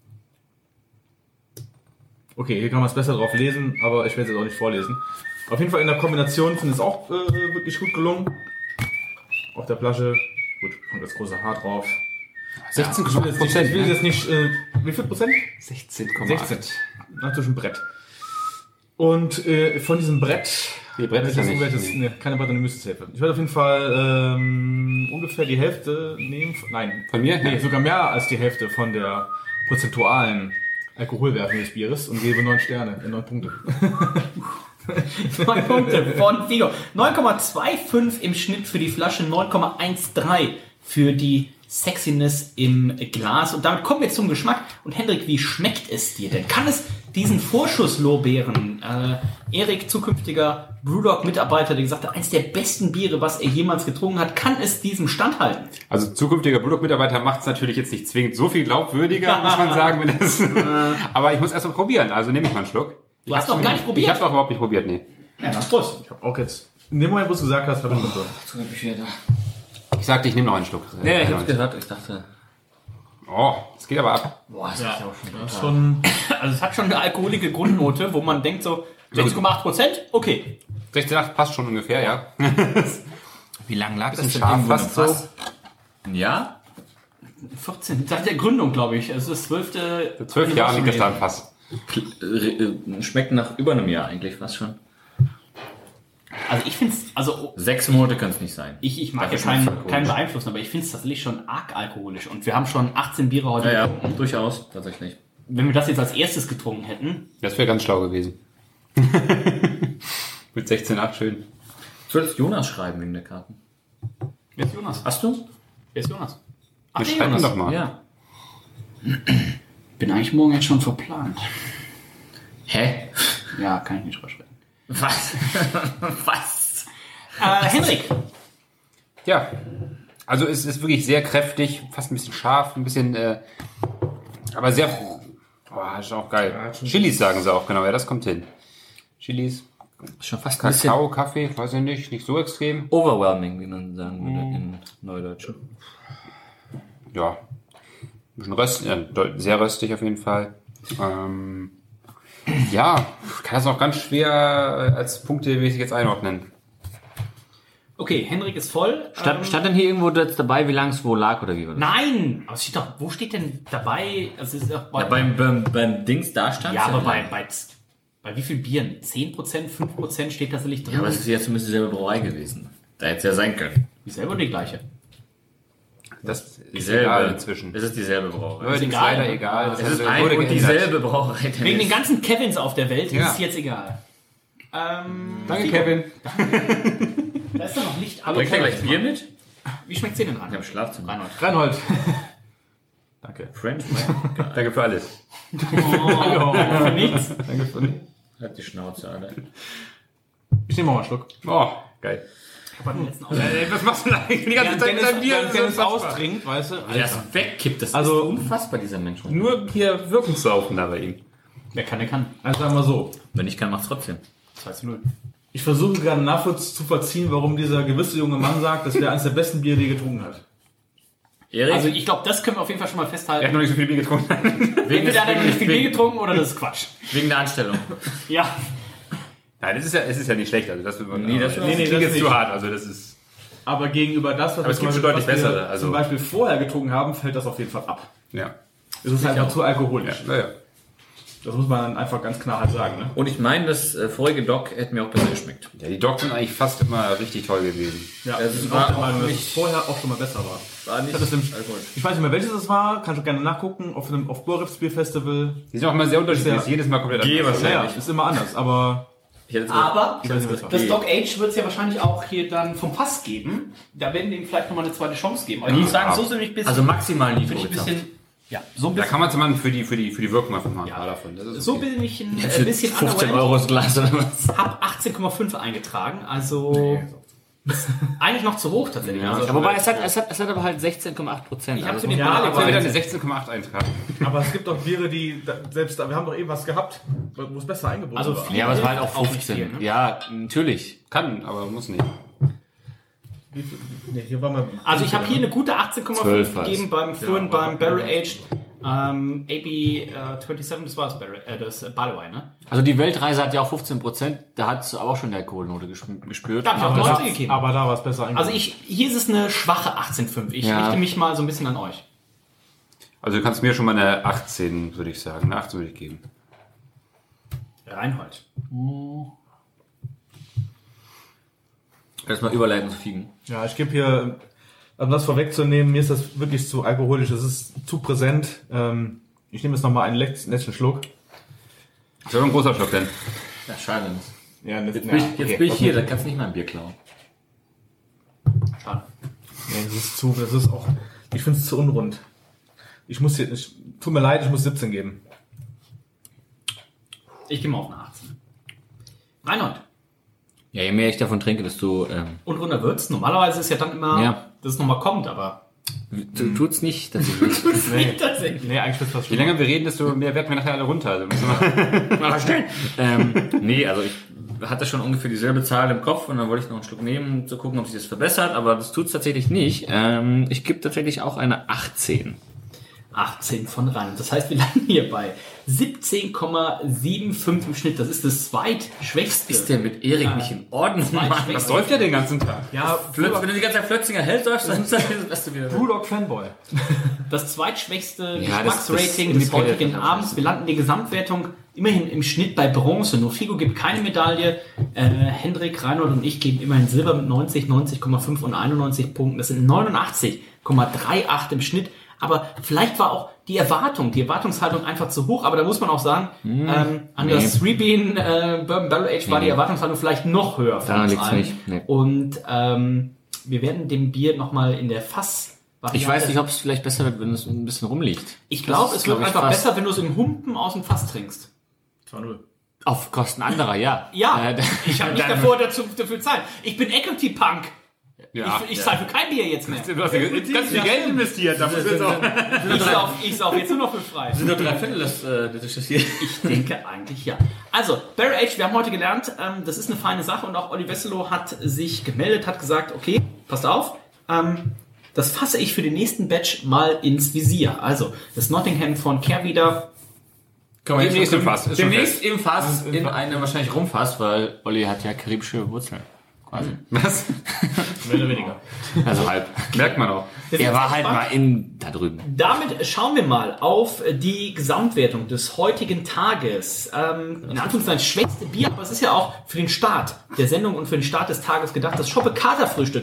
Okay, hier kann man es besser drauf lesen, aber ich werde es jetzt auch nicht vorlesen. Auf jeden Fall in der Kombination finde ich es auch wirklich gut gelungen. Auf der Flasche, gut, kommt das große H drauf. 16,5%. Ich will jetzt nicht, wie viel Prozent? 16,8. 16. Natürlich ein Brett. Und von diesem Brett... Nee, Brett ist ja nicht. Nee, keine Brettanomyces-Hilfe. Ich werde auf jeden Fall ungefähr die Hälfte nehmen. Nein, Von mir? nee, sogar mehr als die Hälfte von der prozentualen Alkoholwertung des Bieres und gebe 9 Sterne, 9 Punkte. 9 Punkte von Figo. 9,25 im Schnitt für die Flasche, 9,13 für die Sexiness im Glas. Und damit kommen wir zum Geschmack. Und Hendrik, wie schmeckt es dir denn? Kann es diesen Vorschusslorbeeren, Erik, zukünftiger Brewdog-Mitarbeiter, der gesagt hat, eins der besten Biere, was er jemals getrunken hat, kann es diesem standhalten? Also zukünftiger Bulldog-Mitarbeiter macht es natürlich jetzt nicht zwingend so viel glaubwürdiger, muss man sagen. Wenn das aber ich muss erst mal probieren, also nehme ich mal einen Schluck. Du hast noch gar nicht Ich probiert. habe doch überhaupt nicht probiert, nee. Ja, dann Prost. Ich habe auch jetzt, in dem Moment, wo du es gesagt hast, habe ich so. Ich sagte, ich nehme noch einen Schluck. Ja, ich hab's gehört, ich dachte. Oh, das geht aber ab. Boah, das ist auch schon Das ist schon Also es hat schon eine alkoholische Grundnote, wo man denkt so, 6,8%, okay. 16,8 passt schon ungefähr, ja. Wie lange lag das Bisschen denn scharf, irgendwo im fast so. Fass? Ein Jahr? 14, seit der Gründung, glaube ich. Es ist 12. Seit 12 Jahren liegt das da im Fass. Schmeckt nach über einem Jahr eigentlich fast schon. Also ich finde es, also 6 Monate können es nicht sein. ich mag Dafür ja schmeckt's keinen alkoholisch. beeinflussen, aber ich finde es tatsächlich schon arg alkoholisch. Und wir haben schon 18 Biere heute Ja, getrunken. durchaus, tatsächlich. Wenn wir das jetzt als erstes getrunken hätten. Das wäre ganz schlau gewesen. Mit 16,8 schön. Du solltest Jonas schreiben wegen der Karten. Wer ist Jonas? Hast du? Wer ist Jonas? Ach, Wir der schreiben Jonas. doch mal. Ja. Bin eigentlich morgen jetzt schon verplant. Hä? Ja, kann ich nicht drüber sprechen. Was? Was? Henrik. Ja. Also es ist wirklich sehr kräftig, fast ein bisschen scharf, ein bisschen, aber sehr, ist auch geil. Chilis sagen sie auch, genau, ja, das kommt hin. Chilis, Schon fast ein bisschen Kakao, Kaffee, weiß ich nicht so extrem. overwhelming, wie man sagen würde in Neudeutsch. Ja, ein bisschen röstig, sehr röstig auf jeden Fall. Ja, kann das auch ganz schwer als punktemäßig jetzt einordnen. Okay, Henrik ist voll. Stand denn hier irgendwo jetzt dabei, wie lange es wo lag oder wie war das? Nein! Aber es steht doch, wo steht denn dabei? Also es ist auch Ja, beim Dings da stand ja, aber bei wie viel Bieren? 10%, 5% steht tatsächlich drin. Ja, aber es ist ja zumindest dieselbe Brauerei gewesen. Da hätte es ja sein können. Dieselbe oder die gleiche? Das ist egal inzwischen. Es ist dieselbe Brauerei. Ist egal, leider ne? egal. Es ist ein und dieselbe Brauerei. Wegen Dennis. den ganzen Kevins auf der Welt Ja. ist es jetzt egal. Danke, Kevin. Da ist doch noch Licht. Bringt ihr gleich Bier mit? Wie schmeckt's dir denn an? Ich habe Schlafzimmer. Reinhold. Reinhold. Danke. French. Danke für alles. Danke für nichts. Danke für nichts. Halt die Schnauze, Alter. Ich nehme mal einen Schluck. Oh, geil. Was machst du da eigentlich die ganze Zeit mit deinem Bier? Während Dennis austrinkt, weißt du? Wie das wegkippt, das Also- ist unfassbar, dieser Mensch. Nur hier Wirkungssaufen da bei ihm. Wer kann, der kann. Also sagen wir so. Wenn ich kann, macht's trotzdem. 2:0. Ich versuche gerade nachzuvollziehen, warum dieser gewisse junge Mann sagt, dass er eines der besten Biere, die er getrunken hat. Erik? Also ich glaube, das können wir auf jeden Fall schon mal Er festhalten. hat noch nicht so viel Bier getrunken. Entweder hat er noch nicht viel Bier getrunken oder das ist Quatsch. Wegen der Anstellung. Ja. Nein, es ist ja nicht schlecht. Also das wird man. Nee, das das nicht. klingt jetzt nicht. zu hart. Also das ist. Aber gegenüber das, was Aber es gibt schon was deutlich wir bessere, also- zum Beispiel vorher getrunken haben, fällt das auf jeden Fall ab. Ja. Es ist einfach zu Ja, alkoholisch. naja. Das muss man dann einfach ganz klar halt sagen. Ne? Und ich meine, das vorige Doc hätte mir auch besser geschmeckt. Ja, die Docs sind eigentlich fast immer richtig toll gewesen. Ja, Es ich war bin auch der auch Meinung, dass nicht- es vorher auch schon mal besser war. War nicht Ich hatte es alkoholisch. Ich weiß nicht mehr, welches es war. Kannst du gerne nachgucken. Auf Boris Bier Festival. Die sind auch immer sehr unterschiedlich. Ist Ist ja- jedes Mal komplett G anders. wahrscheinlich. Ja, ist immer anders. Aber Ich hätte jetzt Aber ich weiß nicht, was das war. Dog Age wird es ja wahrscheinlich auch hier dann vom Fass geben. Da werden wir ihm vielleicht nochmal eine zweite Chance geben. Aber ich muss sagen, so sind wir ein bisschen... Also maximal bin ich ein Nitro. bisschen... Ja, so ein Da bisschen... kann man zumindest für die Wirkung einfach mal ein paar davon. Das ist So okay. bin ich ein Für bisschen 15 underwhelmed. Euro das Glas oder was? Hab 18,5 eingetragen, also eigentlich noch zu hoch tatsächlich. Ja, Also, Ja, wobei es hat aber halt 16,8%. ich habe Also für den Ja, Barley aber Aber wieder Wine- eine 16,8 eintragen. Aber es gibt auch Biere, die selbst, wir haben doch eben was gehabt, wo es besser eingebunden Also war. viel- ja, aber es war halt auch Auch nicht 15. viel, ne? Ja, natürlich. Kann, aber muss nicht. Nee, hier war mal Also ich habe hier eine gute 18,5 12 war's. gegeben vorhin beim Barrel Aged AB 27, das war das Barley Wine, ne? Also die Weltreise hat ja auch 15%. Da hat es aber auch schon die Alkoholnote gespürt. Da hab ich auch aber, 19 gegeben. aber da war es besser Also eingebunden. hier ist es eine schwache 18,5. Ich Ja. richte mich mal so ein bisschen an euch. Also du kannst mir schon mal eine 18, würde ich sagen. Eine 18 würde ich geben. Reinhold. Erstmal überleiten zu Fiegen. Ja, ich gebe hier, um das vorwegzunehmen, mir ist das wirklich zu alkoholisch, es ist zu präsent. Ich nehme jetzt nochmal einen letzten Schluck. Das ist aber ein großer Schluck denn. Ja, schade. Ja, Jetzt bin ich hier, da kannst du nicht mal ein Bier klauen. Schade. Nee, das ist auch, ich finde es zu unrund. Tut mir leid, ich muss 17 geben. Ich gehe mal auf eine 18. Reinhold. Ja, je mehr ich davon trinke, desto Und runter wird's. Normalerweise ist ja dann immer, Ja. dass es nochmal kommt, aber tut's nicht. Tatsächlich. nicht tatsächlich. Nee, eigentlich wird es was Je länger wir reden, desto mehr werden wir nachher alle runter. Also müssen wir Nee, also ich hatte schon ungefähr dieselbe Zahl im Kopf und dann wollte ich noch einen Schluck nehmen, um zu gucken, ob sich das verbessert, aber das tut's tatsächlich nicht. Ich gebe tatsächlich auch eine 18. 18 von Rang. Das heißt, wir landen hier bei 17,75 im Schnitt. Das ist das zweitschwächste. Ist der mit Erik nicht in Ordnung? Das läuft ja den ganzen Tag. Ja, Wenn du die ganze Zeit Flötzinger hältst, läufst, dann ist das Beste wieder. Brewdog Fanboy. Das zweitschwächste Ja, Geschmacksrating das des heutigen das Abends. Wir landen die Gesamtwertung immerhin im Schnitt bei Bronze. Nur Figo gibt keine Medaille. Hendrik, Reinhold und ich geben immerhin Silber mit 90, 90,5 und 91 Punkten. Das sind 89,38 im Schnitt. Aber vielleicht war auch die Erwartungshaltung einfach zu hoch. Aber da muss man auch sagen, an das Three-Bean Bourbon Barrel Age war die Erwartungshaltung vielleicht noch höher. Da liegt's nicht. Nee. Und wir werden dem Bier nochmal in der Fass-Variante... Ich weiß nicht, ob es vielleicht besser wird, wenn es ein bisschen rumliegt. Ich glaube, es wird einfach besser, wenn du es im Humpen aus dem Fass trinkst. 2-0. Auf Kosten anderer, ja. Ja, ich habe nicht dafür Zeit. Ich bin Equity-Punk. Ja. Ich zahle für kein Bier jetzt mehr. Du hast ja ganz viel Geld investiert. Dafür ist auch. Ich sauf jetzt nur noch für frei. Sind nur 3/4 des hier. Ich denke eigentlich ja. Also, Barrel Age, wir haben heute gelernt, das ist eine feine Sache und auch Olli Wesselow hat sich gemeldet, hat gesagt, okay, passt auf, das fasse ich für den nächsten Batch mal ins Visier. Also, das Nottingham von Kehrwieder. Demnächst im Fass. Demnächst im Fass, in einem wahrscheinlich Rumfass, weil Olli hat ja karibische Wurzeln. Quasi. Was? Mehr oder weniger. Also halb. Merkt man auch. Er war halt mal da drüben. Damit schauen wir mal auf die Gesamtwertung des heutigen Tages. In Anführungszeichen schwächste Bier, aber es ist ja auch für den Start der Sendung und für den Start des Tages gedacht. Das Schoppe Kater Frühstück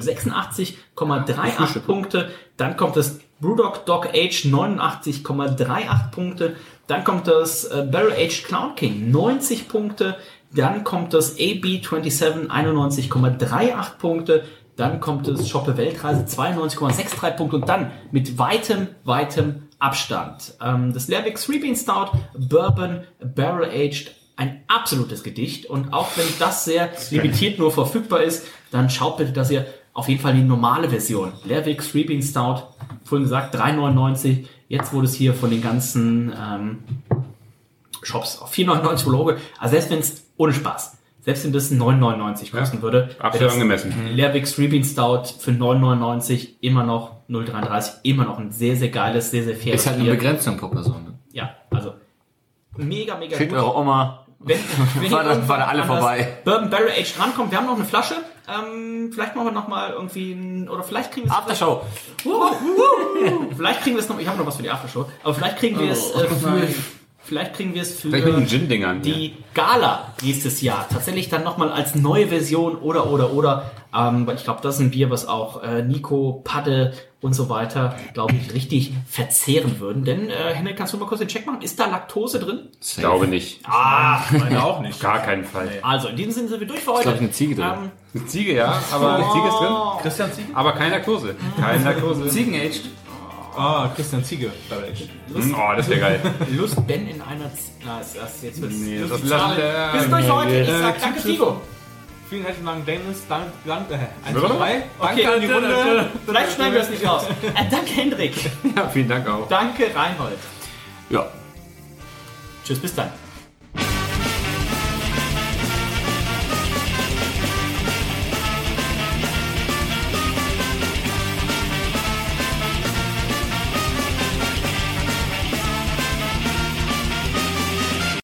86,38 Punkte. Dann kommt das Brewdog Dog Age 89,38 Punkte. Dann kommt das Barrel Aged Clown King 90 Punkte. Dann kommt das AB27 91,38 Punkte. Dann kommt das Schoppe Weltreise 92,63 Punkte. Und dann mit weitem Abstand das Lerwick Three-Bean Stout Bourbon Barrel Aged. Ein absolutes Gedicht. Und auch wenn das sehr limitiert nur verfügbar ist, dann schaut bitte, dass ihr auf jeden Fall die normale Version. Lerwick Three-Bean Stout, vorhin gesagt 3,99. Jetzt wurde es hier von den ganzen Shops auf 4,99 Logo. Also selbst wenn es ohne Spaß, selbst wenn das 9,99 kosten würde, absolut angemessen. Lerwick Three-Bean Stout für 9,99 immer noch 0,33, immer noch ein sehr, sehr geiles, sehr, sehr faires Ist halt eine Begrenzung pro Person. Ne? Ja, also mega Schickt gut. eure Oma. Wenn war da alle vorbei. Bourbon Barrel Aged rankommt, wir haben noch eine Flasche. Vielleicht machen wir noch mal irgendwie oder vielleicht kriegen wir es Aftershow. Vielleicht kriegen wir es noch. Ich habe noch was für die Aftershow, aber vielleicht kriegen wir es Vielleicht kriegen wir es für mit den Gin-Dingern, die Gala nächstes Jahr. Tatsächlich dann nochmal als neue Version oder. Weil ich glaube, das ist ein Bier, was auch Nico, Padde und so weiter, glaube ich, richtig verzehren würden. Denn, Henrik, kannst du mal kurz den Check machen? Ist da Laktose drin? Ich glaube nicht. Meine auch nicht. Gar keinen Fall. Also, in diesem Sinne sind wir durch für heute. Ich glaube, eine Ziege drin. Eine Ziege, ja, aber eine Ziege ist drin. Christian Ziege? Aber keine Laktose. Keine Laktose. Ziegen-aged. Christian Ziege. Oh, das wäre geil. Lust Ben in einer... jetzt wird's... Nee, das Bis durch heute. Ich sag danke, Figo. Vielen herzlichen Dank, Dennis. Danke. 1, 2, 3. Danke an die Runde. Vielleicht schneiden wir das nicht raus. Danke, Hendrik. Ja, vielen Dank auch. Danke, Reinhold. Ja. Tschüss, bis dann.